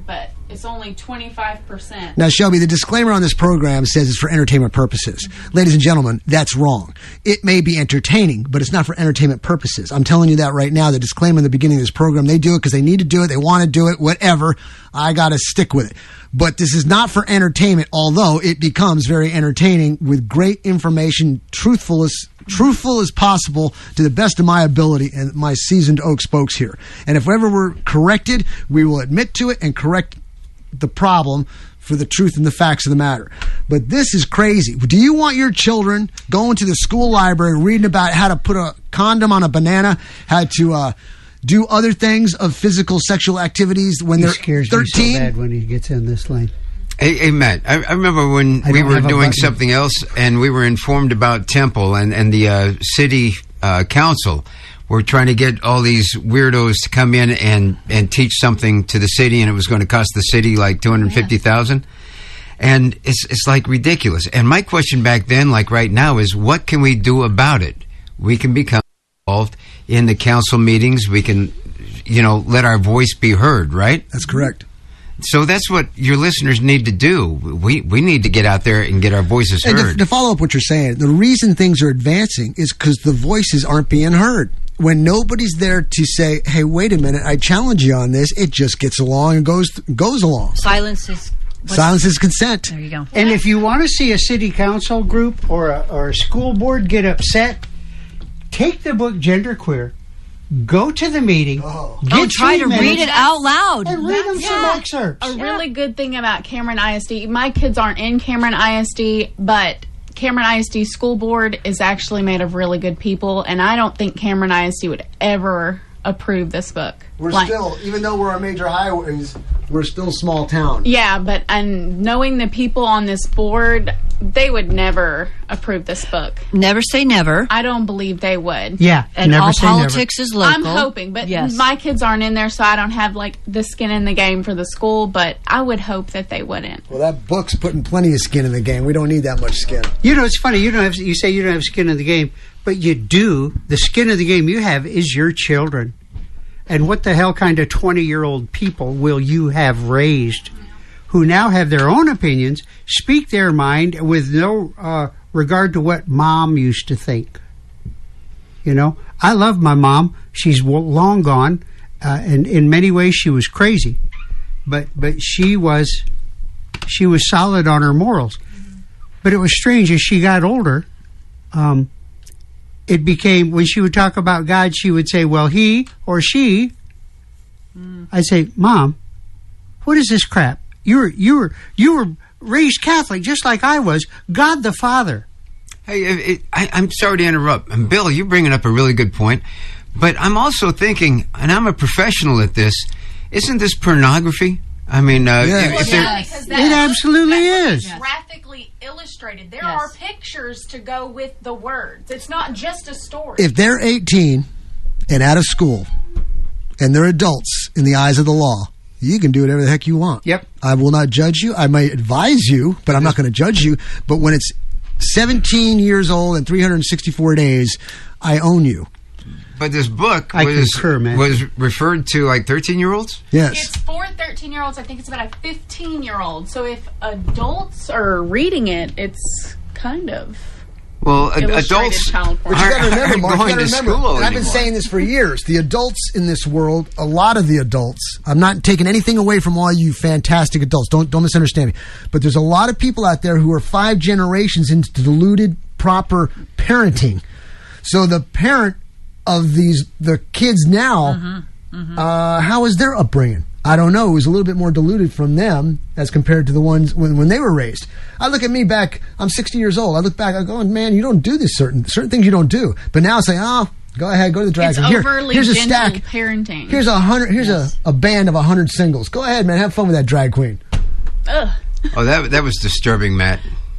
It's only twenty-five percent. Now, Shelby, the disclaimer on this program says it's for entertainment purposes. Ladies and gentlemen, that's wrong. It may be entertaining, but it's not for entertainment purposes. I'm telling you that right now. The disclaimer in the beginning of this program, they do it because they need to do it. They want to do it, whatever. I got to stick with it. But this is not for entertainment, although it becomes very entertaining with great information, truthful as, truthful as possible to the best of my ability and my seasoned oak spokes here. And if ever we're corrected, we will admit to it and correct the problem for the truth and the facts of the matter. But this is crazy. Do you want your children going to the school library reading about how to put a condom on a banana, how to uh, do other things of physical sexual activities when He they're scares thirteen? me so bad when he gets in this lane. Hey, hey Matt, I, I remember when I we don't were have a doing button. something else and we were informed about Temple and, and the uh, city uh, council were trying to get all these weirdos to come in and, and teach something to the city, and it was going to cost the city like two hundred fifty thousand dollars. And it's it's like ridiculous. And my question back then, like right now, is what can we do about it? We can become involved in the council meetings. We can, you know, let our voice be heard, right? That's correct. So that's what your listeners need to do. We we need to get out there and get our voices And to, heard. to follow up what you're saying, the reason things are advancing is because the voices aren't being heard. When nobody's there to say, hey, wait a minute, I challenge you on this, it just gets along and goes goes along. Silence is... Silence is consent. There you go. And if you want to see a city council group or a, or a school board get upset, take the book Genderqueer, go to the meeting, get Oh, try three to read minutes, it out loud. and read them some Yeah. excerpts. A really good thing about Cameron I S D, my kids aren't in Cameron I S D, but Cameron I S D school board is actually made of really good people, and I don't think Cameron I S D would ever approve this book. We're Like- still, even though we're on major highways, we're still a small town. Yeah, but and knowing the people on this board, they would never approve this book. Never say never. I don't believe they would. Yeah, And never all say never. politics is local. I'm hoping, but Yes. my kids aren't in there, so I don't have like the skin in the game for the school. But I would hope that they wouldn't. Well, that book's putting plenty of skin in the game. We don't need that much skin. You know, it's funny. You don't have. You say you don't have skin in the game, but you do. The skin of the game you have is your children. And what the hell kind of twenty-year-old people will you have raised who now have their own opinions, speak their mind with no uh, regard to what mom used to think? You know, I love my mom. She's w- long gone, uh, and in many ways she was crazy, but but she was she was solid on her morals. But it was strange as she got older. Um, it became, when she would talk about God, she would say, well, he or she. Mm. I'd say, Mom, what is this crap? You were, you were, you were raised Catholic just like I was. God the Father. Hey, it, it, I, I'm sorry to interrupt. And Bill, you're bringing up a really good point. But I'm also thinking, and I'm a professional at this, isn't this pornography? I mean, uh, Yeah. if, if Yeah, there- because It that- absolutely is. graphically illustrated. There Yes. are pictures to go with the words. It's not just a story. If they're eighteen and out of school and they're adults in the eyes of the law, you can do whatever the heck you want. Yep. I will not judge you. I might advise you, but I'm not going to judge you. But when it's seventeen years old and three hundred sixty-four days, I own you. but this book I was concur, man. was referred to like thirteen-year-olds? Yes. It's for thirteen-year-olds. I think it's about a fifteen-year-old. So if adults are reading it, it's kind of Well, ad- illustrated adults child But you porn. got to remember, aren't Mark, you going got to to remember, school and I've been anymore. saying this for years, the adults in this world, a lot of the adults, I'm not taking anything away from all you fantastic adults, don't don't misunderstand me, but there's a lot of people out there who are five generations into deluded, proper parenting. So the parent of these, the kids now, Mm-hmm. Mm-hmm. uh, how is their upbringing? I don't know. It was a little bit more diluted from them as compared to the ones when, when they were raised. I look at me back, I'm sixty years old. I look back, I go, man, you don't do this certain certain things you don't do. But now it's like, oh, go ahead, go to the drag It's queen. Here, overly here's a gentle stack. parenting. Here's a hundred. Here's a, a band of a hundred singles. Go ahead, man. Have fun with that drag queen. Ugh. Oh, that that was disturbing, Matt.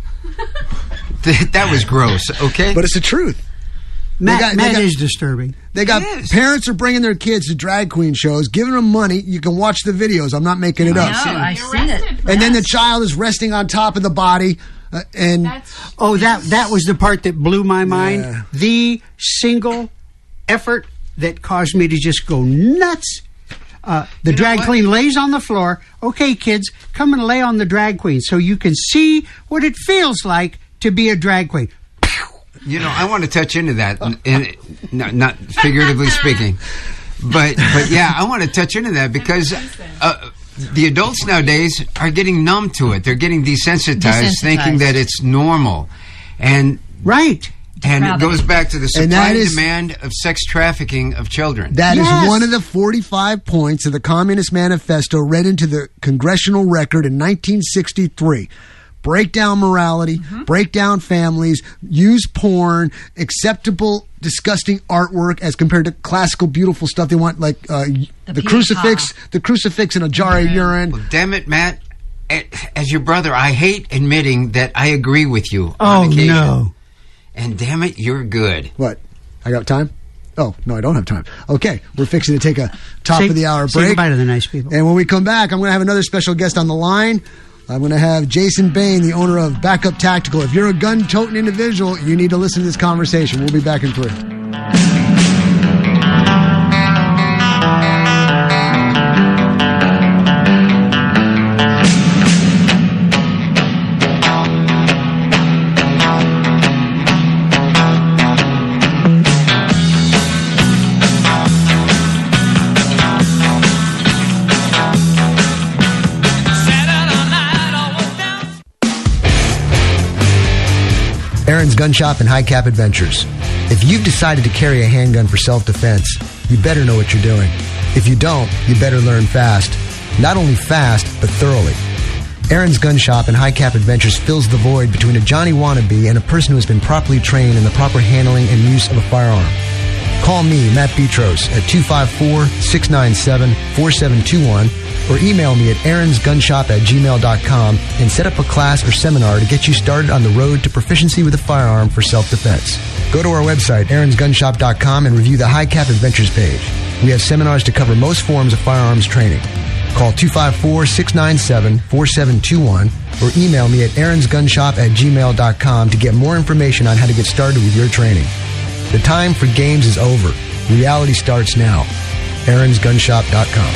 Th- that was gross. Okay, But it's the truth. Matt, got- they Matt got- is disturbing. They got It is. parents are bringing their kids to drag queen shows, giving them money. You can watch the videos. I'm not making it up. No, I've seen it. And then the child is resting on top of the body, uh, and That's Oh, that that was the part that blew my mind. Yeah. The single effort that caused me to just go nuts. uh, the drag queen lays on the floor. Okay, kids, come and lay on the drag queen so you can see what it feels like to be a drag queen. You know, I want to touch into that, and, and not, not figuratively speaking, but but yeah, I want to touch into that because uh, the adults nowadays are getting numb to it. They're getting desensitized, desensitized. thinking that it's normal, and right. And it goes back to the supply and, and is, demand of sex trafficking of children. That yes. is one of the forty-five points of the Communist Manifesto read into the congressional record in nineteen sixty-three. Break down morality, mm-hmm. break down families, use porn, acceptable, disgusting artwork as compared to classical, beautiful stuff. They want like uh, the, the crucifix, the crucifix in a jar mm-hmm. of urine. Well, damn it, Matt. As your brother, I hate admitting that I agree with you. Oh, on occasion. no. And damn it, you're good. What? I got time? Oh, no, I don't have time. Okay, we're fixing to take a top say, of the hour say break. Say goodbye to the nice people. And when we come back, I'm going to have another special guest on the line. I'm going to have Jason Bain, the owner of Backup Tactical. If you're a gun-toting individual, you need to listen to this conversation. We'll be back in three. Aaron's Gun Shop and High Cap Adventures. If you've decided to carry a handgun for self-defense, you better know what you're doing. If you don't, you better learn fast. Not only fast, but thoroughly. Aaron's Gun Shop and High Cap Adventures fills the void between a Johnny wannabe and a person who has been properly trained in the proper handling and use of a firearm. Call me, Matt Petros, at two five four, six nine seven, four seven two one or email me at aaronsgunshop at gmail dot com and set up a class or seminar to get you started on the road to proficiency with a firearm for self-defense. Go to our website, aarons gun shop dot com, and review the High Cap Adventures page. We have seminars to cover most forms of firearms training. Call two five four, six nine seven, four seven two one or email me at aaronsgunshop at gmail dot com to get more information on how to get started with your training. The time for games is over. Reality starts now. aarons gun shop dot com.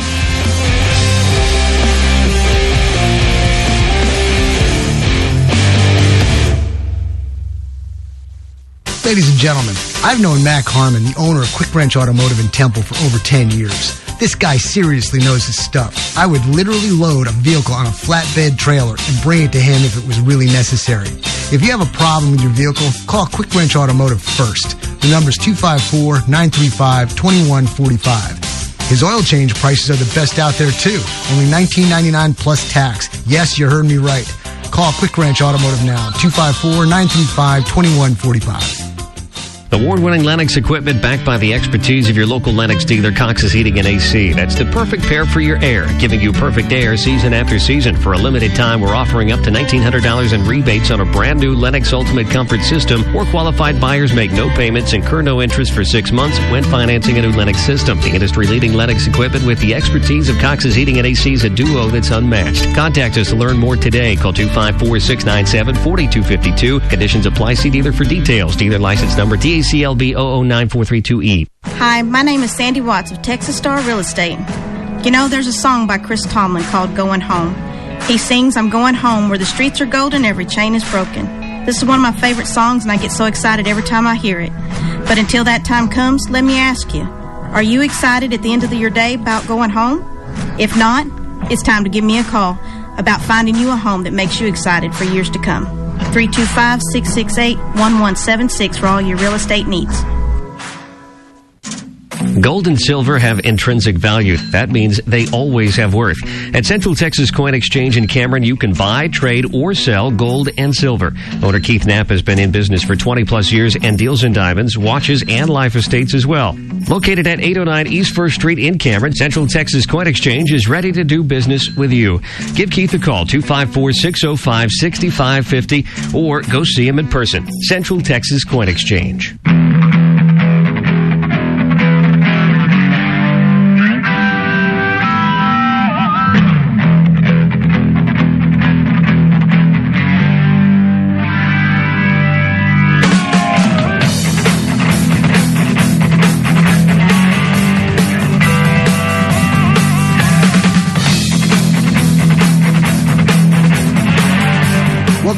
Ladies and gentlemen, I've known Mac Harmon, the owner of Quick Wrench Automotive in Temple, for over ten years. This guy seriously knows his stuff. I would literally load a vehicle on a flatbed trailer and bring it to him if it was really necessary. If you have a problem with your vehicle, call Quick Wrench Automotive first. The number's two five four, nine three five, two one four five. His oil change prices are the best out there, too. Only nineteen ninety-nine dollars plus tax. Yes, you heard me right. Call Quick Wrench Automotive now, two five four, nine three five, two one four five. Award-winning Lennox equipment backed by the expertise of your local Lennox dealer, Cox's Heating and A C. That's the perfect pair for your air, giving you perfect air season after season. For a limited time, we're offering up to nineteen hundred dollars in rebates on a brand new Lennox Ultimate Comfort system, or qualified buyers make no payments, incur no interest for six months when financing a new Lennox system. The industry-leading Lennox equipment with the expertise of Cox's Heating and A C is a duo that's unmatched. Contact us to learn more today. Call two five four, six nine seven, four two five two. Conditions apply. See dealer for details. Dealer license number T A C L B zero zero nine four three two E. Hi, my name is Sandy Watts of Texas Star Real Estate. You know, there's a song by Chris Tomlin called Going Home. He sings, I'm going home where the streets are golden, every chain is broken. This is one of my favorite songs, and I get so excited every time I hear it. But until that time comes, let me ask you, are you excited at the end of your day about going home? If not, it's time to give me a call about finding you a home that makes you excited for years to come. three two five, six six eight, one one seven six for all your real estate needs. Gold and silver have intrinsic value. That means they always have worth. At Central Texas Coin Exchange in Cameron, you can buy, trade, or sell gold and silver. Owner Keith Knapp has been in business for twenty plus years and deals in diamonds, watches, and life estates as well. Located at eight oh nine East First Street in Cameron, Central Texas Coin Exchange is ready to do business with you. Give Keith a call, two five four, six oh five, six five five oh, or go see him in person. Central Texas Coin Exchange.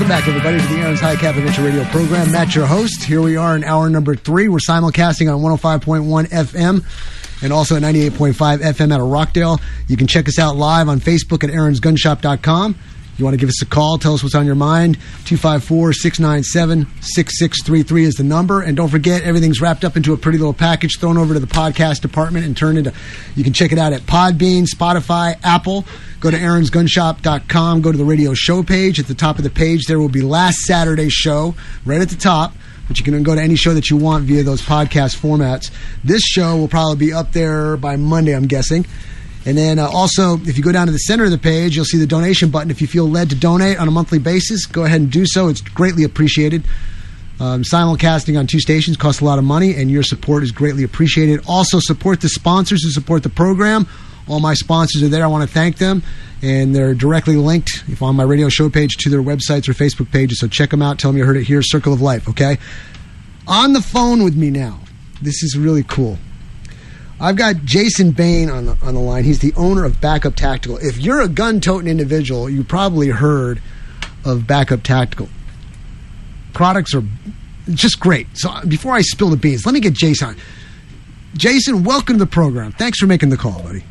Welcome back, everybody, to the Aaron's High Cap Adventure Radio program. Matt, your host. Here we are in hour number three. We're simulcasting on one oh five point one F M and also at ninety-eight point five F M out of Rockdale. You can check us out live on Facebook at aarons gun shop dot com. You want to give us a call, tell us what's on your mind. two five four, six nine seven, six six three three is the number. And don't forget, everything's wrapped up into a pretty little package thrown over to the podcast department and turned into, you can check it out at Podbean, Spotify, Apple. Go to aarons gun shop dot com. Go to the radio show page. At the top of the page, there will be last Saturday's show right at the top. But you can go to any show that you want via those podcast formats. This show will probably be up there by Monday, I'm guessing. And then uh, also, if you go down to the center of the page, you'll see the donation button. If you feel led to donate on a monthly basis, go ahead and do so. It's greatly appreciated. Um, simulcasting on two stations costs a lot of money, and your support is greatly appreciated. Also, support the sponsors who support the program. All my sponsors are there. I want to thank them. And they're directly linked, if on my radio show page, to their websites or Facebook pages. So check them out. Tell them you heard it here. Circle of Life, okay? On the phone with me now. This is really cool. I've got Jason Bain on the on the line. He's the owner of Backup Tactical. If you're a gun-toting individual, you probably heard of Backup Tactical. Products are just great. So before I spill the beans, let me get Jason on. Jason, welcome to the program. Thanks for making the call, buddy.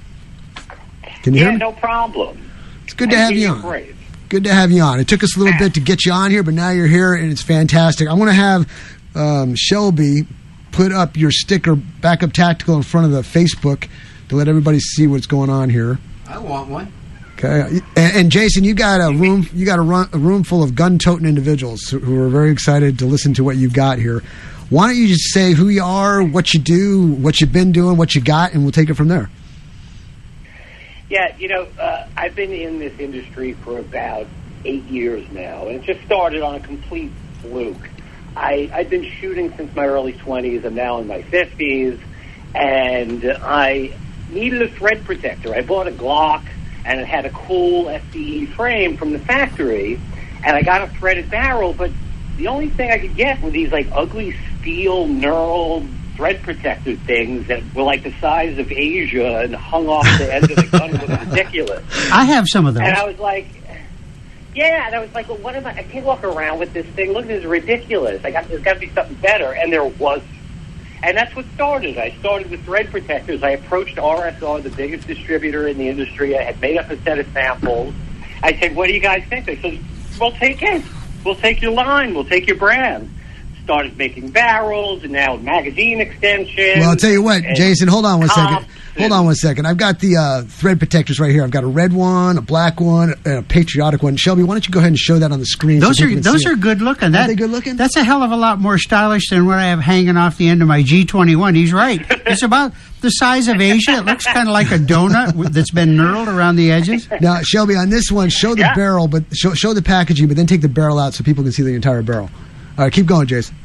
Can you yeah, hear me? no problem. It's good to I have hear you you on. great. Good to have you on. It took us a little bit to get you on here, but now you're here, and it's fantastic. I want to have um, Shelby put up your sticker, Backup Tactical, in front of the Facebook to let everybody see what's going on here. I want one. Okay, and, and Jason, you got a room. You got a, run, a room full of gun-toting individuals who are very excited to listen to what you got here. Why don't you just say who you are, what you do, what you've been doing, what you got, and we'll take it from there. Yeah, you know, uh, I've been in this industry for about eight years now, and it just started on a complete fluke. I, I've been shooting since my early twenties. I'm now in my fifties, and I needed a thread protector. I bought a Glock, and it had a cool S D E frame from the factory, and I got a threaded barrel, but the only thing I could get were these, like, ugly steel knurled thread protector things that were like the size of Asia and hung off the end of the gun. It was ridiculous. I have some of those. And I was like, yeah, and I was like, well, what am I? I can't walk around with this thing. Look, this is ridiculous. I got, there's got to be something better. And there was. And that's what started. I started with thread protectors. I approached R S R, the biggest distributor in the industry. I had made up a set of samples. I said, what do you guys think? They said, we'll take it. We'll take your line. We'll take your brand. Started making barrels, and now magazine extensions. Well, I'll tell you what, Jason, hold on one second. comps Hold on one second. I've got the uh, thread protectors right here. I've got a red one, a black one, and a patriotic one. Shelby, why don't you go ahead and show that on the screen? Those so are people can those see are it. good looking. That, Are they good looking? That's a hell of a lot more stylish than what I have hanging off the end of my G twenty-one. He's right. It's about the size of Asia. It looks kind of like a donut with- that's been knurled around the edges. Now, Shelby, on this one, show the Yeah. barrel, but show, show the packaging, but then take the barrel out so people can see the entire barrel. All right, keep going, Jason.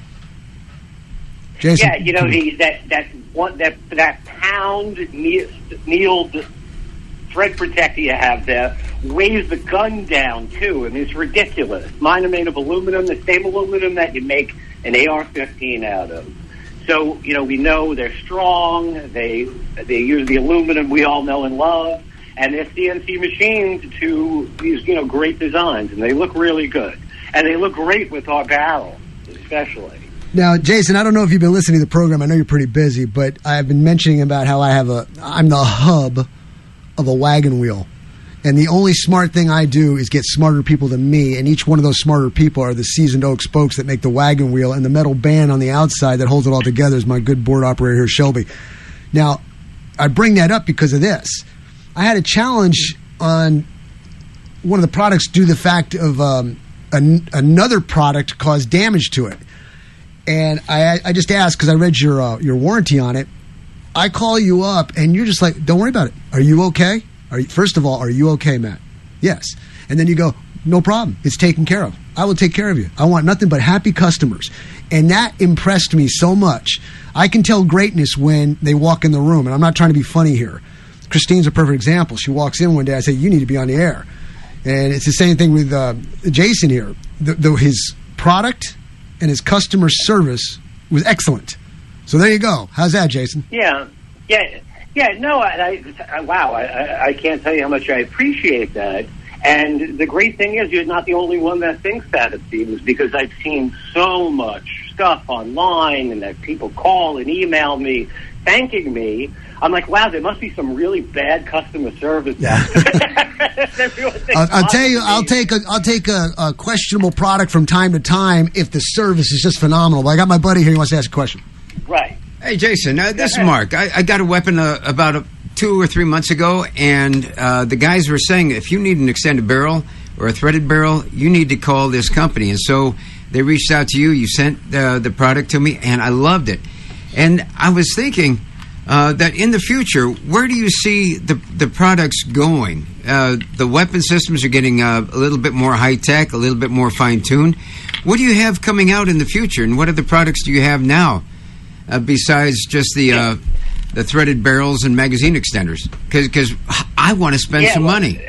Jason, yeah, you know the, that that one that that pound ne- needled thread protector you have there weighs the gun down too, and it's ridiculous. Mine are made of aluminum, the same aluminum that you make an A R fifteen out of. So you know we know they're strong. They they use the aluminum we all know and love, and they're C N C machines to these you know great designs, and they look really good, and they look great with our barrels, especially. Now, Jason, I don't know if you've been listening to the program. I know you're pretty busy, but I've been mentioning about how I have a, I'm the hub of a wagon wheel. And the only smart thing I do is get smarter people than me, and each one of those smarter people are the seasoned oak spokes that make the wagon wheel, and the metal band on the outside that holds it all together is my good board operator here, Shelby. Now, I bring that up because of this. I had a challenge on one of the products due to the fact of um, an, another product caused damage to it. And I, I just asked, because I read your uh, your warranty on it. I call you up, and you're just like, don't worry about it. Are you okay? Are you, first of all, are you okay, Matt? Yes. And then you go, no problem. It's taken care of. I will take care of you. I want nothing but happy customers. And that impressed me so much. I can tell greatness when they walk in the room, and I'm not trying to be funny here. Christine's a perfect example. She walks in one day, I say, you need to be on the air. And it's the same thing with uh, Jason here. The, the, his product and his customer service was excellent. So there you go. How's that, Jason? Yeah, yeah, yeah. No, I, I, I wow, I, I can't tell you how much I appreciate that. And the great thing is you're not the only one that thinks that, it seems, because I've seen so much stuff online and that people call and email me thanking me. I'm like, wow, there must be some really bad customer service. Yeah. I'll, I'll tell you, I'll take a I'll take a, a questionable product from time to time if the service is just phenomenal. But I got my buddy here. He wants to ask a question. Right. Hey, Jason, uh, this is Mark. I, I got a weapon uh, about a, two or three months ago, and uh, the guys were saying if you need an extended barrel or a threaded barrel, you need to call this company. And so they reached out to you. You sent uh, the product to me, and I loved it. And I was thinking uh, that in the future, where do you see the the products going? Uh, the weapon systems are getting uh, a little bit more high-tech, a little bit more fine-tuned. What do you have coming out in the future, and what other products do you have now uh, besides just the uh, the threaded barrels and magazine extenders? Because I want to spend Yeah, some well, money.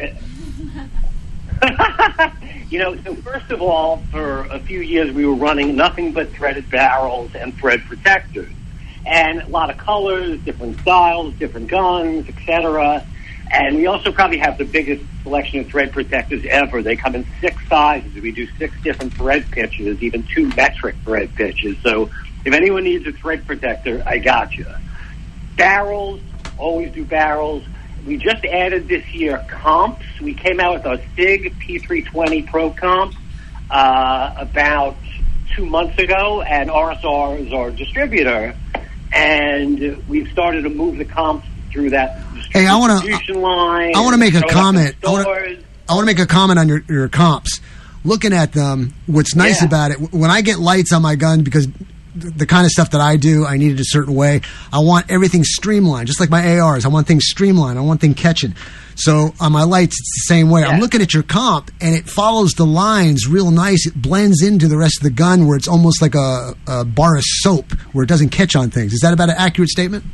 You know, so first of all, for a few years we were running nothing but threaded barrels and thread protectors. And a lot of colors, different styles, different guns, et cetera. And we also probably have the biggest selection of thread protectors ever. They come in six sizes. We do six different thread pitches, even two metric thread pitches. So if anyone needs a thread protector, I got you. Barrels, always do barrels. We just added this year comps. We came out with our SIG P three twenty Pro comp uh, about two months ago, and R S R is our distributor. And we've started to move the comps through that Hey, I want distribution to. line. I want to make a Showed up in comment. I want stores. to. I want to make a comment on your, your comps. Looking at them, what's nice Yeah. about it, when I get lights on my gun, because the kind of stuff that I do, I need it a certain way. I want everything streamlined, just like my A Rs. I want things streamlined. I want things catching. So on my lights, it's the same way. I'm looking at your comp, and it follows the lines real nice. It blends into the rest of the gun, where it's almost like a, a bar of soap, where it doesn't catch on things. Is that about an accurate statement?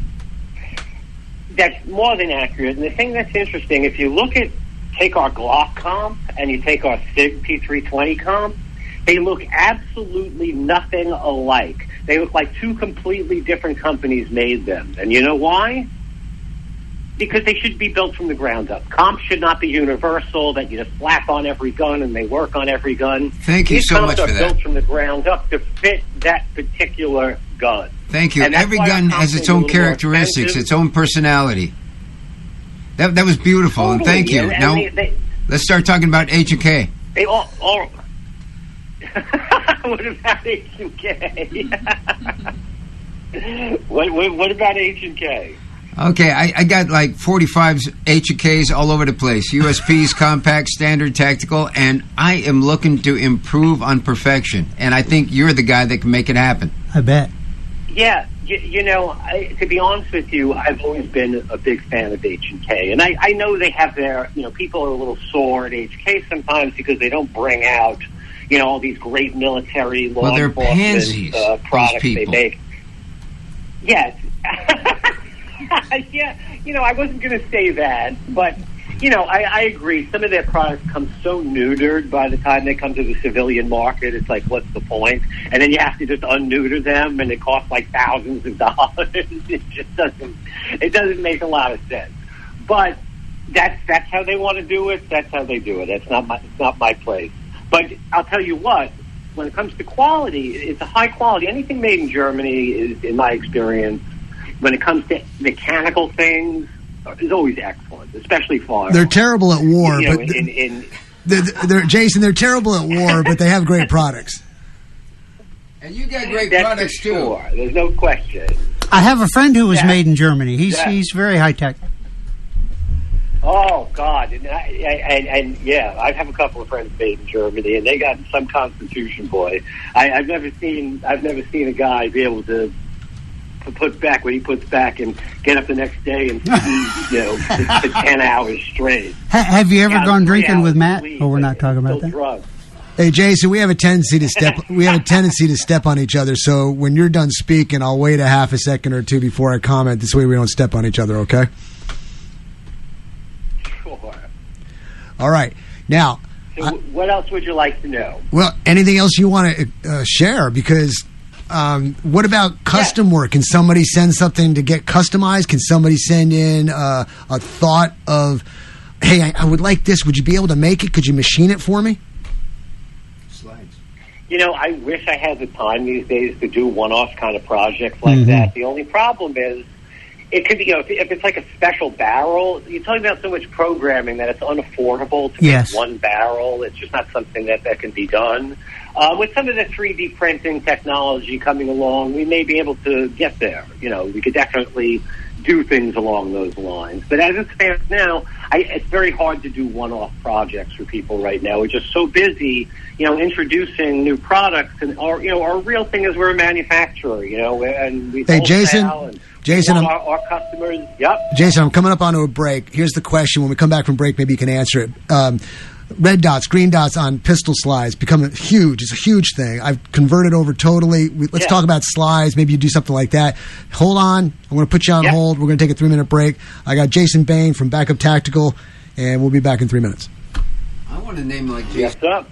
That's more than accurate. And the thing that's interesting, if you look at, take our Glock comp and you take our SIG P three twenty comp, they look absolutely nothing alike. They look like two completely different companies made them. And you know why? Because they should be built from the ground up. Comps should not be universal, that you just slap on every gun and they work on every gun. Thank you These so comps much are for that. built from the ground up to fit that particular gun. Thank you. And that's Every why our gun comps has are its a own little more characteristics, expensive. its own personality. That that was beautiful, and Totally, thank you. and- and now, they- they- let's start talking about H and K. They all, all what about H and K? what, what, what about H and K? Okay, I, I got like forty-fives, H and Ks all over the place. U S Ps, compact, standard, tactical, and I am looking to improve on perfection. And I think you're the guy that can make it happen. I bet. Yeah, you, you know, I, to be honest with you, I've always been a big fan of H and K, and I, I know they have their, you know, people are a little sore at H K sometimes because they don't bring out, you know, all these great military law Well, they're enforcement pansies, uh, products these they people. make. Yes. Yeah, you know, I wasn't going to say that, but, you know, I, I agree. Some of their products come so neutered by the time they come to the civilian market. It's like, what's the point? And then you have to just unneuter them, and it costs like thousands of dollars. It just doesn't, it doesn't make a lot of sense. But that's that's how they want to do it. That's how they do it. It's not my, it's not my place. But I'll tell you what, when it comes to quality, it's a high quality. Anything made in Germany is, in my experience, when it comes to mechanical things, is always excellent, especially firearms. They're terrible at war, You know, but in, in, they're, they're, Jason, they're terrible at war, but they have great products. And you got great that's products for too. sure. There's no question. I have a friend who was Yeah. made in Germany. He's Yeah. he's very high tech. Oh God, and, I, and, and yeah, I have a couple of friends made in Germany, and they got some Constitution boy. I, I've never seen I've never seen a guy be able to, to put back what he puts back and get up the next day and eat, you know, for, for ten hours straight. Ha- have you ever Yeah, gone three drinking hours with Matt? sleep, Oh, we're not talking about still that. drugged. Hey, Jason, we have a tendency to step. We have a tendency to step on each other. So when you're done speaking, I'll wait a half a second or two before I comment. This way, we don't step on each other. Okay? Sure. All right. Now, So what else would you like to know? well, anything else you want to uh, share? Because um, what about custom work? Can somebody send something to get customized? Can somebody send in uh, a thought of hey, I, I would like this. Would you be able to make it? Could you machine it for me? You know, I wish I had the time these days to do one-off kind of projects like Mhm. that. The only problem is, it could be, you know, if, if it's like a special barrel, you're talking about so much programming that it's unaffordable to Yes. make one barrel. It's just not something that, that can be done. Uh, with some of the three D printing technology coming along, we may be able to get there. You know, we could definitely do things along those lines. But as it stands now, I, it's very hard to do one-off projects for people right now. We're just so busy, you know, introducing new products. And our, you know, our real thing is we're a manufacturer, you know, and we Hey, Jason, wholesale and Jason, want I'm- our, our customers. Yep. Jason, I'm coming up onto a break. Here's the question. When we come back from break, maybe you can answer it. Um, red dots, green dots on pistol slides become huge. It's a huge thing. I've converted over totally. We, let's Yeah. talk about slides. Maybe you do something like that. Hold on. I'm going to put you on hold. We're going to take a three-minute break. I got Jason Bain from Backup Tactical, and we'll be back in three minutes. I want a name like Yes, sir.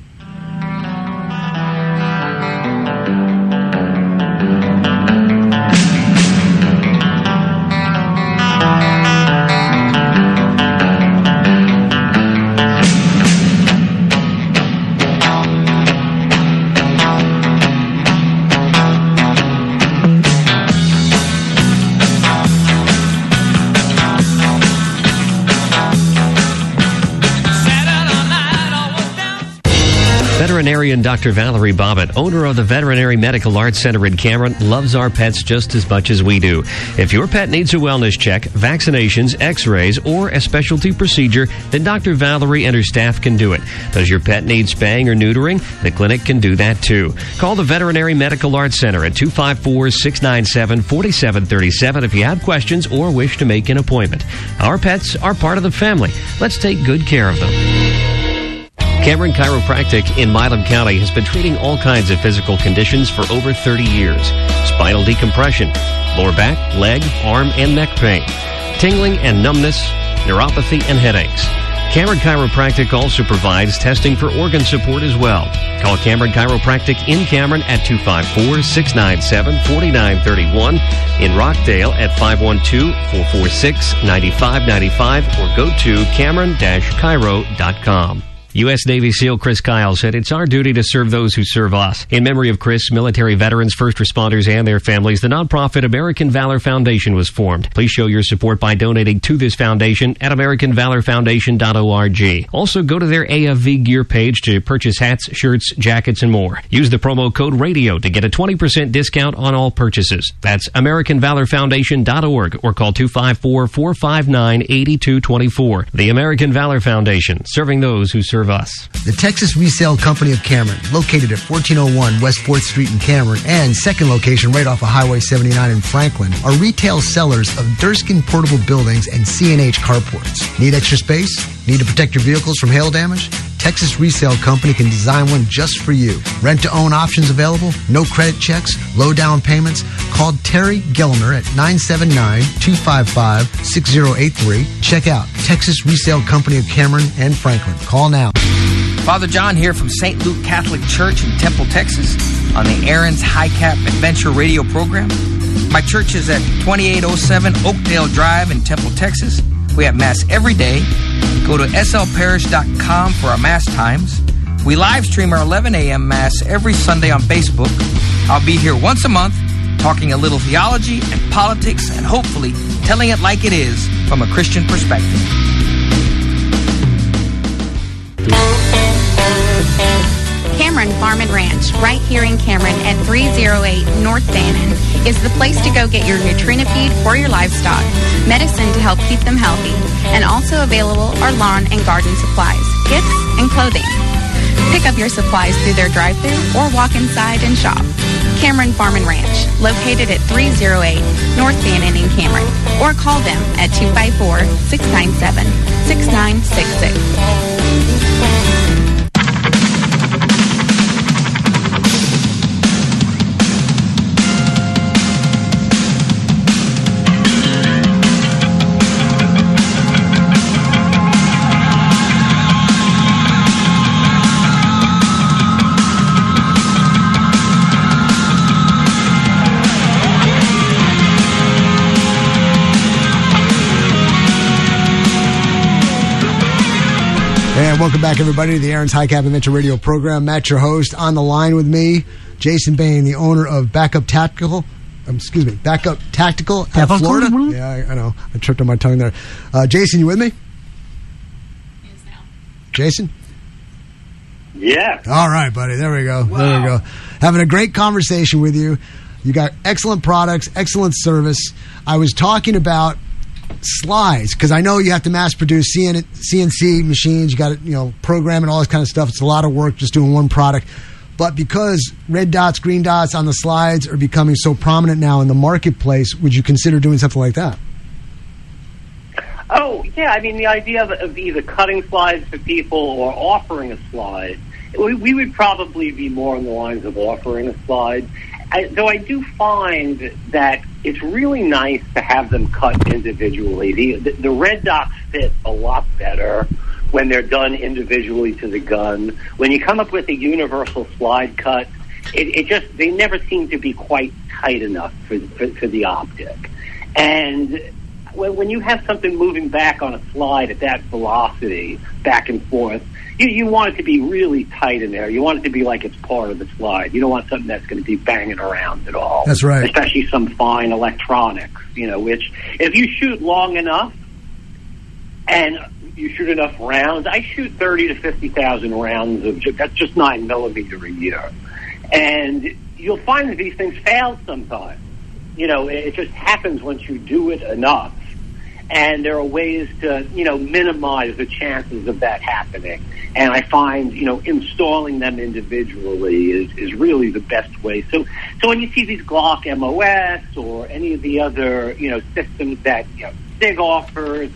Veterinarian Doctor Valerie Bobbitt, owner of the Veterinary Medical Arts Center in Cameron, loves our pets just as much as we do. If your pet needs a wellness check, vaccinations, x-rays, or a specialty procedure, then Doctor Valerie and her staff can do it. Does your pet need spaying or neutering? The clinic can do that too. Call the Veterinary Medical Arts Center at two five four, six nine seven, four seven three seven if you have questions or wish to make an appointment. Our pets are part of the family. Let's take good care of them. Cameron Chiropractic in Milam County has been treating all kinds of physical conditions for over thirty years. Spinal decompression, lower back, leg, arm, and neck pain, tingling and numbness, neuropathy, and headaches. Cameron Chiropractic also provides testing for organ support as well. Call Cameron Chiropractic in Cameron at two five four, six nine seven, four nine three one, in Rockdale at five one two, four four six, nine five nine five, or go to cameron dash chiro dot com. U S Navy SEAL Chris Kyle said, "It's our duty to serve those who serve us." In memory of Chris, military veterans, first responders, and their families, the nonprofit American Valor Foundation was formed. Please show your support by donating to this foundation at american valor foundation dot org. Also, go to their A F V gear page to purchase hats, shirts, jackets, and more. Use the promo code RADIO to get a twenty percent discount on all purchases. That's american valor foundation dot org or call two five four, four five nine, eight two two four. The American Valor Foundation, serving those who serve us. The Texas Resale Company of Cameron, located at fourteen oh one West fourth Street in Cameron, and second location right off of Highway seventy-nine in Franklin, are retail sellers of Durskin portable buildings and C and H carports. Need extra space? Need to protect your vehicles from hail damage? Texas Resale Company can design one just for you. Rent-to-own options available, no credit checks, low down payments. Call Terry Gellner at nine seven nine, two five five, six zero eight three. Check out Texas Resale Company of Cameron and Franklin. Call now. Father John here from Saint Luke Catholic Church in Temple, Texas, on the Aaron's High Cap Adventure radio program. My church is at twenty-eight oh seven Oakdale Drive in Temple, Texas. We have Mass every day. Go to s l parish dot com for our Mass times. We live stream our eleven a.m. Mass every Sunday on Facebook. I'll be here once a month talking a little theology and politics and hopefully telling it like it is from a Christian perspective. Cameron Farm and Ranch, right here in Cameron at three oh eight North Bannon, is the place to go get your Nutrina feed for your livestock, medicine to help keep them healthy, and also available are lawn and garden supplies, gifts, and clothing. Pick up your supplies through their drive-thru or walk inside and shop. Cameron Farm and Ranch, located at three oh eight North Bannon in Cameron, or call them at two five four, six nine seven, six nine six six. right, welcome back, everybody, to the Aaron's High Cap Adventure Radio program. Matt, your host. On the line with me, Jason Bain, the owner of Backup Tactical. Um, excuse me, Backup Tactical out of Florida. Yeah, I, I know. I tripped on my tongue there. Uh, Jason, you with me? Yes, now. Jason? Yeah. All right, buddy. There we go. Wow. There we go. Having a great conversation with you. You got excellent products, excellent service. I was talking about slides because I know you have to mass produce C N C machines. You got to, you know, program and all this kind of stuff. It's a lot of work just doing one product. But because red dots, green dots on the slides are becoming so prominent now in the marketplace, would you consider doing something like that? Oh, yeah. I mean, the idea of, of either cutting slides to people or offering a slide, we, we would probably be more on the lines of offering a slide. I, though I do find that it's really nice to have them cut individually. The, the, the red dots fit a lot better when they're done individually to the gun. When you come up with a universal slide cut, it, it just, they never seem to be quite tight enough for, for, for the optic. And when, when you have something moving back on a slide at that velocity, back and forth, You, you want it to be really tight in there. You want it to be like it's part of the slide. You don't want something that's going to be banging around at all. That's right. Especially some fine electronics, you know, which if you shoot long enough and you shoot enough rounds, I shoot thirty to fifty thousand rounds of, that's just nine millimeter a year. And you'll find that these things fail sometimes. You know, it just happens once you do it enough. And there are ways to, you know, minimize the chances of that happening. And I find, you know, installing them individually is, is really the best way. So, so when you see these Glock M O S or any of the other, you know, systems that, you know, SIG offers,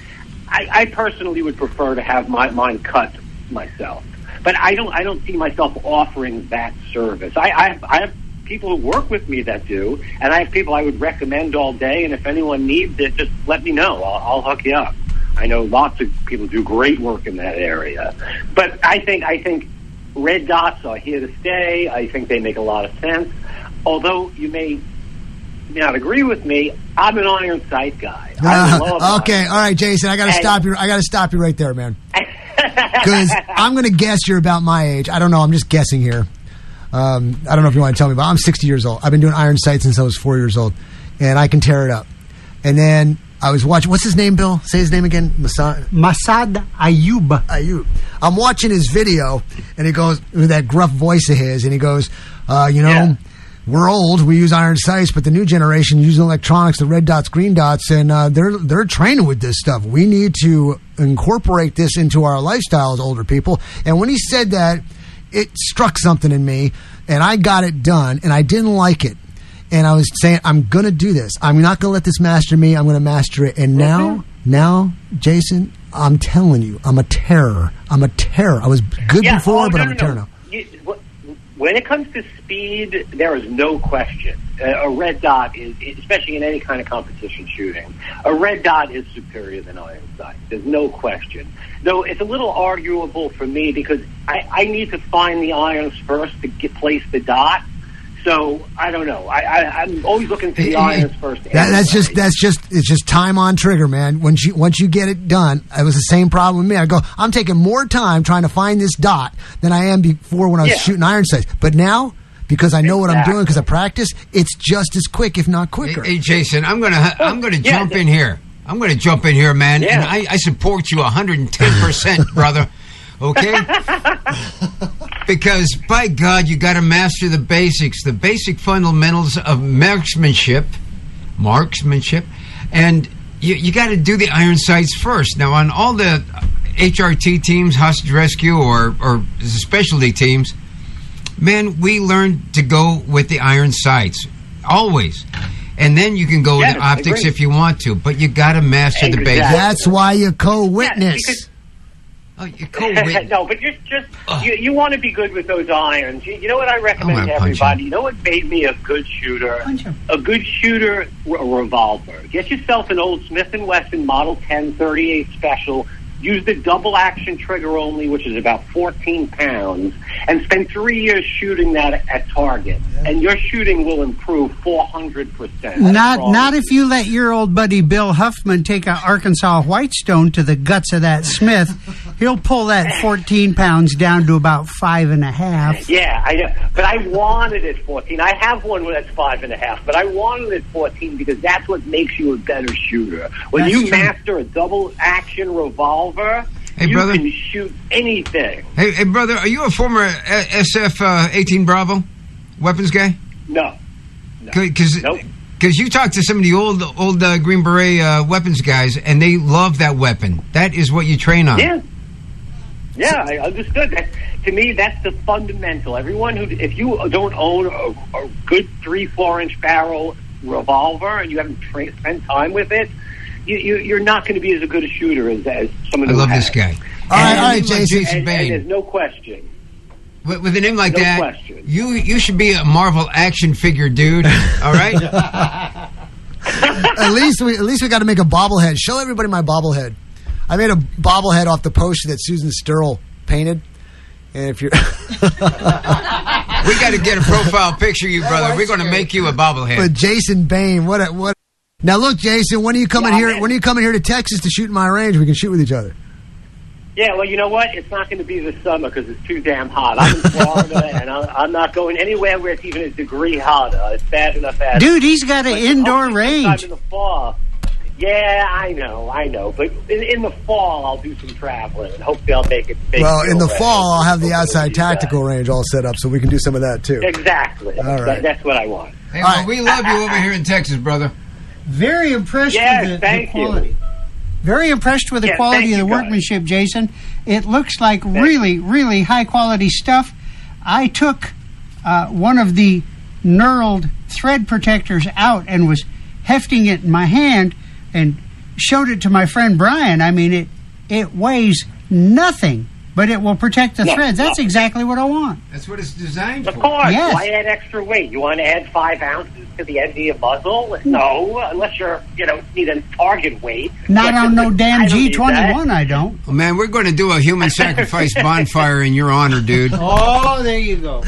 I, I personally would prefer to have my mine cut myself. But I don't, I don't see myself offering that service. I, I have, I have people who work with me that do, and I have people I would recommend all day, and if anyone needs it, just let me know. I'll, I'll hook you up. I know lots of people do great work in that area. But I think I think red dots are here to stay. I think they make a lot of sense. Although you may not agree with me, I'm an iron sight guy. I love uh, okay, all right, Jason, I got to stop you. I got to stop you right there, man. Because I'm going to guess you're about my age. I don't know. I'm just guessing here. Um, I don't know if you want to tell me, but I'm sixty years old. I've been doing iron sight since I was four years old, and I can tear it up. And then I was watching, what's his name, Bill? Say his name again. Masad? Masad Ayub. Ayub. I'm watching his video, and he goes, with that gruff voice of his, and he goes, uh, you know, yeah. we're old, we use iron sights, but the new generation uses electronics, the red dots, green dots, and uh, they're they're training with this stuff. We need to incorporate this into our lifestyle as older people. And when he said that, it struck something in me, and I got it done, and I didn't like it. And I was saying, I'm going to do this. I'm not going to let this master me. I'm going to master it. And now, now, Jason, I'm telling you, I'm a terror. I'm a terror. I was good yeah, before, oh, but no, I'm no, a terror no. now. You, when it comes to speed, there is no question. A red dot is, especially in any kind of competition shooting, a red dot is superior than iron sight. There's no question. Though it's a little arguable for me because I, I need to find the irons first to get place the dot. So I don't know. I, I, I'm always looking for the irons first. That, that's just that's just it's just time on trigger, man. Once you once you get it done, it was the same problem with me. I go, I'm taking more time trying to find this dot than I am before when I was yeah. shooting iron sights. But now, because I know exactly. what I'm doing, because I practice, it's just as quick, if not quicker. Hey, hey Jason, I'm gonna I'm gonna yeah, jump in here. I'm gonna jump in here, man, yeah. and I, I support you one hundred ten percent, brother. Okay? Because, by God, you got to master the basics, the basic fundamentals of marksmanship, marksmanship, and you, you got to do the iron sights first. Now, on all the H R T teams, hostage rescue, or, or specialty teams, man, we learn to go with the iron sights, always. And then you can go yes, with the optics if you want to, but you got to master exactly. the basics. That's why you co-witness. Yeah, Oh, you co-witness. No, but just just you, you want to be good with those irons. You, you know what I recommend oh, to everybody? You know what made me a good shooter? A good shooter, a revolver. Get yourself an old Smith and Wesson Model ten thirty-eight Special. Use the double action trigger only, which is about fourteen pounds, and spend three years shooting that at target, yeah. and your shooting will improve four hundred percent. Not not if you let your old buddy Bill Huffman take an Arkansas Whitestone to the guts of that Smith he'll pull that fourteen pounds down to about five and a half. Yeah, I know. But I wanted it fourteen. I have one that's five and a half, but I wanted it fourteen because that's what makes you a better shooter. When That's you true. master a double action revolver, Hey, you brother. can shoot anything. Hey, hey, brother, are you a former uh, S F uh, eighteen Bravo weapons guy? No. Because Nope. you talk to some of the old old uh, Green Beret uh, weapons guys, and they love that weapon. That is what you train on. Yeah. Yeah, I understood that. To me, that's the fundamental. Everyone who, if you don't own a, a good three, four inch barrel revolver and you haven't tra- spent time with it, you, you, you're not going to be as good a shooter as, as someone I who love has. this guy. All right, And all a right, name like Jason. Jason And, and Bain. there's no question. With, with a name like No that, question. you you should be a Marvel action figure dude. All right. At least we at least we got to make a bobblehead. Show everybody my bobblehead. I made a bobblehead off the poster that Susan Sterl painted. And if you're We got to get a profile picture of you, brother. We're going to make you a bobblehead. But Jason Bain, what a, what? Now look, Jason, when are you coming Yeah, here? man. When are you coming here to Texas to shoot in my range? We can shoot with each other. Yeah, well, you know what? It's not going to be this summer because it's too damn hot. I'm in Florida, and I'm, I'm not going anywhere where it's even a degree hotter. It's bad enough as Dude, he's got an But indoor hopefully range. sometime in the fall. Yeah, I know, I know. But in, in the fall, I'll do some traveling, and hopefully I'll make it. Make Well, it in the ready. fall, I'll have the outside tactical range all set up, so we can do some of that too. Exactly. All right. That, that's what I want. Hey, well, we love you over here in Texas, brother. Very impressed Yes, with the, the thank you. quality. Very impressed with the Yeah, quality thank of the you, guys. workmanship, Jason. It looks like really, really high quality stuff. I took uh, one of the knurled thread protectors out and was hefting it in my hand and showed it to my friend Brian. I mean, it it weighs nothing, but it will protect the No, threads. That's nothing. exactly what I want. That's what it's designed Of for. course. Yes. Why add extra weight? You want to add five ounces to the end of your muzzle? No, unless you're, you know, need a target weight. Not on no I damn don't G need twenty-one, that. I don't. Well, man, we're going to do a human sacrifice bonfire in your honor, dude. Oh, there you go.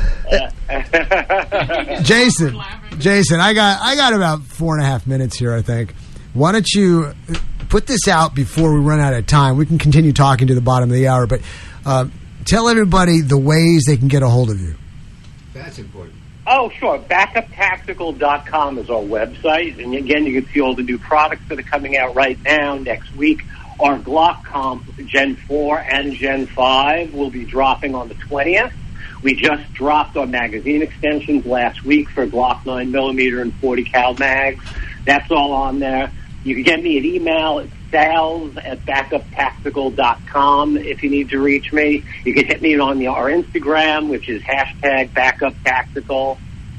Jason, Jason, I got I got about four and a half minutes here, I think. Why don't you put this out before we run out of time? We can continue talking to the bottom of the hour, but uh, tell everybody the ways they can get a hold of you. That's important. Oh, sure. backup tactical dot com is our website. And again, you can see all the new products that are coming out right now. Next week, our Glock Comp Gen four and Gen five will be dropping on the twentieth. We just dropped our magazine extensions last week for Glock nine millimeter and forty cal mags. That's all on there. You can get me an email at sales at backup tactical dot com if you need to reach me. You can hit me on the, our Instagram, which is hashtag backuptactical.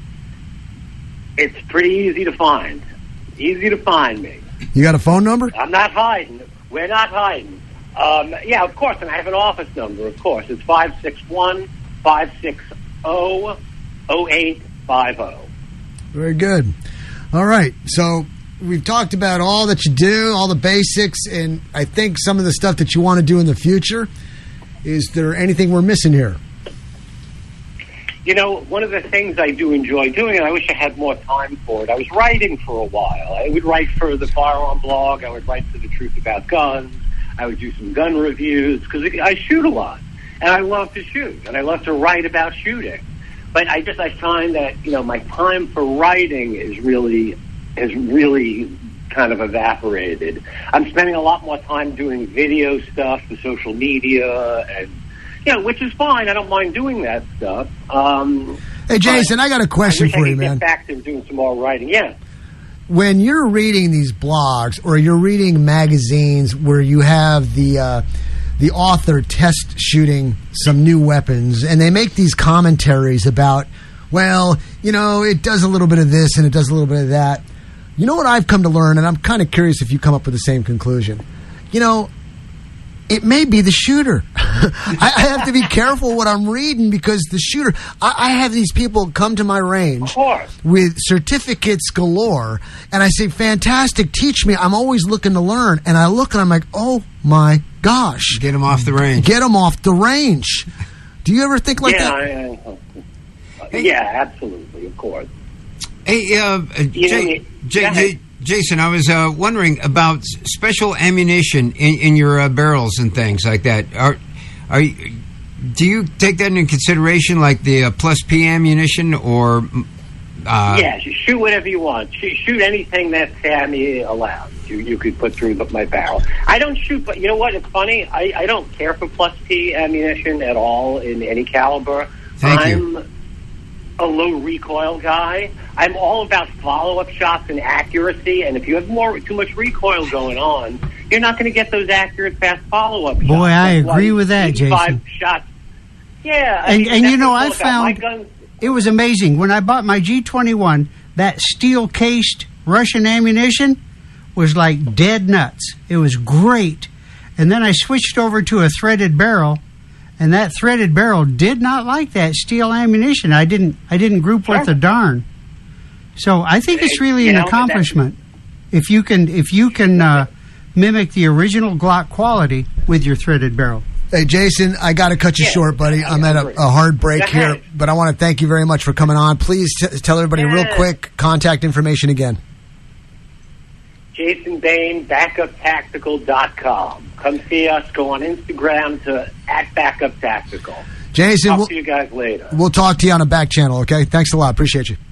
It's pretty easy to find. Easy to find me. You got a phone number? I'm not hiding. We're not hiding. Um, yeah, of course, and I have an office number, of course. It's five six one, five six zero, zero eight five zero. Very good. All right, so we've talked about all that you do, all the basics, and I think some of the stuff that you want to do in the future. Is there anything we're missing here? You know, one of the things I do enjoy doing, and I wish I had more time for it, I was writing for a while. I would write for the Firearm Blog. I would write for The Truth About Guns. I would do some gun reviews, because I shoot a lot. And I love to shoot, and I love to write about shooting. But I just, I find that, you know, my time for writing is really, has really kind of evaporated. I'm spending a lot more time doing video stuff for social media, and, you know, which is fine. I don't mind doing that stuff. Um, Hey, Jason, I got a question I wish for I you, could man. Get back to doing some more writing. Yeah. When you're reading these blogs or you're reading magazines where you have the uh, the author test shooting some new weapons, and they make these commentaries about, well, you know, it does a little bit of this and it does a little bit of that. You know what I've come to learn, and I'm kind of curious if you come up with the same conclusion. You know, it may be the shooter. I, I have to be careful what I'm reading because the shooter. I, I have these people come to my range with certificates galore, and I say, "Fantastic, teach me." I'm always looking to learn, and I look and I'm like, "Oh my gosh, get them off the range. Get them off the range." Do you ever think like yeah, that? I, I, yeah, absolutely, of course. Hey, uh, uh, You know, J- you- J- go ahead. J- Jason, I was uh, wondering about s- special ammunition in, in your uh, barrels and things like that. Are, are you, do you take that into consideration, like the uh, plus P ammunition, or? Uh, yeah, shoot whatever you want. Shoot, shoot anything that SAMI allows. You you could put through the, my barrel. I don't shoot, but you know what? It's funny. I, I don't care for plus P ammunition at all in any caliber. Thank I'm you. a low recoil guy. I'm all about follow-up shots and accuracy. And if you have more too much recoil going on, you're not going to get those accurate fast follow-up shots. Boy, I That's why agree with that, eighty-five Jason. shots. Yeah, I And, mean, and that's you know, what I it's all about. My found guns, it was amazing. When I bought my G twenty-one, that steel-cased Russian ammunition was like dead nuts. It was great. And then I switched over to a threaded barrel, and that threaded barrel did not like that steel ammunition. I didn't I didn't group worth a darn. So I think it's really You an know, accomplishment if you can if you can uh, mimic the original Glock quality with your threaded barrel. Hey, Jason, I got to cut you Yeah, short, buddy. I'm at a, a hard break here, but I want to thank you very much for coming on. Please t- tell everybody real Yeah. quick contact information again. Jason Bain, backup tactical dot com. Come see us. Go on Instagram to at backup tactical. Jason, Talk we'll, to you guys later. we'll talk to you on a back channel, okay? Thanks a lot. Appreciate you.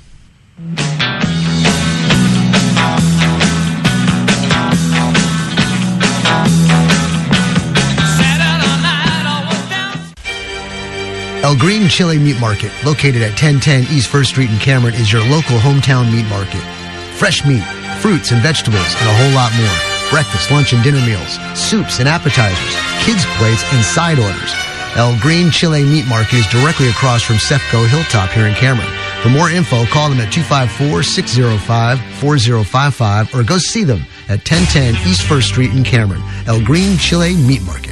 El Green Chile Meat Market, located at ten ten East First Street in Cameron, is your local hometown meat market. Fresh meat, fruits and vegetables, and a whole lot more. Breakfast, lunch, and dinner meals, soups and appetizers, kids' plates, and side orders. El Green Chile Meat Market is directly across from Cefco Hilltop here in Cameron. For more info, call them at two five four, six zero five, four zero five five or go see them at ten ten East First Street in Cameron. El Green Chile Meat Market.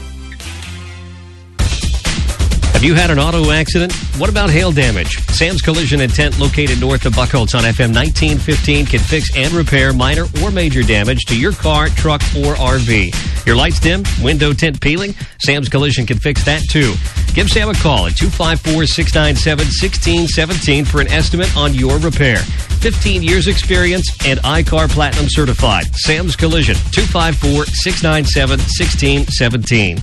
Have you had an auto accident? What about hail damage? Sam's Collision and Tent, located north of Buckholz on F M nineteen fifteen, can fix and repair minor or major damage to your car, truck, or R V. Your lights dim, window tint peeling? Sam's Collision can fix that too. Give Sam a call at two five four, six nine seven, one six one seven for an estimate on your repair. fifteen years experience and iCar Platinum certified. Sam's Collision, two five four, six nine seven, one six one seven.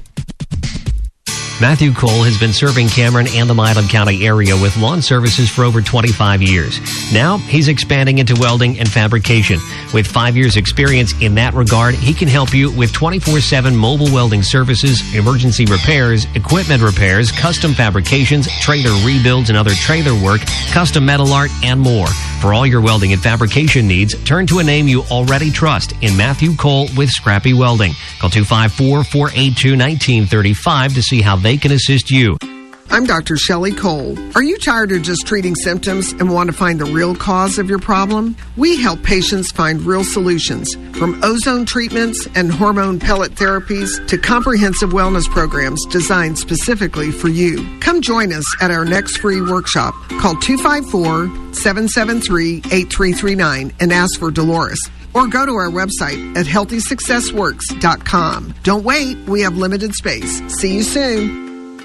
Matthew Cole has been serving Cameron and the Milam County area with lawn services for over twenty-five years. Now he's expanding into welding and fabrication. With five years experience in that regard, he can help you with twenty-four seven mobile welding services, emergency repairs, equipment repairs, custom fabrications, trailer rebuilds and other trailer work, custom metal art, and more. For all your welding and fabrication needs, turn to a name you already trust in Matthew Cole with Scrappy Welding. Call two five four, four eight two, one nine three five to see how they can assist you. I'm Doctor Shelley Cole. Are you tired of just treating symptoms and want to find the real cause of your problem? We help patients find real solutions, from ozone treatments and hormone pellet therapies to comprehensive wellness programs designed specifically for you. Come join us at our next free workshop. Call two five four, seven seven three, eight three three nine and ask for Dolores. Or go to our website at healthy success works dot com. Don't wait, we have limited space. See you soon.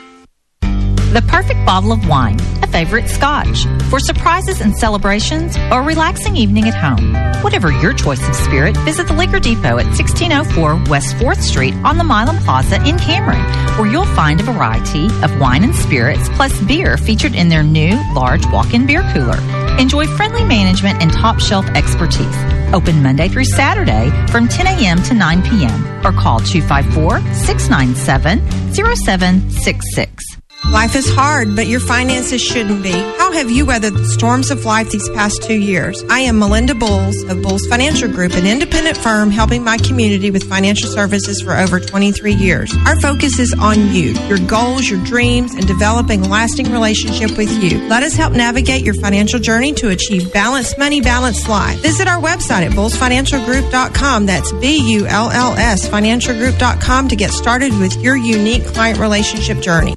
The perfect bottle of wine, a favorite scotch, for surprises and celebrations or a relaxing evening at home. Whatever your choice of spirit, visit the Liquor Depot at sixteen oh four West fourth Street on the Milam Plaza in Cameron, where you'll find a variety of wine and spirits plus beer featured in their new large walk-in beer cooler. Enjoy friendly management and top shelf expertise. Open Monday through Saturday from ten a.m. to nine p.m. or call two five four, six nine seven, oh seven six six. Life is hard, but your finances shouldn't be. How have you weathered the storms of life these past two years? I am Melinda Bowles of Bowles Financial Group, an independent firm helping my community with financial services for over twenty-three years. Our focus is on you, your goals, your dreams, and developing a lasting relationship with you. Let us help navigate your financial journey to achieve balanced money, balanced life. Visit our website at bulls financial group dot com. That's B U L L S financial group dot com to get started with your unique client relationship journey.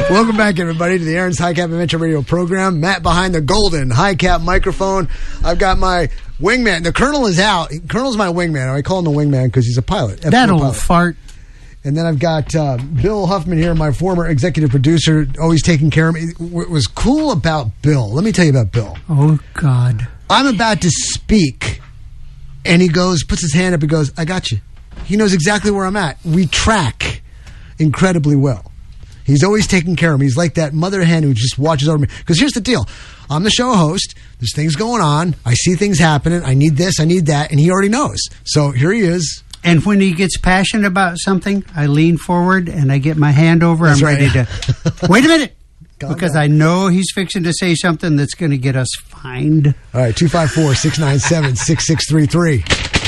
Welcome back, everybody, to the Aaron's High Cap Adventure Radio program. Matt behind the golden high cap microphone. I've got my wingman. The Colonel is out. Colonel's my wingman. I call him the wingman because he's a pilot. That old fart. And then I've got uh, Bill Huffman here, my former executive producer, always taking care of me. What was cool about Bill, let me tell you about Bill. Oh, God. I'm about to speak, and he goes, puts his hand up and goes, I got you. He knows exactly where I'm at. We track incredibly well. He's always taking care of me. He's like that mother hen who just watches over me. Because here's the deal. I'm the show host. There's things going on. I see things happening. I need this. I need that. And he already knows. So here he is. And when he gets passionate about something, I lean forward and I get my hand over. That's I'm right. ready to... Wait a minute. Calm because down. I know he's fixing to say something that's going to get us fined. All right, two five four, six nine seven, six six three three.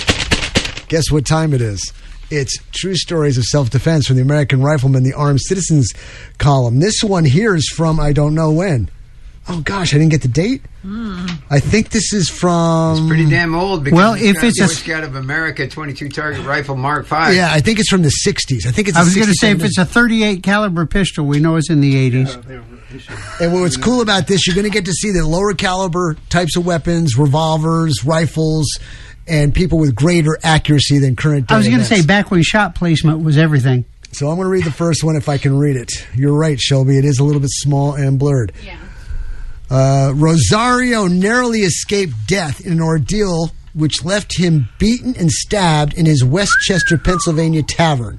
Guess what time it is? It's True Stories of Self-Defense from the American Rifleman, the Armed Citizens column. This one here is from I don't know when. Oh, gosh, I didn't get the date? Mm. I think this is from... It's pretty damn old because well, it's if got it's the a... Boy Scout of America twenty-two target rifle Mark five. Yeah, I think it's from the sixties. I think it's I was going to say, if sixty-seven. it's a thirty-eight caliber pistol, we know it's in the eighties. And what's cool about this, you're going to get to see the lower caliber types of weapons, revolvers, rifles, and people with greater accuracy than current day I was going to events. say, back when shot placement was everything. So I'm going to read the first one if I can read it. You're right, Shelby. It is a little bit small and blurred. Yeah. Uh, Rosario narrowly escaped death in an ordeal which left him beaten and stabbed in his Westchester, Pennsylvania tavern.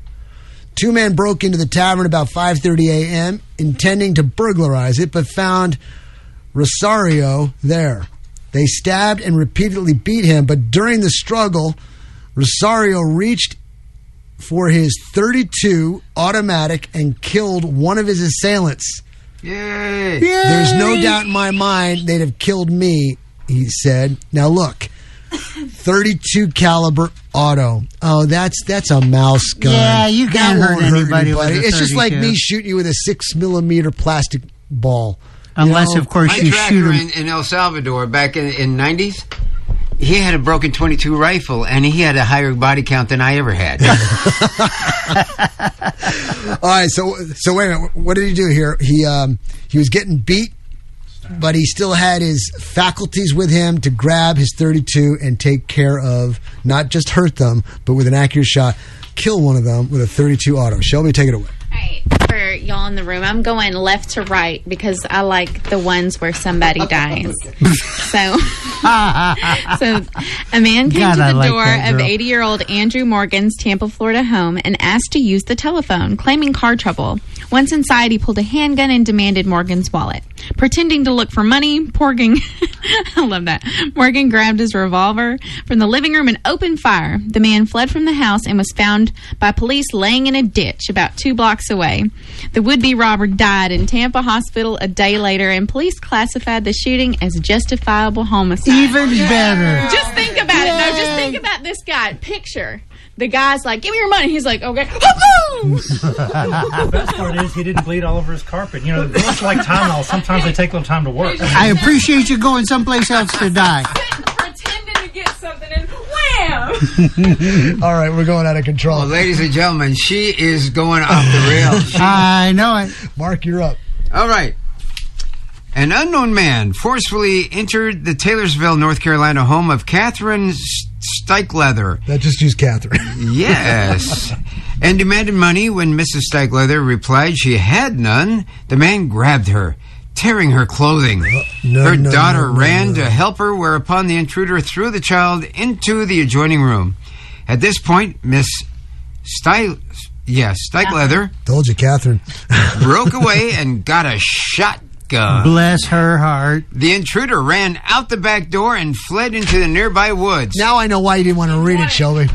Two men broke into the tavern about five thirty a.m. intending to burglarize it, but found Rosario there. They stabbed and repeatedly beat him, but during the struggle, Rosario reached for his thirty-two automatic and killed one of his assailants. Yay! There's no doubt in my mind they'd have killed me, he said. Now look, thirty-two caliber auto. Oh, that's that's a mouse gun. Yeah, you can't That hurt won't anybody with a It's just like thirty-two. me shooting you with a six millimeter plastic ball. Unless, You know, of course, My you tracker shoot him. in, in El Salvador back in in nineties, he had a broken twenty-two rifle, and he had a higher body count than I ever had. All right, so so wait a minute. What did he do here? He um, he was getting beat, but he still had his faculties with him to grab his thirty-two and take care of, not just hurt them, but with an accurate shot, kill one of them with a thirty-two auto. Shelby, take it away. All right, for y'all in the room, I'm going left to right because I like the ones where somebody dies. so, so a man came God, to I the like door that of girl. eighty-year-old Andrew Morgan's Tampa, Florida home and asked to use the telephone, claiming car trouble. Once inside, he pulled a handgun and demanded Morgan's wallet. Pretending to look for money, Morgan, I love that. Morgan grabbed his revolver from the living room and opened fire. The man fled from the house and was found by police laying in a ditch about two blocks away. The would-be robber died in Tampa Hospital a day later, and police classified the shooting as justifiable homicide. Even better. Just think about it. No, just think about this guy. Picture. The guy's like, give me your money. He's like, okay. The best part is he didn't bleed all over his carpet. You know, bullets like Tylenol, sometimes they take a little time to work. I appreciate you going someplace else to die. Pretending to get something and wham! All right, we're going out of control. Well, ladies and gentlemen, she is going off the rails. She- I know it. Mark, you're up. All right. An unknown man forcefully entered the Taylorsville, North Carolina home of Catherine Steichleather. That just used Catherine. Yes. And demanded money. When Missus Steichleather replied she had none, the man grabbed her, tearing her clothing. Uh, no, her no, daughter no, no, ran no. to help her, whereupon the intruder threw the child into the adjoining room. At this point, Miss Steich... Yeah, Steichleather Told you, Catherine. broke away and got a shotgun. Bless her heart. The intruder ran out the back door and fled into the nearby woods. Now I know why you didn't want to read it, Shelby.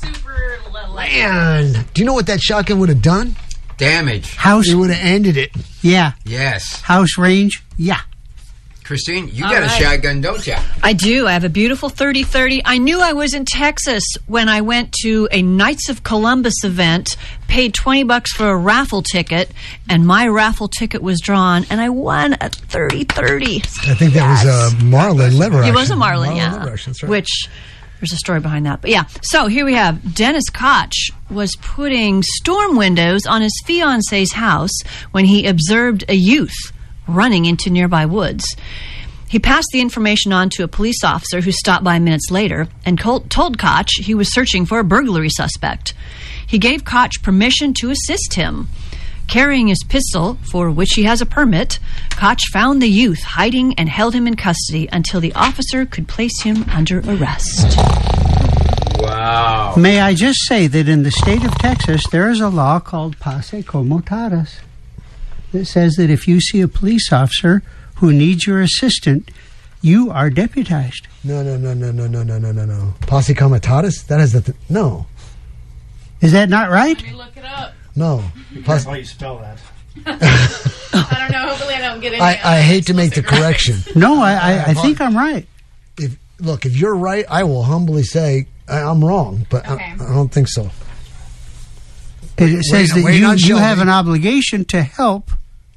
Man, do you know what that shotgun would have done? Damage. House. It would have ended it. Yeah. Yes. House range. Yeah. Christine, you All got right. a shotgun, don't you? I do. I have a beautiful thirty thirty. I knew I was in Texas when I went to a Knights of Columbus event, paid twenty bucks for a raffle ticket, and my raffle ticket was drawn, and I won a thirty thirty. I think that was uh, Marlon Lever. It was a action. Marlin, yeah. Lever action, that's right. Which There's a story behind that. But yeah, so here we have Dennis Koch was putting storm windows on his fiance's house when he observed a youth running into nearby woods. He passed the information on to a police officer who stopped by minutes later and told Koch he was searching for a burglary suspect. He gave Koch permission to assist him. Carrying his pistol, for which he has a permit, Koch found the youth hiding and held him in custody until the officer could place him under arrest. Wow. May I just say that in the state of Texas, there is a law called Posse Comitatus that says that if you see a police officer who needs your assistant, you are deputized. No, no, no, no, no, no, no, no, no, no. Posse Comitatus? That is the... Th- no. Is that not right? Let me look it up. No. That's how you spell that. I don't know. Hopefully I don't get any. I, I hate to make the correction. No, I, I, I think I'm right. If Look, if you're right, I will humbly say I, I'm wrong, but Okay. I, I don't think so. It Wait- says wait that on you, you Shelby. have an obligation to help.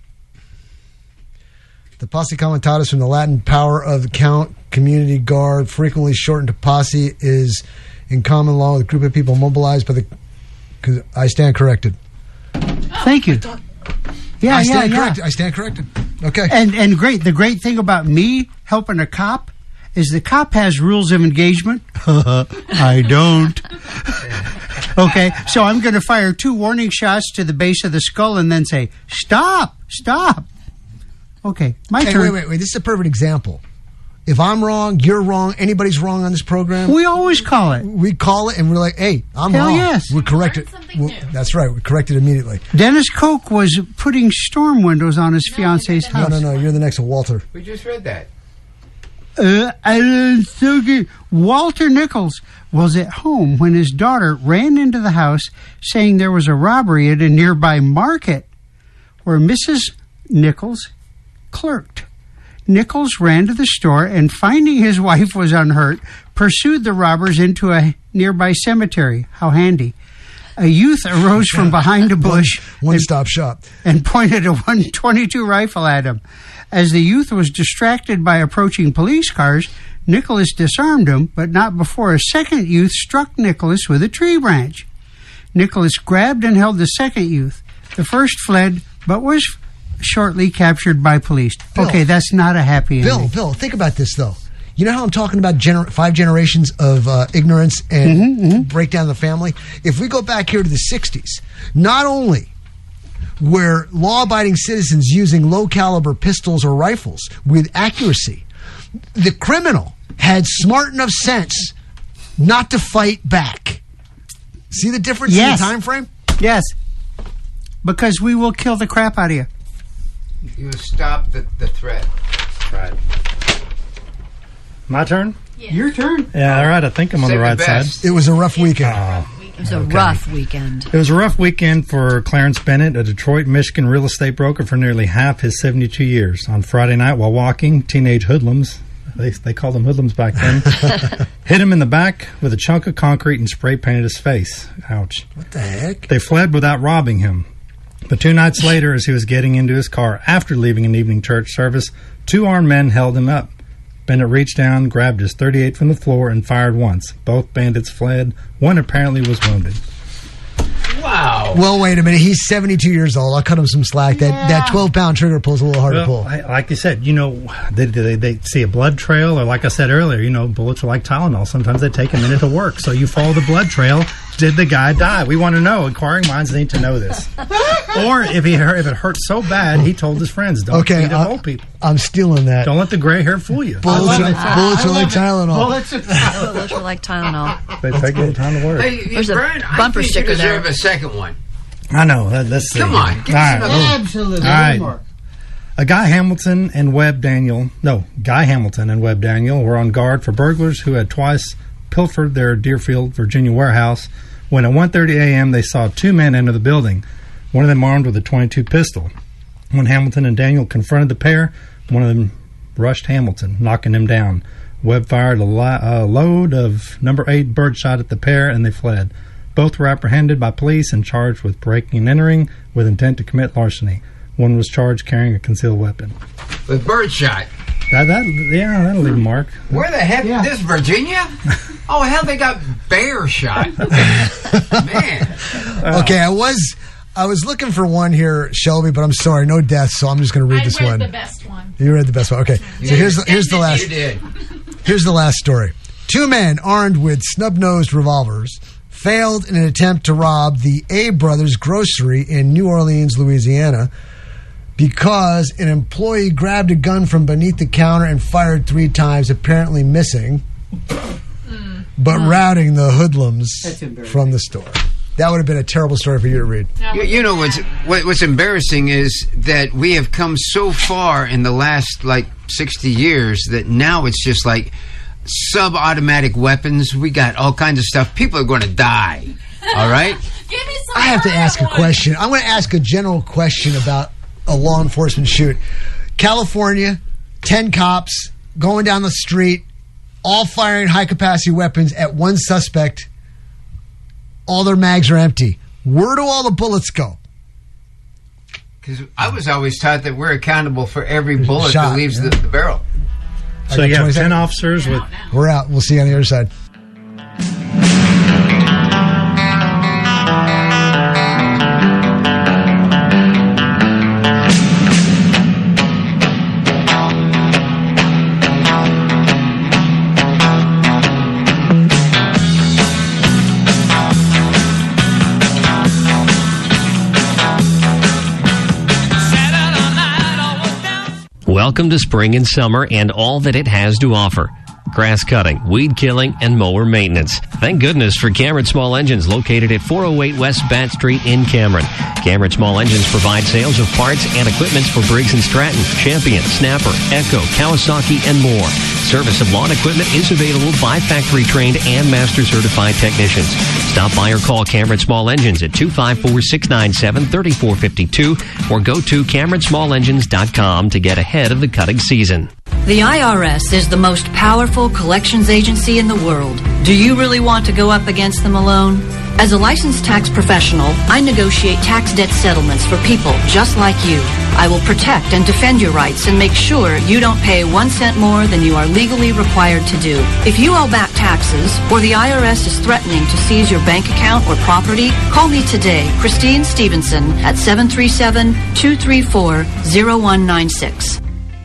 The Posse Comitatus, from the Latin power of count, community guard, frequently shortened to posse, is in common law with a group of people mobilized by the... Cause I stand corrected. Thank you. Yeah, I yeah, stand yeah. corrected. I stand corrected. Okay. And and great. The great thing about me helping a cop is the cop has rules of engagement. I don't. Okay, so I'm going to fire two warning shots to the base of the skull and then say, "Stop! Stop!" Okay, my Hey, turn. wait, wait, wait. This is a perfect example. If I'm wrong, you're wrong, anybody's wrong on this program. We always call it. We call it and we're like, hey, I'm Hell wrong. yes. We correct it. We'll- that's right. We correct it immediately. Dennis Koch was putting storm windows on his fiance's No, house. no, no. You're the next one, Walter. We just read that. Uh, I don't so good. Walter Nichols was at home when his daughter ran into the house saying there was a robbery at a nearby market where Missus Nichols clerked. Nichols ran to the store and, finding his wife was unhurt, pursued the robbers into a nearby cemetery. How handy. A youth arose from behind a bush One stop shop. and pointed a one twenty-two rifle at him. As the youth was distracted by approaching police cars, Nicholas disarmed him, but not before a second youth struck Nicholas with a tree branch. Nicholas grabbed and held the second youth. The first fled, but was shortly captured by police. Bill. Okay, that's not a happy ending. Bill, Bill, think about this, though. You know how I'm talking about gener- five generations of uh, ignorance and Mm-hmm, breakdown of the family? If we go back here to the sixties, not only were law-abiding citizens using low-caliber pistols or rifles with accuracy, the criminal had smart enough sense not to fight back. See the difference Yes. in the time frame? Yes. Because we will kill the crap out of you. You stop the, the threat. Right. My turn? Your turn. Yeah, all right. I think I'm on Save the the right best. side. It was a rough weekend. It was a rough weekend. It was a rough weekend for Clarence Bennett, a Detroit, Michigan real estate broker for nearly half his seventy-two years. On Friday night, while walking, teenage hoodlums, they, they called them hoodlums back then, hit him in the back with a chunk of concrete and spray painted his face. Ouch. What the heck? They fled without robbing him. But two nights later, as he was getting into his car after leaving an evening church service, two armed men held him up. Bennett reached down, grabbed his thirty-eight from the floor, and fired once. Both bandits fled. One apparently was wounded. Wow. Well, wait a minute. He's seventy-two years old. I'll cut him some slack. That that twelve-pound trigger pull's a little hard to Well, pull. I, like you said, you know, they, they, they see a blood trail, or like I said earlier, you know, bullets are like Tylenol. Sometimes they take a minute to work. So you follow the blood trail. Did the guy die? We want to know. Inquiring minds need to know this. Or if he if it hurt so bad, he told his friends, "Don't Okay, feed I- up old people. I'm stealing that. Don't let the gray hair fool you." Bullets are, bullets are like Tylenol. Bullets are like Tylenol. They take a little time to work. Hey, There's a Brian, bumper I think sticker you deserve there. a second one. I know. That, let's see. Come on, give All us right. another- Absolutely. All right. More. A Guy Hamilton and Webb Daniel, no, Guy Hamilton and Webb Daniel were on guard for burglars who had twice pilfered their Deerfield, Virginia warehouse when at one thirty a.m. they saw two men enter the building, one of them armed with a twenty-two pistol. When Hamilton and Daniel confronted the pair, one of them rushed Hamilton, knocking him down. Webb fired a, li- a load of number eight birdshot at the pair, and they fled. Both were apprehended by police and charged with breaking and entering with intent to commit larceny. One was charged carrying a concealed weapon. With birdshot. That, that, yeah, that'll leave a mark. Where the heck is this, Virginia? Oh, hell, they got bear shot. Man. Okay, I was I was looking for one here, Shelby, but I'm sorry, no deaths, so I'm just going to read I this read one. the best one. You read the best one. Okay, so here's the, here's the last. You did. Here's the last story. Two men armed with snub-nosed revolvers failed in an attempt to rob the A Brothers grocery in New Orleans, Louisiana, because an employee grabbed a gun from beneath the counter and fired three times, apparently missing, mm. but mm. routing the hoodlums from the store. That would have been a terrible story for you to read. You, you know what's what, what's embarrassing is that we have come so far in the last like sixty years that now it's just like sub-automatic weapons. We got all kinds of stuff. People are going to die. All right. Give me some I have to ask a question. I'm going to ask a general question about a law enforcement shoot. California, ten cops going down the street, all firing high-capacity weapons at one suspect. All their mags are empty. Where do all the bullets go? Because I was always taught that we're accountable for every bullet Shot, that leaves yeah. the, the barrel. So you have ten officers with... We're out. We'll see you on the other side. Welcome to spring and summer and all that it has to offer. Grass cutting, weed killing, and mower maintenance. Thank goodness for Cameron Small Engines, located at four oh eight West Bat Street in Cameron. Cameron Small Engines provide sales of parts and equipment for Briggs and Stratton, Champion, Snapper, Echo, Kawasaki, and more. Service of lawn equipment is available by factory-trained and master-certified technicians. Stop by or call Cameron Small Engines at two five four, six nine seven, three four five two or go to cameron small engines dot com to get ahead of the cutting season. The I R S is the most powerful collections agency in the world. Do you really want to go up against them alone? As a licensed tax professional, I negotiate tax debt settlements for people just like you. I will protect and defend your rights and make sure you don't pay one cent more than you are legally required to do. If you owe back taxes or the I R S is threatening to seize your bank account or property, call me today, Christine Stevenson, at seven three seven, two three four, zero one nine six.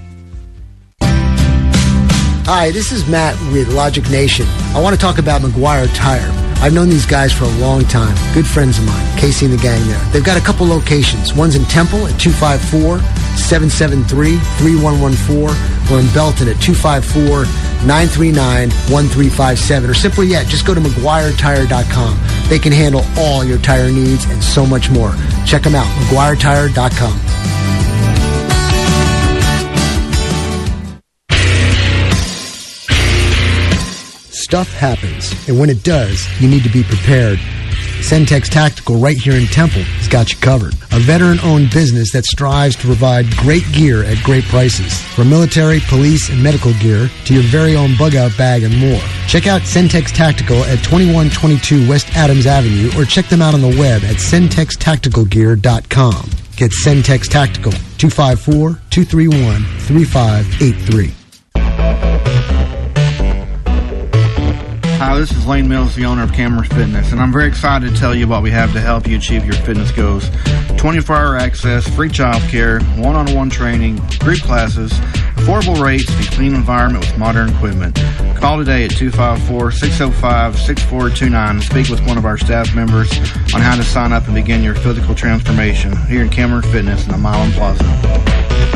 Hi, this is Matt with Logic Nation. I want to talk about McGuire Tire. I've known these guys for a long time. Good friends of mine, Casey and the gang there. They've got a couple locations. One's in Temple at two five four, seven seven three, three one one four or in Belton at two five four, nine three nine, one three five seven. Or simply yet, just go to McGuire Tire dot com. They can handle all your tire needs and so much more. Check them out, McGuire Tire dot com. Stuff happens, and when it does, you need to be prepared. Centex Tactical right here in Temple has got you covered. A veteran-owned business that strives to provide great gear at great prices. From military, police, and medical gear to your very own bug-out bag and more. Check out Centex Tactical at twenty-one twenty-two West Adams Avenue or check them out on the web at centex tactical gear dot com. Get Centex Tactical, two five four, two three one, three five eight three. Hi, this is Lane Mills, the owner of Cameron Fitness, and I'm very excited to tell you what we have to help you achieve your fitness goals. twenty-four hour access, free child care, one-on-one training, group classes, affordable rates, and a clean environment with modern equipment. Call today at two five four, six oh five, six four two nine and speak with one of our staff members on how to sign up and begin your physical transformation here in Cameron Fitness in the Milan Plaza.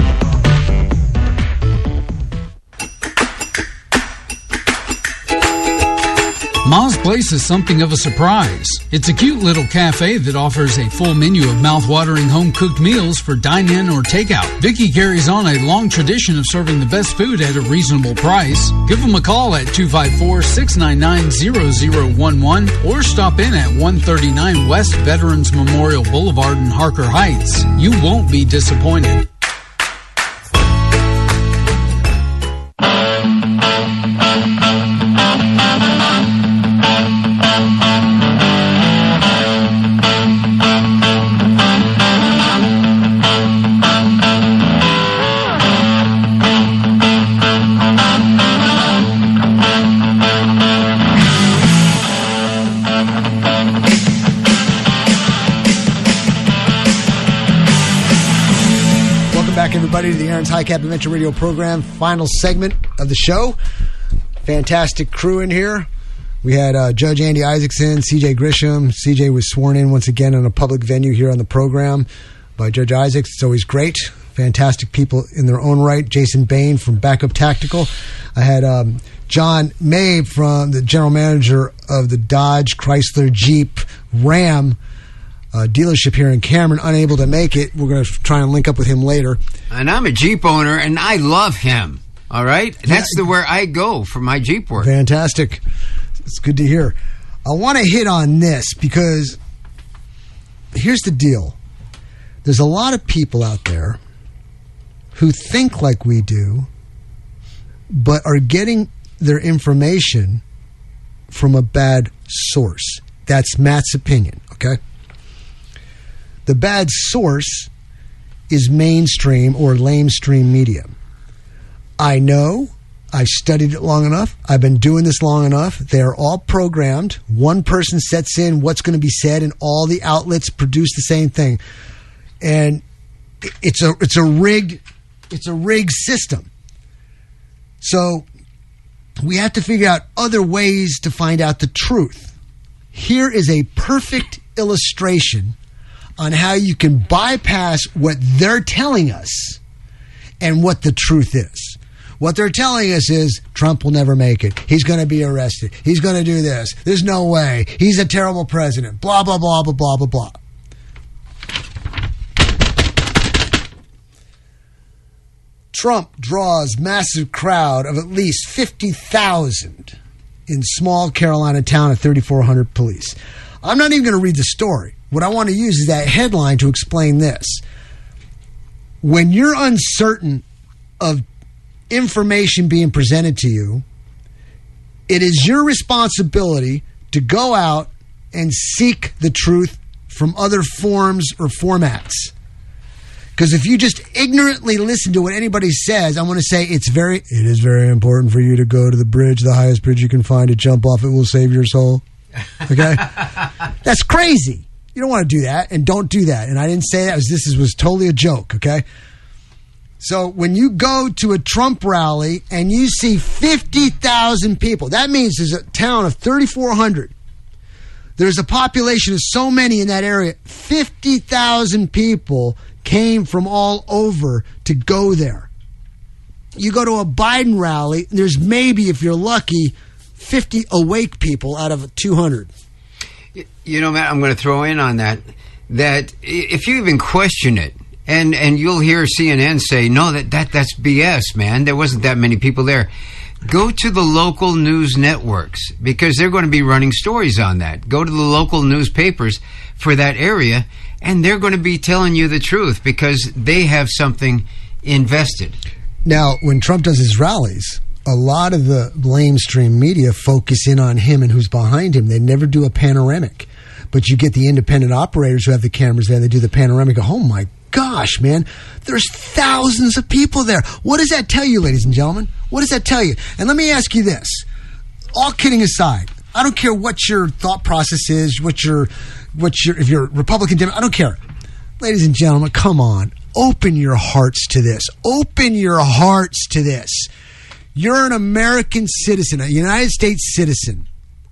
Ma's Place is something of a surprise. It's a cute little cafe that offers a full menu of mouth-watering home-cooked meals for dine-in or takeout. Vicky carries on a long tradition of serving the best food at a reasonable price. Give them a call at two five four, six nine nine, zero zero one one or stop in at one thirty-nine West Veterans Memorial Boulevard in Harker Heights. You won't be disappointed. back, everybody, to the Aaron's High Cap Adventure Radio program. Final segment of the show. Fantastic crew in here. We had uh, Judge Andy Isaacson, C J Grisham. C J was sworn in once again in a public venue here on the program by Judge Isaacs. It's always great. Fantastic people in their own right. Jason Bain from Backup Tactical. I had um, John May, from the general manager of the Dodge, Chrysler, Jeep, Ram uh, dealership here in Cameron, unable to make it. We're going to try and link up with him later. And I'm a Jeep owner, and I love him. All right? That's the where I go for my Jeep work. Fantastic. It's good to hear. I want to hit on this because here's the deal. There's a lot of people out there who think like we do, but are getting their information from a bad source. That's Matt's opinion, okay? The bad source is mainstream or lamestream media. I know. I studied it long enough. I've been doing this long enough. They're all programmed. One person sets in what's going to be said, and all the outlets produce the same thing. And it's a it's a rigged it's a rigged system. So we have to figure out other ways to find out the truth. Here is a perfect illustration on how you can bypass what they're telling us and what the truth is. What they're telling us is Trump will never make it. He's going to be arrested. He's going to do this. There's no way. He's a terrible president. Blah, blah, blah, blah, blah, blah, blah. Trump draws massive crowd of at least fifty thousand in small Carolina town of thirty-four hundred police. I'm not even going to read the story. What I want to use is that headline to explain this. When you're uncertain of information being presented to you, it is your responsibility to go out and seek the truth from other forms or formats. Because if you just ignorantly listen to what anybody says, I'm going to say it's very, it is very important for you to go to the bridge, the highest bridge you can find, to jump off. It will save your soul. Okay? That's crazy. You don't want to do that, and don't do that. And I didn't say that. It was, this was totally a joke, okay? So when you go to a Trump rally and you see fifty thousand people, that means there's a town of thirty-four hundred. There's a population of so many in that area. fifty thousand people came from all over to go there. You go to a Biden rally, there's maybe, if you're lucky, fifty awake people out of two hundred. You know, Matt, I'm going to throw in on that, that if you even question it, and, and you'll hear C N N say, no, that, that that's B S, man. There wasn't that many people there. Go to the local news networks, because they're going to be running stories on that. Go to the local newspapers for that area, and they're going to be telling you the truth because they have something invested. Now, when Trump does his rallies, a lot of the lamestream media focus in on him and who's behind him. They never do a panoramic. But you get the independent operators who have the cameras there, they do the panoramic. Oh, my gosh, man. There's thousands of people there. What does that tell you, ladies and gentlemen? What does that tell you? And let me ask you this. All kidding aside, I don't care what your thought process is, what your, what your, if you're Republican, Democrat, I don't care. Ladies and gentlemen, come on. Open your hearts to this. Open your hearts to this. You're an American citizen, a United States citizen.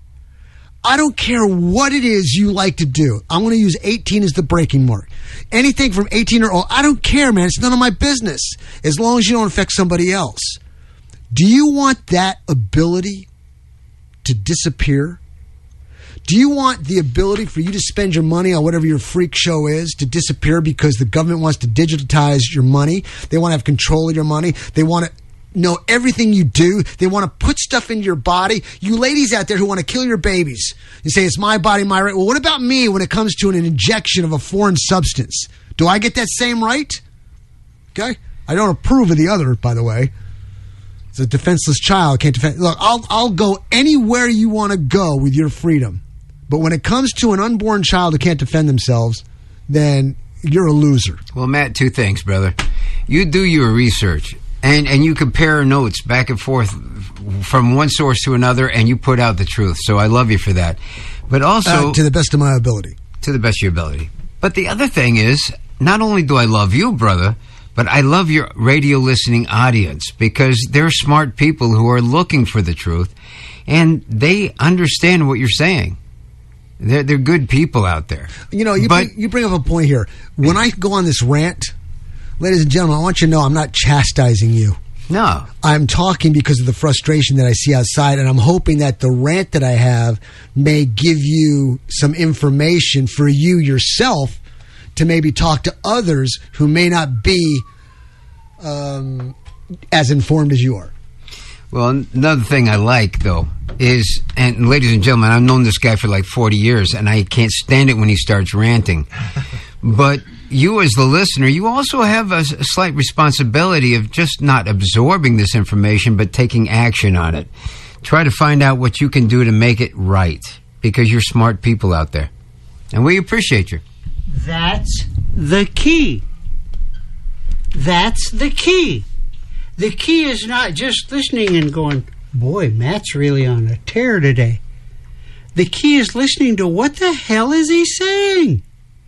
I don't care what it is you like to do. I'm going to use eighteen as the breaking mark. Anything from eighteen or older, I don't care, man. It's none of my business, as long as you don't affect somebody else. Do you want that ability to disappear? Do you want the ability for you to spend your money on whatever your freak show is to disappear because the government wants to digitize your money? They want to have control of your money. They want to know everything you do. They want to put stuff into your body. You ladies out there who want to kill your babies and say, it's my body, my right. Well, what about me when it comes to an injection of a foreign substance? Do I get that same right? Okay? I don't approve of the other, by the way. It's a defenseless child. Can't defend. Look, I'll, I'll go anywhere you want to go with your freedom. But when it comes to an unborn child who can't defend themselves, then you're a loser. Well, Matt, two things, brother. You do your research. And and you compare notes back and forth from one source to another, and you put out the truth. So I love you for that. But also... Uh, to the best of my ability. To the best of your ability. But the other thing is, not only do I love you, brother, But I love your radio listening audience because they're smart people who are looking for the truth, and they understand what you're saying. They're, they're good people out there. You know, you, but, bring, you bring up a point here. When I go on this rant, ladies and gentlemen, I want you to know I'm not chastising you. No. I'm talking because of the frustration that I see outside, and I'm hoping that the rant that I have may give you some information for you yourself to maybe talk to others who may not be um, as informed as you are. Well, another thing I like, though, is, and ladies and gentlemen, I've known this guy for like forty years, and I can't stand it when he starts ranting. But you as the listener, you also have a, a slight responsibility of just not absorbing this information, but taking action on it. Try to find out what you can do to make it right, because you're smart people out there. And we appreciate you. That's the key. That's the key. The key is not just listening and going, boy, Matt's really on a tear today. The key is listening to what the hell is he saying?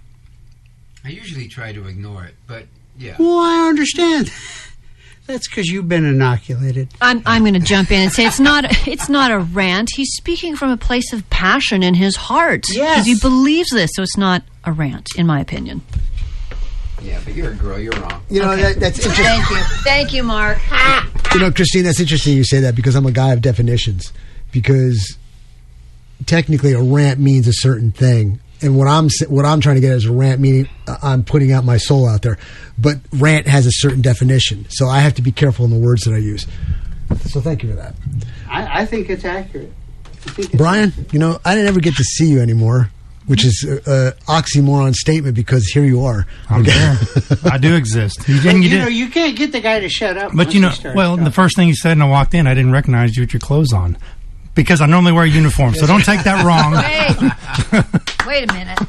I usually try to ignore it, but yeah. Well, I understand. That's because you've been inoculated. I'm I'm going to jump in and say it's not it's not a rant. He's speaking from a place of passion in his heart. Yes. He believes this, so it's not a rant, in my opinion. Yeah, but you're a girl. You're wrong. You know, Okay. that, that's interesting. Thank you. Thank you, Mark. You know, Christine, that's interesting you say that because I'm a guy of definitions. Because technically a rant means a certain thing. And what I'm what I'm trying to get at is a rant, meaning I'm putting out my soul out there. But rant has a certain definition. So I have to be careful in the words that I use. So thank you for that. I, I think it's accurate. I think it's Brian, you know, I didn't ever get to see you anymore, which is an oxymoron statement because here you are. I'm there. I do exist. You, But, didn't- you, you know, did, you can't get the guy to shut up. but once you know, he starts well, talking. the first thing you said, and I walked in, I didn't recognize you with your clothes on because I normally wear a uniform. So don't take that wrong. Wait. Wait a minute.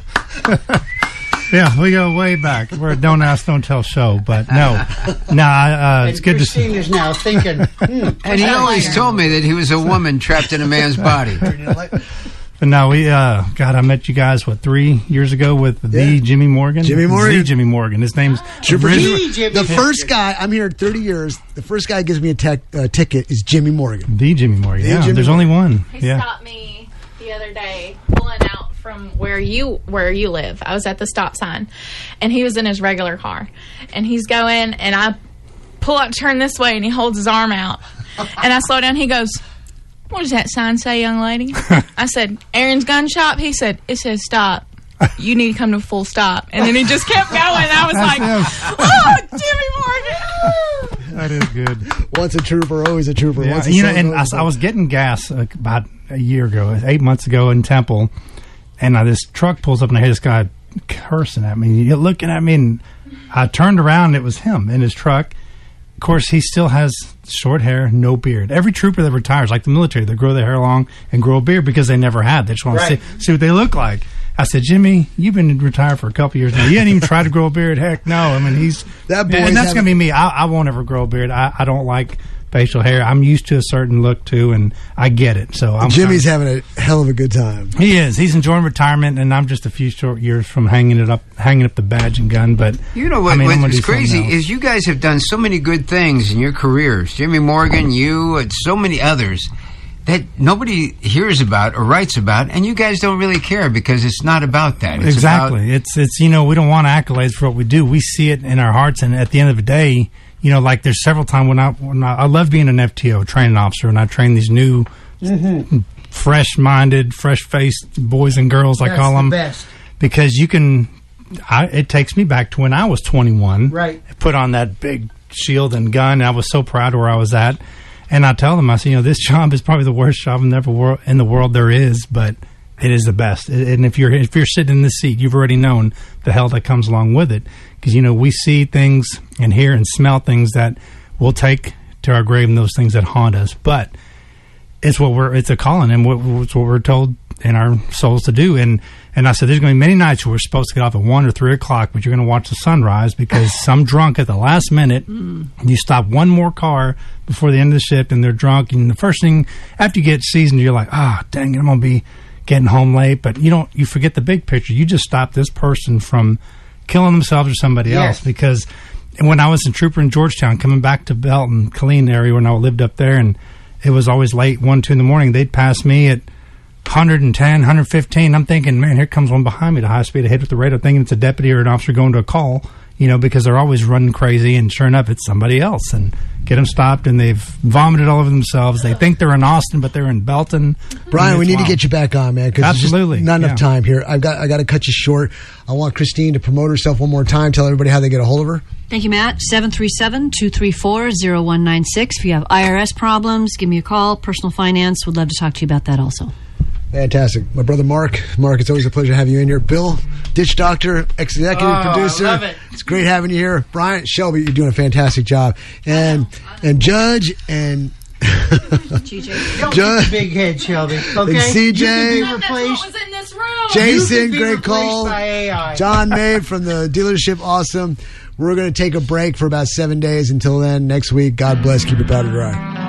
Yeah, we go way back. We're a don't ask, don't tell show. But no, no, uh, it's And good Christine to see. is now thinking, hmm, And he always told me that he was a woman trapped in a man's body. But no, we, uh, God, I met you guys, what, three years ago with the Jimmy Morgan? Jimmy Morgan. The Jimmy Morgan. His name's Trooper Riz- Jimmy. The first guy, I'm here thirty years, the first guy who gives me a tech, uh, ticket is Jimmy Morgan. The Jimmy Morgan. The Yeah, Jimmy there's Morgan. only one. He Yeah. stopped me the other day pulling out from where you where you live. I was at the stop sign, and he was in his regular car, and he's going, and I pull up, turn this way, and he holds his arm out, and I slow down. He goes, "What does that sign say, young lady?" I said, "Aaron's Gun Shop." He said, "It says stop. You need to come to a full stop." And then he just kept going. I was like, "Oh, Jimmy Morgan!" That is good. Once a trooper, always a trooper. Yeah, Once a you know, soldier, and I, always a- I was getting gas uh, about a year ago, eight months ago in Temple, and uh, this truck pulls up, and I hear this guy cursing at me, You're looking at me, and I turned around, and it was him in his truck. Of course, he still has short hair, no beard. Every trooper that retires, like the military, they grow their hair long and grow a beard because they never had. They just want Right. to see, see what they look like. I said, Jimmy, you've been retired for a couple years now. You didn't even try to grow a beard. Heck, no. I mean, he's That boy's and that's having- going to be me. I, I won't ever grow a beard. I, I don't like facial hair. I'm used to a certain look too, and I get it. So I'm Jimmy's kinda- having a hell of a good time. he is. He's enjoying retirement, and I'm just a few short years from hanging it up, hanging up the badge and gun. But You know what, I mean, I'm gonna what's do something crazy else. is you guys have done so many good things in your careers. Jimmy Morgan, you, and so many others that nobody hears about or writes about, and you guys don't really care because it's not about that. It's exactly. about- it's it's you know we don't want accolades for what we do. We see it in our hearts, and at the end of the day, you know, like there's several times when I when I, I love being an F T O training officer, and I train these new, fresh-minded, fresh-faced boys and girls. I That's call the them best. because you can. I, it takes me back to when I was twenty-one. Right. Put on that big shield and gun. And I was so proud of where I was at. And I tell them, I say, you know, this job is probably the worst job in the, wor- in the world there is, but it is the best. And if you're if you're sitting in this seat, you've already known the hell that comes along with it. Because, you know, we see things and hear and smell things that we'll take to our grave, and those things that haunt us. But it's what we're it's a calling, and what, it's what we're told in our souls to do. And and I said, there's going to be many nights where we're supposed to get off at one or three o'clock, but you're going to watch the sunrise because some drunk at the last minute, you stop one more car before the end of the shift, and they're drunk. And the first thing after you get seasoned, you're like, ah, oh, dang it, I'm going to be getting home late. But you don't you forget the big picture. You just stop this person from killing themselves or somebody Yes. else, because and when I was in Trooper in Georgetown, coming back to Belton, Killeen area when I lived up there, and it was always late, one, two in the morning, they'd pass me at one ten, one fifteen. I'm thinking, man, here comes one behind me at high speed ahead with the radar, thinking it's a deputy or an officer going to a call, you know, because they're always running crazy, and sure enough, it's somebody else. And get them stopped, and they've vomited all over themselves. They think they're in Austin, but they're in Belton. Brian, we need wild. to get you back on, man, because there's Absolutely, just not enough yeah. time here. I've got I got to cut you short. I want Christine to promote herself one more time. Tell everybody how they get a hold of her. Thank you, Matt. seven three seven, two three four, zero one nine six. If you have I R S problems, give me a call. Personal finance, would love to talk to you about that also. Fantastic. My brother Mark. Mark, it's always a pleasure to have you in here. Bill, Ditch Doctor, executive Oh, producer. love it. It's great having you here. Brian, Shelby, you're doing a fantastic job. And and Judge and Don't Judge- get the big head, Shelby. Okay, And C J. You can be replaced. was in this room. Jason, You can be great replaced call. by A I. John May from the dealership, awesome. We're going to take a break for about seven days. Until then, next week, God bless. Keep your powder dry.